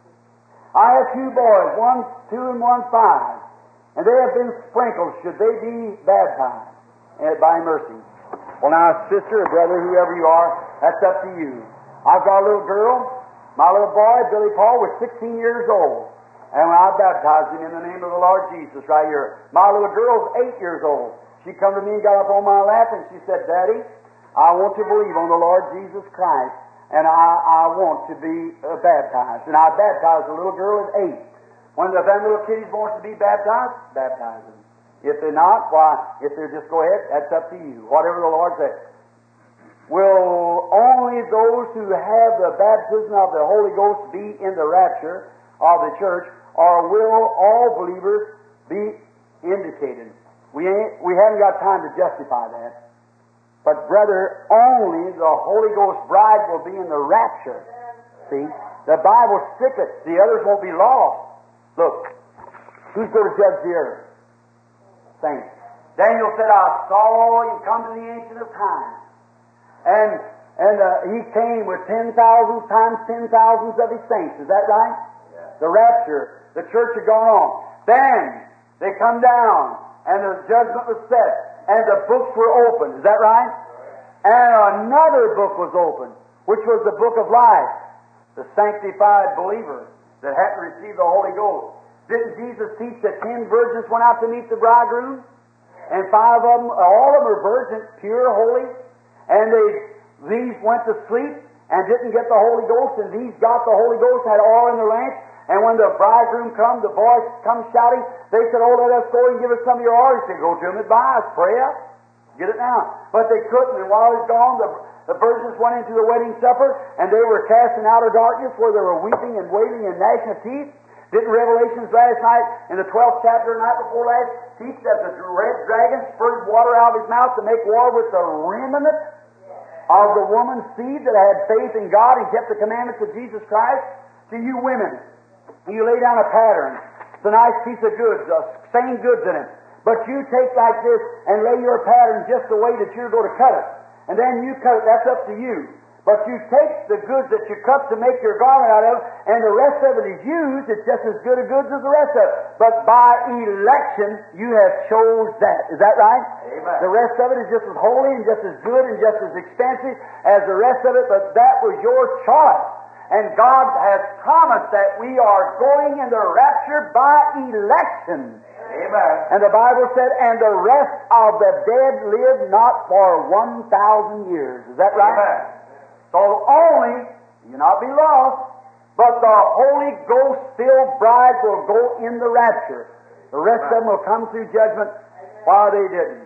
I have two boys, one two and one five, and they have been sprinkled. Should they be baptized uh, by mercy? Well, now, sister or brother, whoever you are, that's up to you. I've got a little girl. My little boy, Billy Paul, was sixteen years old. And when I baptized him in the name of the Lord Jesus right here. My little girl's eight years old. She come to me and got up on my lap and she said, Daddy, I want to believe on the Lord Jesus Christ, and I, I want to be uh, baptized. And I baptized a little girl at eight. When the them little kiddies wants to be baptized, baptize them. If they're not, why, if they're just go ahead, that's up to you. Whatever the Lord says. Will only those who have the baptism of the Holy Ghost be in the rapture of the church, or will all believers be indicated? We ain't, we haven't got time to justify that. But brother, only the Holy Ghost bride will be in the rapture. See? The Bible strictly, the others won't be lost. Look, who's going to judge the earth? Saints. Daniel said, I saw you come to the Ancient of Time. And and uh, he came with ten thousands times ten thousands of his saints. Is that right? Yeah. The rapture, the church had gone on. Then they come down, and the judgment was set, and the books were opened. Is that right? And another book was opened, which was the book of life, the sanctified believer that hadn't received the Holy Ghost. Didn't Jesus teach that ten virgins went out to meet the bridegroom? And five of them, all of them were virgins, pure, holy. And they, these went to sleep and didn't get the Holy Ghost, and these got the Holy Ghost, had oil in their lamps. And when the bridegroom come, the boys come shouting, they said, oh, let us go and give us some of your oil. He said, go to them and buy us, pray up, get it now. But they couldn't, and while he's gone, the, the virgins went into the wedding supper, and they were cast in outer darkness where they were weeping and wailing and gnashing of teeth. Didn't Revelations last night, in the twelfth chapter, the night before last, teach that the red dragon spurted water out of his mouth to make war with the remnant of the woman's seed that had faith in God and kept the commandments of Jesus Christ? To you women, you lay down a pattern. It's a nice piece of goods, uh, same goods in it. But you take like this and lay your pattern just the way that you're going to cut it. And then you cut it, that's up to you. But you take the goods that you cut to make your garment out of, and the rest of it is used. It's just as good a goods as the rest of it. But by election, you have chose that. Is that right? Amen. The rest of it is just as holy and just as good and just as expensive as the rest of it, but that was your choice. And God has promised that we are going in the rapture by election. Amen. And the Bible said, and the rest of the dead live not for one thousand years. Is that right? Amen. So only, you not be lost, but the Holy Ghost-filled bride will go in the rapture. The rest of them will come through judgment while they didn't.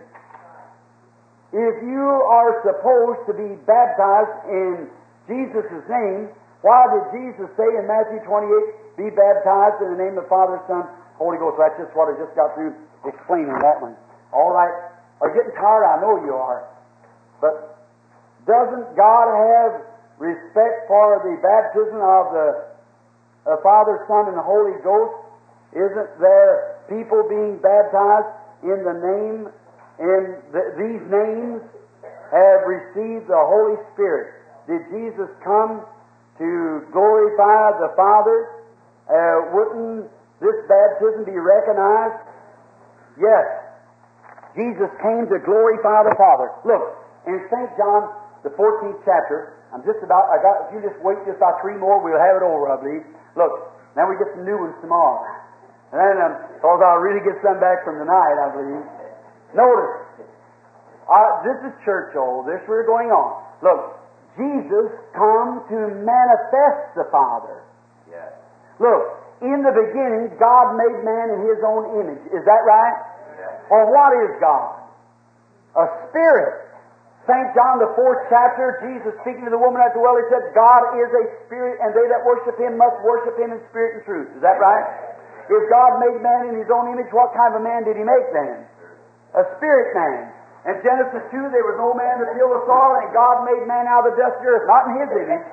If you are supposed to be baptized in Jesus' name, why did Jesus say in Matthew twenty-eight, be baptized in the name of the Father, Son, Holy Ghost? That's just what I just got through explaining that one. All right. are getting tired. I know you are. But doesn't God have respect for the baptism of the uh, Father, Son, and the Holy Ghost? Isn't there people being baptized in the name, and the, these names have received the Holy Spirit? Did Jesus come to glorify the Father? Uh, wouldn't this baptism be recognized? Yes. Jesus came to glorify the Father. Look, in Saint John, the fourteenth chapter, I'm just about, I got, if you just wait just about three more, we'll have it over, I believe. Look, now we get some new ones tomorrow. And then, um, because I'll really get some back from tonight, I believe. Notice, uh, this is church old, this we're going on. Look, Jesus come to manifest the Father. Yes. Look, in the beginning, God made man in His own image. Is that right? Yes. Well, what is God? A spirit. Saint John, the fourth chapter, Jesus speaking to the woman at the well, He said, God is a spirit, and they that worship Him must worship Him in spirit and truth. Is that right? If God made man in His own image, what kind of a man did He make then? A spirit man. In Genesis two, there was no man to till the soil, and God made man out of the dust of the earth, not in His image,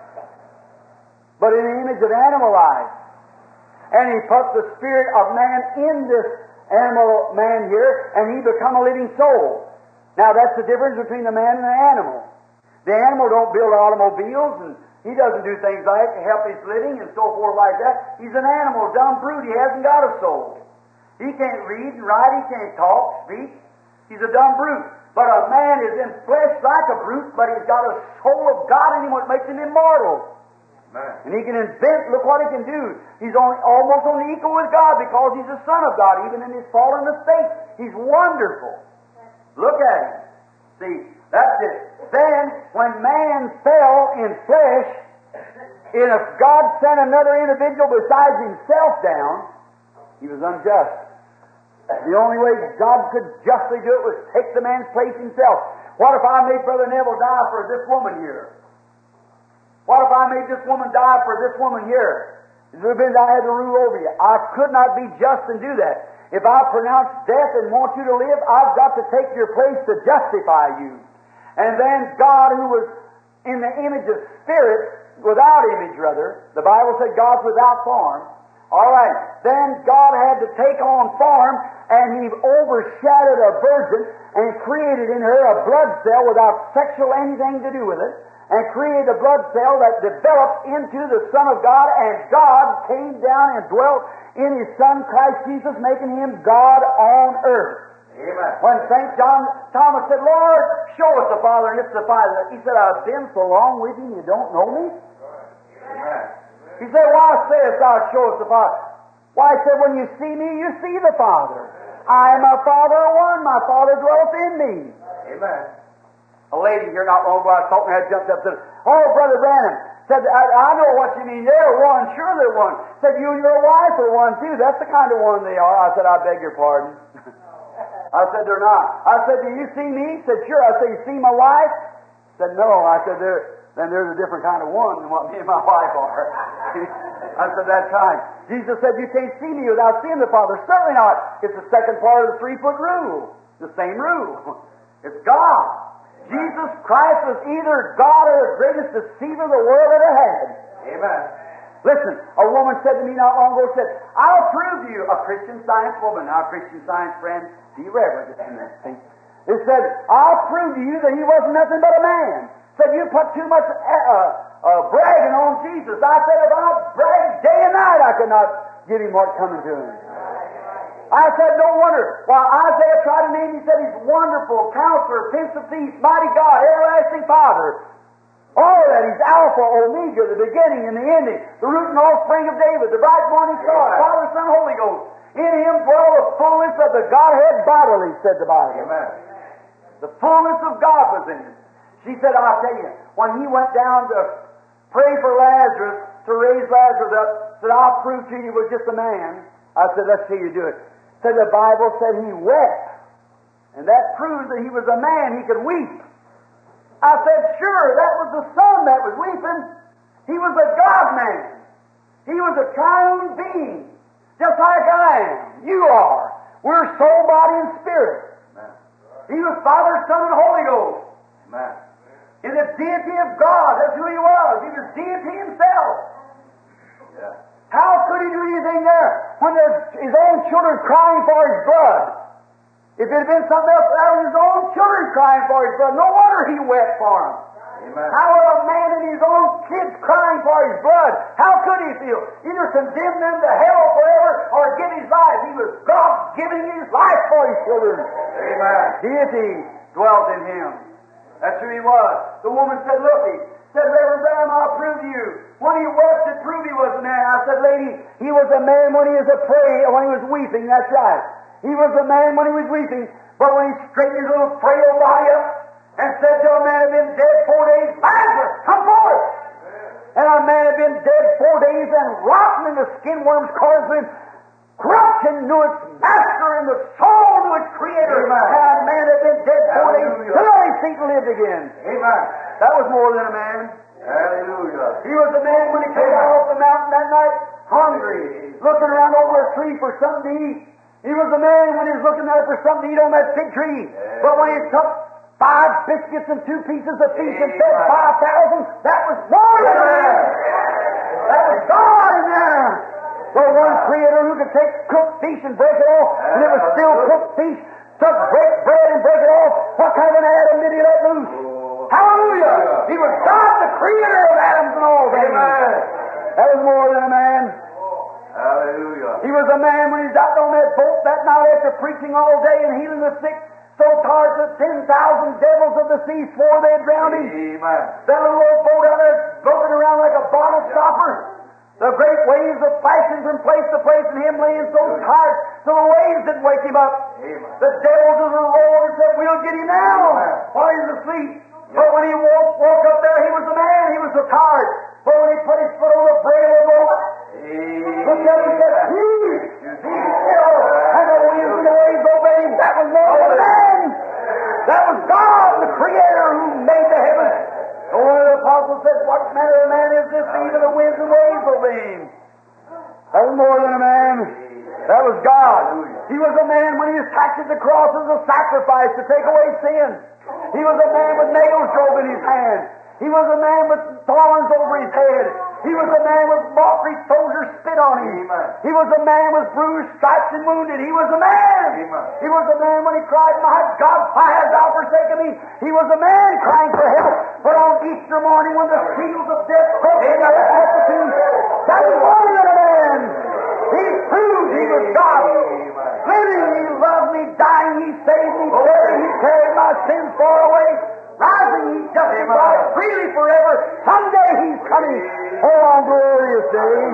but in the image of animal life. And He put the spirit of man in this animal man here, and he become a living soul. Now that's the difference between the man and the animal. The animal don't build automobiles, and he doesn't do things like help his living and so forth like that. He's an animal, dumb brute. He hasn't got a soul. He can't read and write. He can't talk, speak. He's a dumb brute. But a man is in flesh like a brute, but he's got a soul of God in him, what makes him immortal. Amen. And he can invent, look what he can do. He's on, almost on the equal with God because he's the Son of God, even in his fallen estate. He's wonderful. Look at him. See, that's it. Then, when man fell in flesh, and if God sent another individual besides himself down, he was unjust. The only way God could justly do it was take the man's place himself. What if I made Brother Neville die for this woman here? What if I made this woman die for this woman here? It would have been I had to rule over you. I could not be just and do that. If I pronounce death and want you to live, I've got to take your place to justify you. And then God, who was in the image of spirit, without image rather, the Bible said God's without form. All right, then God had to take on form, and He overshadowed a virgin and created in her a blood cell without sexual anything to do with it, and created a blood cell that developed into the Son of God, and God came down and dwelt in His Son, Christ Jesus, making Him God on earth. Amen. When Saint John Thomas said, Lord, show us the Father, and it's the Father, he said, I've been so long with you, and you don't know me? Amen. He said, why sayest thou, show us the Father? Why, he said, when you see me, you see the Father. I and my Father are one. My Father dwelleth in me. Amen. A lady here not long ago, I was talking to her, jumped up and said, oh, Brother Branham, said, I, I know what you mean. They're one. Sure they're one. Said, you and your wife are one, too. That's the kind of one they are. I said, I beg your pardon. I said, they're not. I said, do you see me? He said, sure. I said, you see my wife? He said, no. I said, there. Then there's a different kind of one than what me and my wife are. I said, that's right. Jesus said, you can't see me without seeing the Father. Certainly not. It's the second part of the three-foot rule. The same rule. It's God. Jesus Christ was either God or the greatest deceiver the world ever had. Amen. Listen, a woman said to me not long ago, said, I'll prove to you, a Christian Science woman. Now, Christian Science friend, be reverent just a minute. See? It said, I'll prove to you that He wasn't nothing but a man. Said, you put too much uh, uh, bragging on Jesus. I said, if I bragged day and night, I could not give Him what's coming to Him. I said, no wonder. While Isaiah tried to name, he said, He's wonderful, Counselor, Prince of Peace, Mighty God, Everlasting Father. All of that, He's Alpha, Omega, the beginning and the ending, the root and offspring of David, the bright morning star, Father, Son, Holy Ghost. In Him dwell the fullness of the Godhead bodily, said the Bible. Amen. The fullness of God was in Him. She said, I'll tell you, when He went down to pray for Lazarus, to raise Lazarus up, said, I'll prove to you he was just a man. I said, let's see you do it. Said the Bible said He wept. And that proves that He was a man, He could weep. I said, sure, that was the Son that was weeping. He was a God-man. He was a triune being, just like I am. You are. We're soul, body, and spirit. Amen. Father, Son, and Holy Ghost. Amen. In the deity of God. That's who He was. He was deity Himself. Yeah. How could He do anything there when there's His own children crying for His blood? If it had been something else, that was His own children crying for His blood. No wonder He wept for them. Amen. How would a man and his own kids crying for his blood? How could he feel? Either condemn them to hell forever or give his life. He was God giving his life for his children. Amen. Deity dwelt in him. That's who he was. The woman said, look, he said, Reverend Branham, I'll prove to you. When he wept to prove he was a man. I said, lady, he was a man when he was a prey, when he was weeping. That's right. He was a man when he was weeping. But when he straightened his little frail body up, and said to a man who had been dead four days, Lazarus, come forth! And a man had been dead four days and rotten, and the skin worms caused him corruption knew its master, and the soul knew its creator. Amen. And a man had been dead four days, Hallelujah. till he seat and lived again. Amen. That was more than a man. Hallelujah. He was a man when he came Amen. out off the mountain that night, hungry, looking around over a tree for something to eat. He was a man when he was looking there for something to eat on that fig tree. Amen. But when he took five biscuits and two pieces of fish and fed Amen. five thousand, that was more than a man. That was God in there. The one creator who could take cooked fish and break it off, and it was still cooked fish, took break bread and break it off. What kind of an Adam did He let loose? Oh. Hallelujah! He was God, the creator of atoms and all things. Amen. That was more than a man. Hallelujah. He was a man when he was out on that boat that night after preaching all day and healing the sick, so tired that ten thousand devils of the sea swore they'd drown him. Amen. That little old boat out there floating around like a bottle stopper. The great waves of flashing from place to place and him laying so tired so the waves didn't wake him up. Amen. The devils of the Lord said, we'll get him now Amen. while he's asleep. But when he woke, woke up there, he was a man, he was so tired. But when he put his foot on the brail of the boat, the devil said, peace, be still. And the winds and the waves obeyed him. That was more than a man. That was God, the Creator, who made the heavens. So one of the apostles said, what manner of man is this, even the winds and waves obey him? That was more than a man. That was God. He was a man when he was tacked to the cross as a sacrifice to take away sin. He was a man with nails drove in his hand. He was a man with thorns over his head. He was a man with mockery soldiers spit on him. Amen. He was a man with bruised, stripes, and wounded. He was a man. Amen. He was a man when he cried, my God, why hast thou forsaken me? He was a man crying for help. But on Easter morning when the seals of death broke in the multitude, that was more than a man. He proved he was God. Living, he loved me. Dying, he saved me. Buried, he carried my sins far away. Rising, he justified freely forever. Someday he's coming. Oh, on glorious days.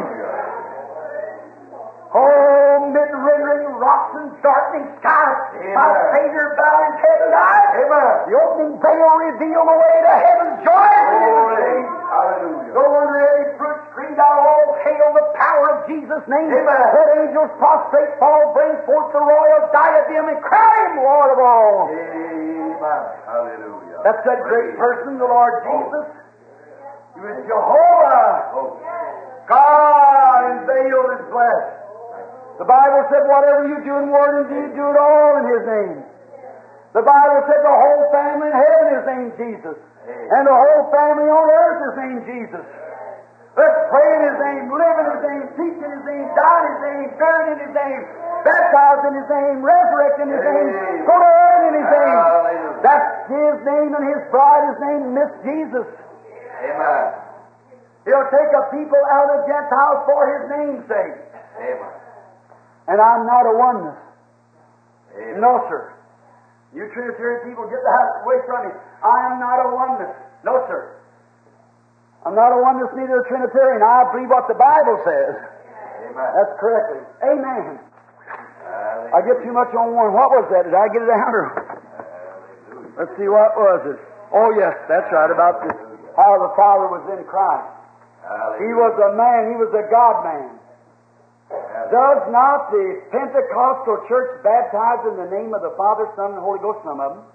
Oh, mid-rendering rocks and darkening skies. My Savior bowed his head and died. Amen. The opening veil revealed the way to heaven's joy. Hallelujah. No wonder every brute screamed out, all hail the power of Jesus' name. Amen. Let angels prostrate fall, bring forth the royal diadem, and crown him Lord of all. Amen. Hallelujah. That's that great person, the Lord Jesus. He was Jehovah. Oh. God unveiled His blessed. The Bible said, whatever you do in word and deed, do it all in His name. The Bible said the whole family in heaven is named Jesus. And the whole family on earth is named Jesus. Let's pray in His name, live in His name, teach in His name, die in His name, buried in His name, baptized in His name, resurrect in His name, go to heaven in His name. Hallelujah. That's His name, and His bride is named Miss Jesus. Amen. He'll take a people out of the Gentiles for His name's sake. Amen. And I'm not a oneness. Amen. No, sir. You Trinitarian people, get the house away from me. I am not a oneness. No, sir. I'm not a oneness, neither a Trinitarian. I believe what the Bible says. Amen. That's correctly. Amen. Hallelujah. I get too much on one. What was that? Did I get it out? Or? Hallelujah. Let's see, what was it? Oh, yes, that's right, about this. How the Father was in Christ. Hallelujah. He was a man. He was a God-man. Does not the Pentecostal church baptize in the name of the Father, Son, and Holy Ghost, some of them?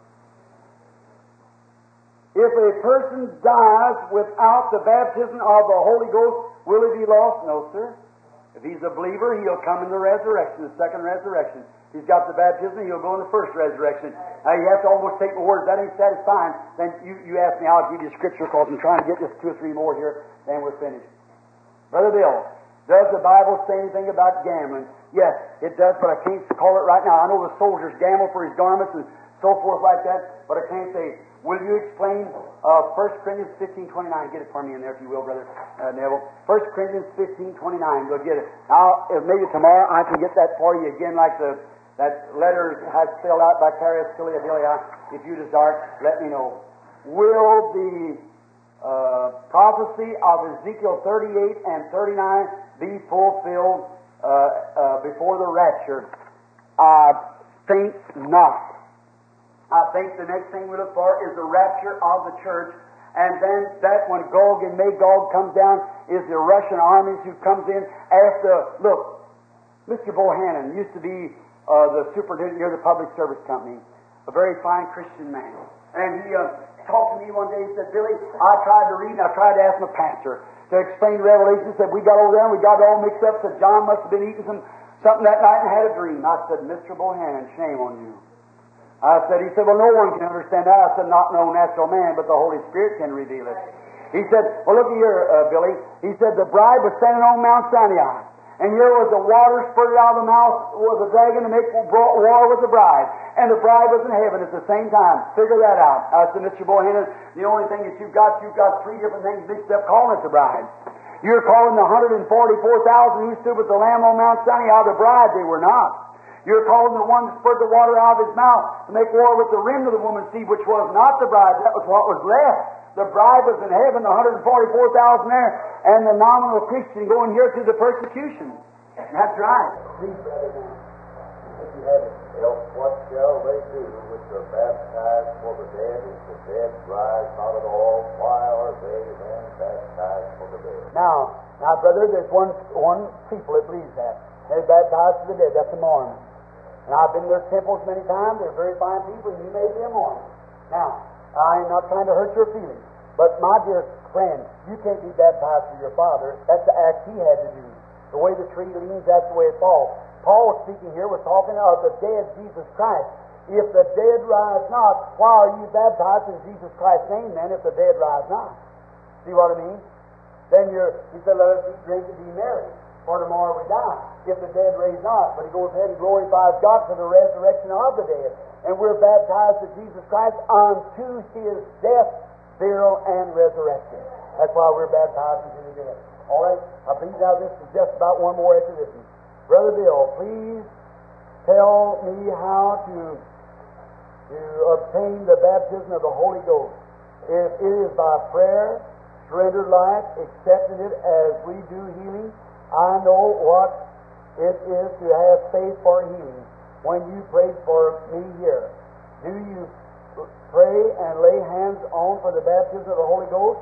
If a person dies without the baptism of the Holy Ghost, will he be lost? No, sir. If he's a believer, he'll come in the resurrection, the second resurrection. He's got the baptism, he'll go in the first resurrection. Now, you have to almost take my words. That ain't satisfying. Then you, you ask me, I'll give you scripture, because I'm trying to get just two or three more here, then we're finished. Brother Bill, does the Bible say anything about gambling? Yes, it does, but I can't call it right now. I know the soldiers gamble for his garments and so forth like that, but I can't say. Will you explain uh, First Corinthians fifteen twenty-nine? Get it for me in there, if you will, Brother uh, Neville. First Corinthians fifteen twenty-nine. Go get it. Now, if maybe tomorrow I can get that for you again, like the that letter has filled out by Carius Philadelphia. If you desire, let me know. Will the uh, prophecy of Ezekiel thirty-eight and thirty-nine be fulfilled uh, uh, before the rapture? I think not. I think the next thing we look for is the rapture of the church, and then that when Gog and Magog comes down is the Russian armies who comes in after. Look, Mister Bohannon used to be uh, the superintendent here of the public service company, a very fine Christian man, and he uh, talked to me one day. He said, "Billy, I tried to read, and I tried to ask my pastor to explain Revelation." Said we got over there and we got it all mixed up. Said John must have been eating some something that night and had a dream. I said, "Mister Bohannon, shame on you." I said, he said, "Well, no one can understand that." I said, "Not no natural man, but the Holy Spirit can reveal it." He said, "Well, look here, uh, Billy." He said, "The bride was standing on Mount Sinai, and here was the water spurted out of the mouth was a dragon to make war with the bride, and the bride was in heaven at the same time. Figure that out." I said, "Mister Bohannon, the only thing that you've got, you've got three different things mixed up calling it the bride. You're calling the one hundred forty-four thousand who stood with the Lamb on Mount Sinai the bride. They were not. You're calling the one that spurred the water out of his mouth to make war with the rim of the woman's seed, which was not the bride. That was what was left. The bride was in heaven, the one hundred forty-four thousand there, and the nominal Christian going here through the persecution." That's right. Please, brother, now, if you have it. Else what shall they do which are baptized for the dead if the dead rise not at all? Why are they then baptized for the dead? Now, now, brother, there's one one people that believes that. They're baptized for the dead. That's the Mormons. And I've been to their temples many times. They're very fine people, and you may be a Mormon. Now, I'm not trying to hurt your feelings, but my dear friend, you can't be baptized for your father. That's the act he had to do. The way the tree leans, that's the way it falls. Paul, speaking here, was talking of the dead Jesus Christ. If the dead rise not, why are you baptized in Jesus Christ's name then, if the dead rise not? See what I mean? Then you're, he said, "Let us eat, drink, and be merry, for tomorrow we die, if the dead raise not." But he goes ahead and glorifies God for the resurrection of the dead. And we're baptized to Jesus Christ unto his death, burial, and resurrection. That's why we're baptized into the dead. All right? I believe now this is just about one more after this one. Brother Bill, please tell me how to, to obtain the baptism of the Holy Ghost. If it is by prayer, surrendered life, accepting it as we do healing, I know what it is to have faith for healing. When you prayed for me here, do you pray and lay hands on for the baptism of the Holy Ghost?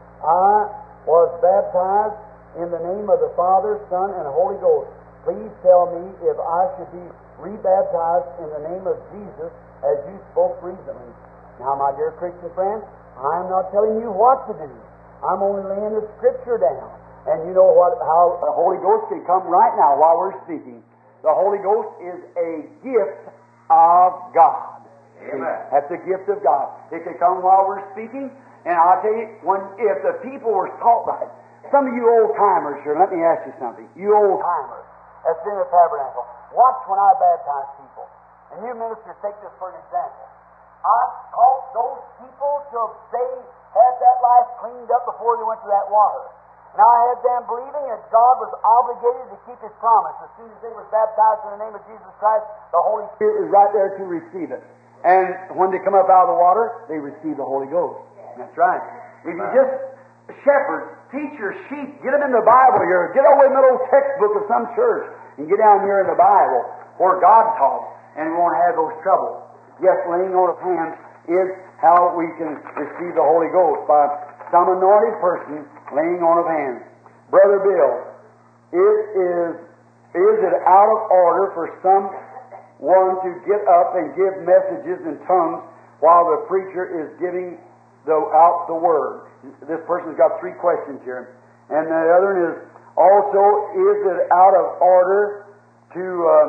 I was baptized in the name of the Father, Son, and Holy Ghost. Please tell me if I should be rebaptized in the name of Jesus as you spoke recently. Now, my dear Christian friend, I'm not telling you what to do. I'm only laying the Scripture down. And you know what? How the Holy Ghost can come right now while we're speaking. The Holy Ghost is a gift of God. Amen. That's a gift of God. It can come while we're speaking. And I'll tell you, when if the people were taught right, some of you old timers here, let me ask you something. You old timers that's been in the tabernacle, watch when I baptize people. And you ministers, take this for an example. I taught those people till they had that life cleaned up before they went to that water. And I had them believing that God was obligated to keep His promise. As soon as they were baptized in the name of Jesus Christ, the Holy Spirit was right there to receive it. And when they come up out of the water, they receive the Holy Ghost. That's right. If you just shepherds, teach your sheep, get them in the Bible here, get away from an old textbook of some church, and get down here in the Bible where God taught, and we won't have those troubles. Yes, laying on of hands is how we can receive the Holy Ghost, by some anointed person laying on of hands. Brother Bill, it is, is it out of order for someone to get up and give messages in tongues while the preacher is giving the, out the Word? This person's got three questions here. And the other one is, also, is it out of order to um,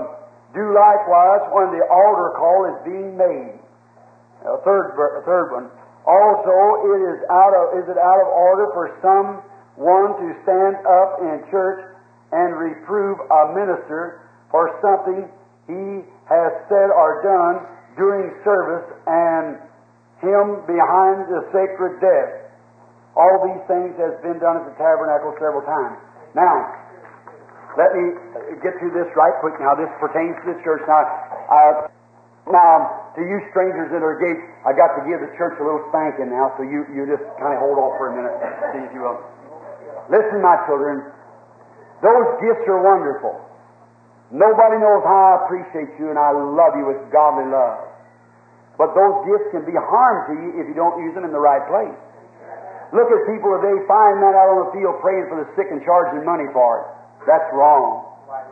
do likewise when the altar call is being made. A third, a third one. Also, it is out of is it out of order for some one to stand up in church and reprove a minister for something he has said or done during service, and him behind the sacred desk? All these things has been done at the tabernacle several times. Now, let me get through this right quick. Now, this pertains to the church. Now, uh, now, to you strangers that are gates, I got to give the church a little spanking now, so you, you just kind of hold off for a minute, see if you will. Listen, my children, those gifts are wonderful. Nobody knows how I appreciate you and I love you with godly love. But those gifts can be harm to you if you don't use them in the right place. Look at people today, find men out on the field praying for the sick and charging money for it. That's wrong.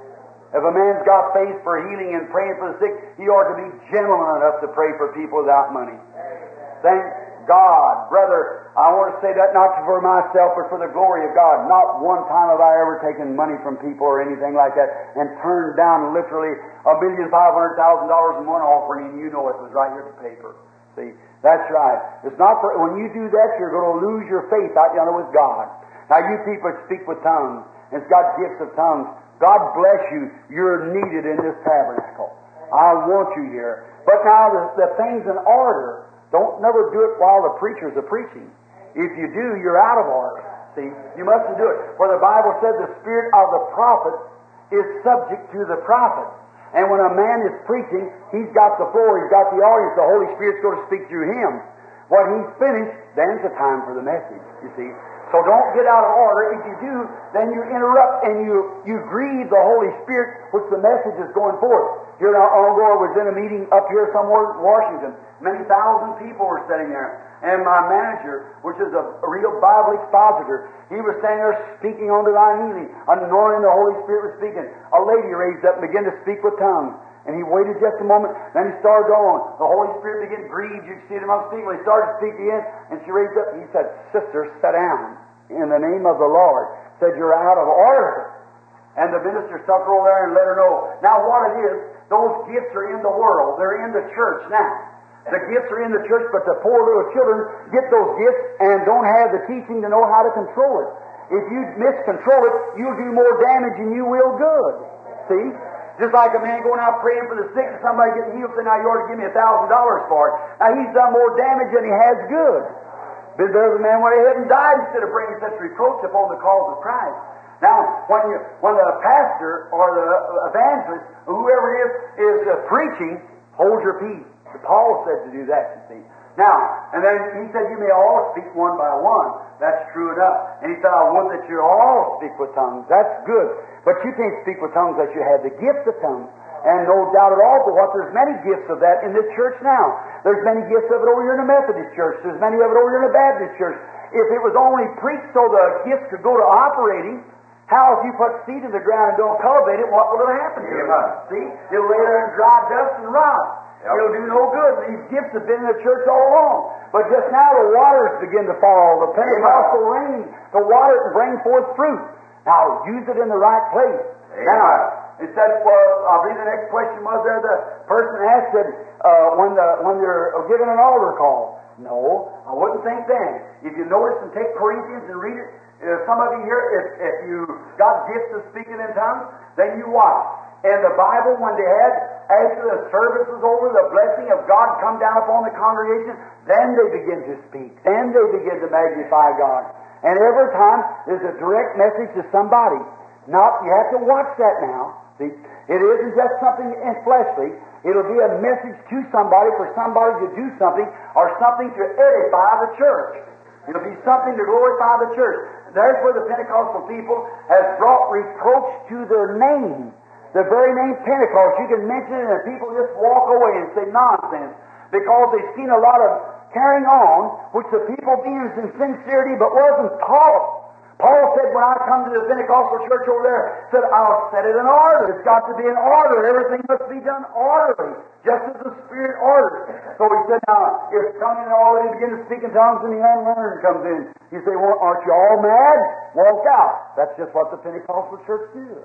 If a man's got faith for healing and praying for the sick, he ought to be gentleman enough to pray for people without money. Thank God. Brother, I want to say that not for myself, but for the glory of God. Not one time have I ever taken money from people or anything like that and turned down literally a million five hundred thousand dollars in one offering, and you know it was right here at the paper. See, that's right. It's not for, when you do that, you're going to lose your faith out yonder with God. Now, you people that speak with tongues, and it's got gifts of tongues, God bless you. You're needed in this tabernacle. I want you here. But now the, the things in order, don't never do it while the preachers are preaching. If you do, you're out of order. See, you mustn't do it. For the Bible said the spirit of the prophet is subject to the prophet. And when a man is preaching, he's got the floor, he's got the audience, the Holy Spirit's going to speak through him. When he's finished, then's the time for the message, you see. So don't get out of order. If you do, then you interrupt and you, you grieve the Holy Spirit, which the message is going forth. Here not long ago, I was in a meeting up here somewhere in Washington. Many thousand people were sitting there. And my manager, which is a, a real Bible expositor, he was standing there speaking unto thine healing, anointing the Holy Spirit was speaking. A lady raised up and began to speak with tongues. And he waited just a moment, then he started on. The Holy Spirit began to grieve. You could see them speaking. When he started speaking in, and she raised up, and he said, "Sister, sit down in the name of the Lord." Said, "You're out of order." And the minister stopped her over there and let her know. Now what it is, those gifts are in the world. They're in the church now. The gifts are in the church, but the poor little children get those gifts and don't have the teaching to know how to control it. If you miscontrol it, you'll do more damage than you will good. See? Just like a man going out praying for the sick and somebody getting healed, saying, "Now you ought to give me a thousand dollars for it." Now he's done more damage than he has good. But there the man went ahead and died instead of bringing such reproach upon the cause of Christ. Now, when you when the pastor or the evangelist, or whoever it is, is uh, preaching, hold your peace. Paul said to do that, you see. Now, and then he said, "You may all speak one by one." That's true enough. And he said, "I would that you all speak with tongues." That's good. But you can't speak with tongues unless you have the gift of tongues. And no doubt at all, but what there's many gifts of that in this church now. There's many gifts of it over here in the Methodist church. There's many of it over here in the Baptist church. If it was only preached so the gifts could go to operating, how if you put seed in the ground and don't cultivate it, what will it happen to it? See? It'll lay there in dry dust and rot. Yep. It'll do no good. These gifts have been in the church all along. But just now the waters begin to fall. The Pentecostal rain, the water to bring forth fruit. Now, use it in the right place. Amen. Now, it said, well, I believe the next question was there, the person asked it, uh, when, the, when you're given an altar call. No, I wouldn't think then. If you notice and take Corinthians and read it, uh, some of you here, if, if you got gifts of speaking in tongues, then you watch. And the Bible, when they had, after the service was over, the blessing of God come down upon the congregation, then they begin to speak. Then they begin to magnify God. And every time there's a direct message to somebody. Not, you have to watch that now. See, it isn't just something in fleshly. It'll be a message to somebody for somebody to do something or something to edify the church. It'll be something to glorify the church. There's where the Pentecostal people has brought reproach to their name. The very name Pentecost, you can mention it and people just walk away and say nonsense because they've seen a lot of carrying on, which the people used in sincerity but wasn't taught. Paul said, when I come to the Pentecostal church over there, said, "I'll set it in order." It's got to be in order. Everything must be done orderly, just as the Spirit orders. So he said, now, if coming in already begin to speak in tongues and the unlearned comes in, you say, "Well, aren't you all mad? Walk out." That's just what the Pentecostal church did.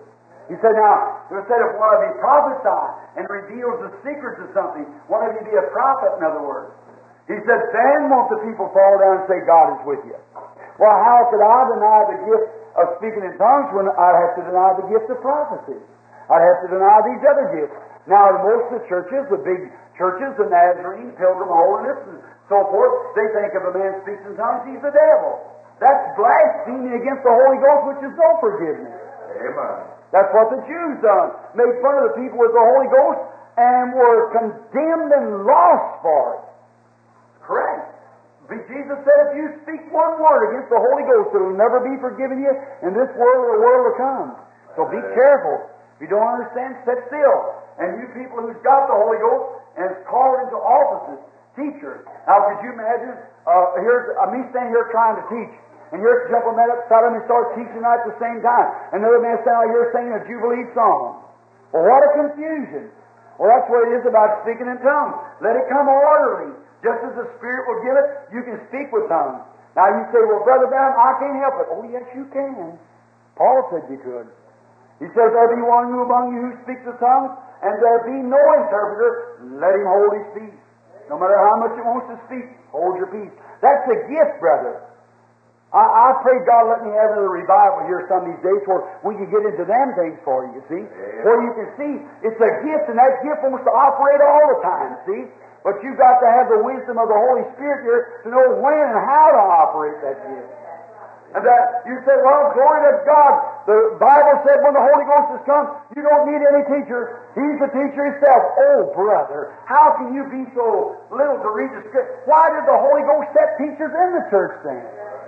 He said, now, instead of one of you prophesy and reveals the secrets of something, one of you be a prophet, in other words. He said, then won't the people fall down and say, God is with you. Well, how could I deny the gift of speaking in tongues when I'd have to deny the gift of prophecy? I'd have to deny these other gifts. Now, in most of the churches, the big churches, the Nazarene, Pilgrim Holiness, and so forth, they think if a man speaks in tongues, he's the devil. That's blasphemy against the Holy Ghost, which is no forgiveness. Amen. That's what the Jews done. Made fun of the people with the Holy Ghost and were condemned and lost for it. Correct. But Jesus said if you speak one word against the Holy Ghost, it will never be forgiven you in this world or the world to come. So be careful. If you don't understand, sit still. And you people who's got the Holy Ghost and is called into offices, teachers. Now, could you imagine, uh, here's uh, me standing here trying to teach, and here's a gentleman up beside him and start teaching right at the same time. Another man standing out here singing a Jubilee song. Well, what a confusion. Well, that's what it is about speaking in tongues. Let it come orderly. Just as the Spirit will give it, you can speak with tongues. Now you say, well, Brother Branham, I can't help it. Oh, yes, you can. Paul said you could. He says, there be one who among you who speaks with tongues, and there be no interpreter, let him hold his peace. No matter how much it wants to speak, hold your peace. That's a gift, brother. I, I pray God let me have another revival here some of these days where we can get into them things for you, you see. Yeah. Where you can see it's a gift, and that gift wants to operate all the time, see. But you've got to have the wisdom of the Holy Spirit here to know when and how to operate that gift. And that you say, well, glory to God. The Bible said when the Holy Ghost has come, you don't need any teacher. He's the teacher himself. Oh, brother, how can you be so little to read the Scripture? Why did the Holy Ghost set teachers in the church then?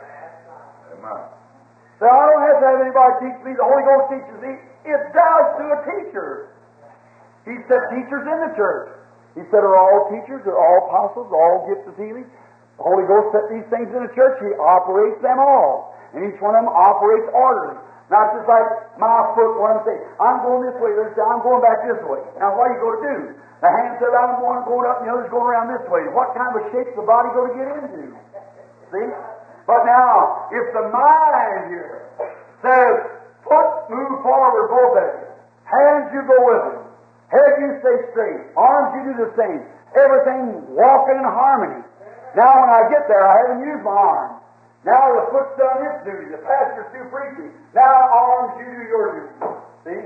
Amen. So I don't have to have anybody teach me. The Holy Ghost teaches me. It does through a teacher. He set teachers in the church. He said, are all teachers, are all apostles, are all gifts of healing? The Holy Ghost set these things in the church. He operates them all. And each one of them operates orderly. Not just like my foot, one of them say, I'm going this way, the other say, I'm going back this way. Now, what are you going to do? The hand says, I'm going, going up, and the other's going around this way. What kind of a shape's the body going to get into? See? But now, if the mind here says, foot move forward, both of you. Hands, you go with them. Head, you stay straight. Arms, you do the same. Everything walking in harmony. Now, when I get there, I haven't used my arm. Now the foot's done its duty. The pastor's through preaching. Now, arms, you do your duty. See?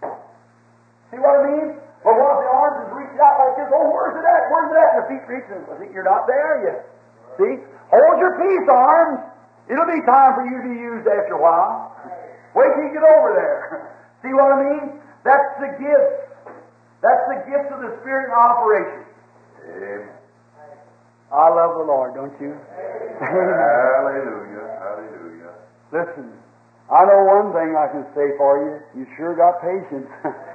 See what I mean? But once the arms is reaching out like this, oh, where's it at? Where's it at? And the feet reaching. I think you're not there yet. See? Hold your peace, arms. It'll be time for you to be used after a while. Wait till you get over there. See what I mean? That's the gift. That's the gift of the Spirit in operation. Amen. I love the Lord, don't you? Hallelujah. Hallelujah. Listen, I know one thing I can say for you. You sure got patience.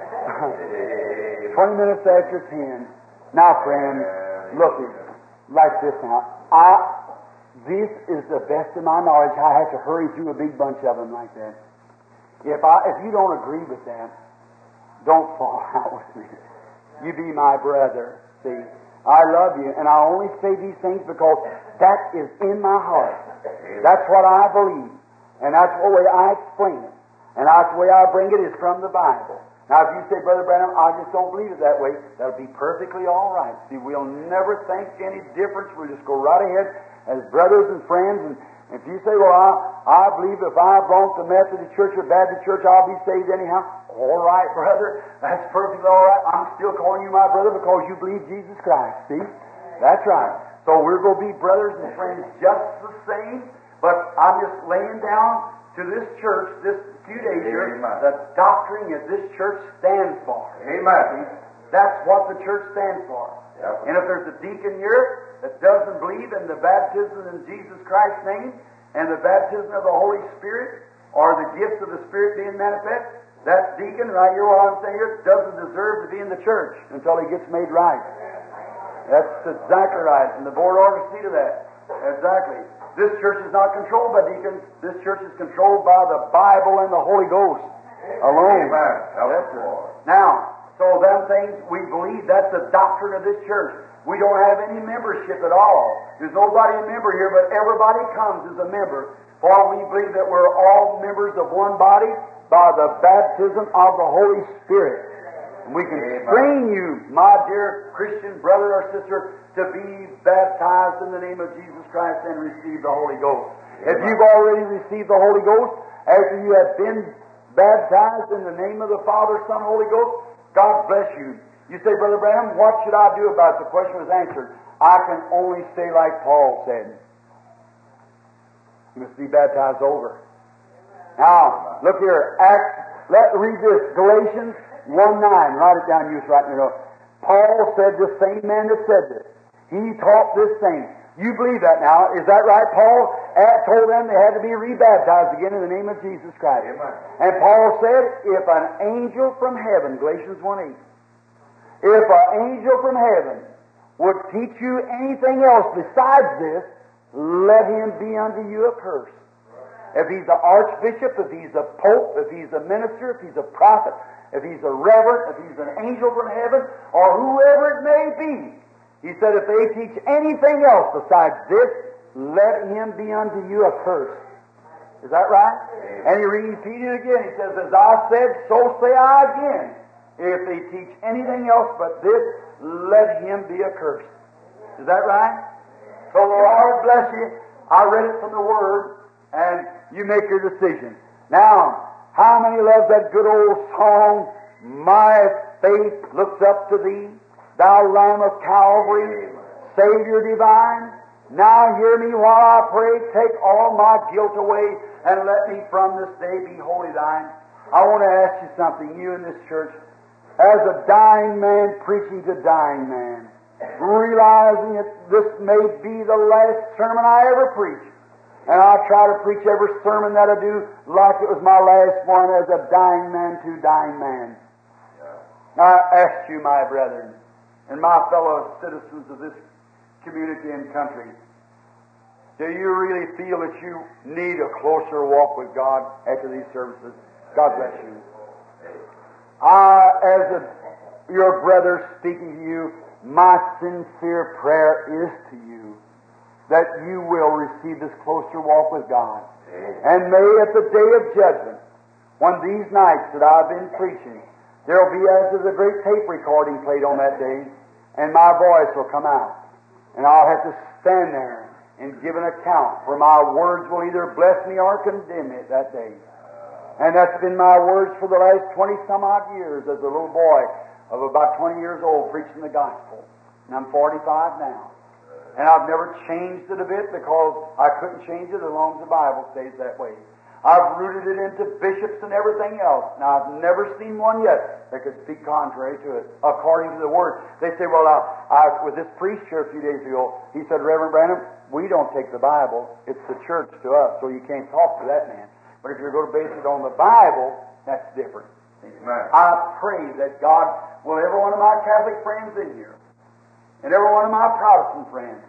Twenty minutes after ten. Now, friend, look at like this now. I, this is the best of my knowledge. I have to hurry through a big bunch of them like that. If I, if you don't agree with that, don't fall out with me. You be my brother. See, I love you, and I only say these things because that is in my heart. That's what I believe, and that's the way I explain it, and that's the way I bring it is from the Bible. Now, if you say, Brother Branham, I just don't believe it that way, that'll be perfectly all right. See, we'll never think any difference. We'll just go right ahead as brothers and friends. And if you say, well, I, I believe if I belong to the Methodist Church or Baptist Church, I'll be saved anyhow. All right, brother. That's perfectly all right. I'm still calling you my brother because you believe Jesus Christ. See? That's right. So we're going to be brothers and friends just the same. But I'm just laying down to this church this few days here the doctrine that this church stands for. Amen. That's what the church stands for. Yep. And if there's a deacon here that doesn't believe in the baptism in Jesus Christ's name and the baptism of the Holy Spirit or the gifts of the Spirit being manifest, that deacon right here, while I'm saying here, doesn't deserve to be in the church until he gets made right. That's exactly right. And the board ought to see to that. Exactly. This church is not controlled by deacons. This church is controlled by the Bible and the Holy Ghost alone. Amen. That's right. Now, so them things, we believe that's the doctrine of this church. We don't have any membership at all. There's nobody a member here, but everybody comes as a member. For we believe that we're all members of one body, by the baptism of the Holy Spirit. And we can train you, my dear Christian brother or sister, to be baptized in the name of Jesus Christ and receive the Holy Ghost. If you've already received the Holy Ghost, after you have been baptized in the name of the Father, Son, Holy Ghost, God bless you. You say, Brother Branham, what should I do about it? The question was answered. I can only say like Paul said. You must be baptized over. Now, look here. Acts, let read this. Galatians one nine. Write it down, use right in your note. Paul said, the same man that said this, he taught this thing. You believe that now. Is that right? Paul told them they had to be rebaptized again in the name of Jesus Christ. Amen. And Paul said, if an angel from heaven, Galatians one eight, if an angel from heaven would teach you anything else besides this, let him be unto you a curse. If he's an archbishop, if he's a pope, if he's a minister, if he's a prophet, if he's a reverend, if he's an angel from heaven, or whoever it may be, he said, if they teach anything else besides this, let him be unto you a curse. Is that right? Amen. And he repeated it again. He says, as I said, so say I again. If they teach anything else but this, let him be a curse. Is that right? So the Lord bless you. I read it from the Word, and you make your decision. Now, how many love that good old song, My faith looks up to Thee, Thou Lamb of Calvary, Savior divine. Now hear me while I pray, take all my guilt away, and let me from this day be wholly Thine. I want to ask you something, you in this church, as a dying man preaching to dying man, realizing that this may be the last sermon I ever preach. And I try to preach every sermon that I do like it was my last one as a dying man to dying man. I ask you, my brethren, and my fellow citizens of this community and country, do you really feel that you need a closer walk with God after these services? God bless you. I, as a, your brother speaking to you, my sincere prayer is to you that you will receive this closer walk with God. And may at the day of judgment, when these nights that I've been preaching, there will be as if a great tape recording played on that day, and my voice will come out. And I'll have to stand there and give an account, for my words will either bless me or condemn me that day. And that's been my words for the last twenty-some-odd years as a little boy of about twenty years old preaching the gospel. And I'm forty-five now. And I've never changed it a bit because I couldn't change it as long as the Bible stays that way. I've rooted it into bishops and everything else. Now, I've never seen one yet that could speak contrary to it, according to the Word. They say, well, I, I, with this priest here a few days ago, he said, Reverend Branham, we don't take the Bible. It's the church to us, so you can't talk to that man. But if you're going to base it on the Bible, that's different. Amen. I pray that God will, every one of my Catholic friends in here, and every one of my Protestant friends,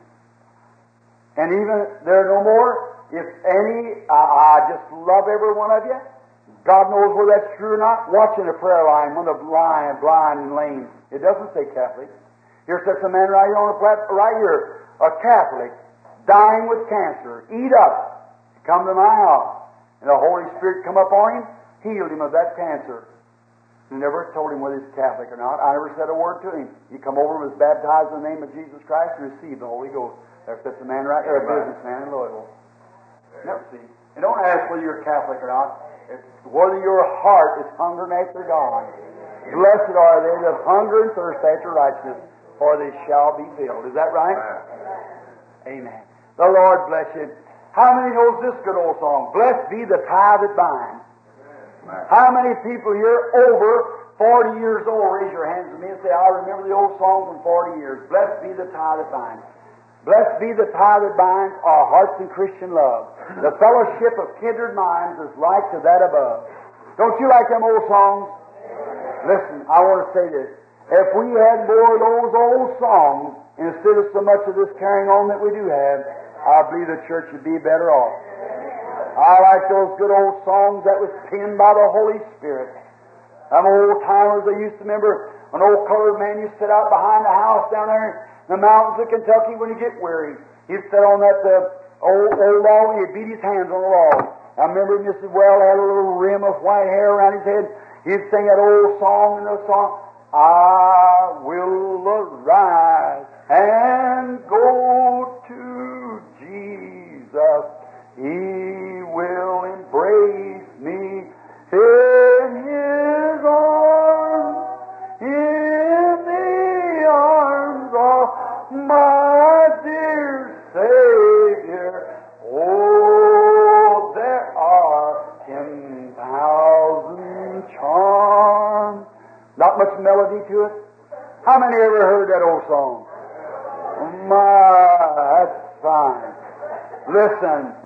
and even there are no more, if any, I, I just love every one of you. God knows whether that's true or not. Watching a prayer line when they're blind, blind and lame. It doesn't say Catholic. Here sits a man right here on the platform, right here, a Catholic, dying with cancer. Eat up. Come to my house. And the Holy Spirit come up on him, healed him of that cancer. I never told him whether he's Catholic or not. I never said a word to him. He come over and was baptized in the name of Jesus Christ and received the Holy Ghost. There sits a man right there, a businessman in Louisville. Never see. And don't ask whether you're Catholic or not. It's whether your heart is hungering after God. Blessed are they that hunger and thirst after righteousness, for they shall be filled. Is that right? Amen. The Lord bless you. How many knows this good old song? Blessed be the tie that binds. How many people here over forty years old raise your hands to me and say, I remember the old song from forty years. Blessed be the tie that binds. Blessed be the tie that binds our hearts in Christian love. The fellowship of kindred minds is like to that above. Don't you like them old songs? Listen, I want to say this. If we had more of those old songs instead of so much of this carrying on that we do have, I believe the church would be better off. I like those good old songs that was penned by the Holy Spirit. Them old timers, I used to remember an old colored man used to sit out behind the house down there in the mountains of Kentucky when he get weary. He'd sit on that uh, old, old log and he'd beat his hands on the log. I remember Missus Well had a little rim of white hair around his head. He'd sing that old song and the song, I will arise and go to Jesus. He will embrace me in His arms, in the arms of my dear Savior. Oh, there are ten thousand charms. Not much melody to it. How many ever heard that old song? My, that's fine. Listen.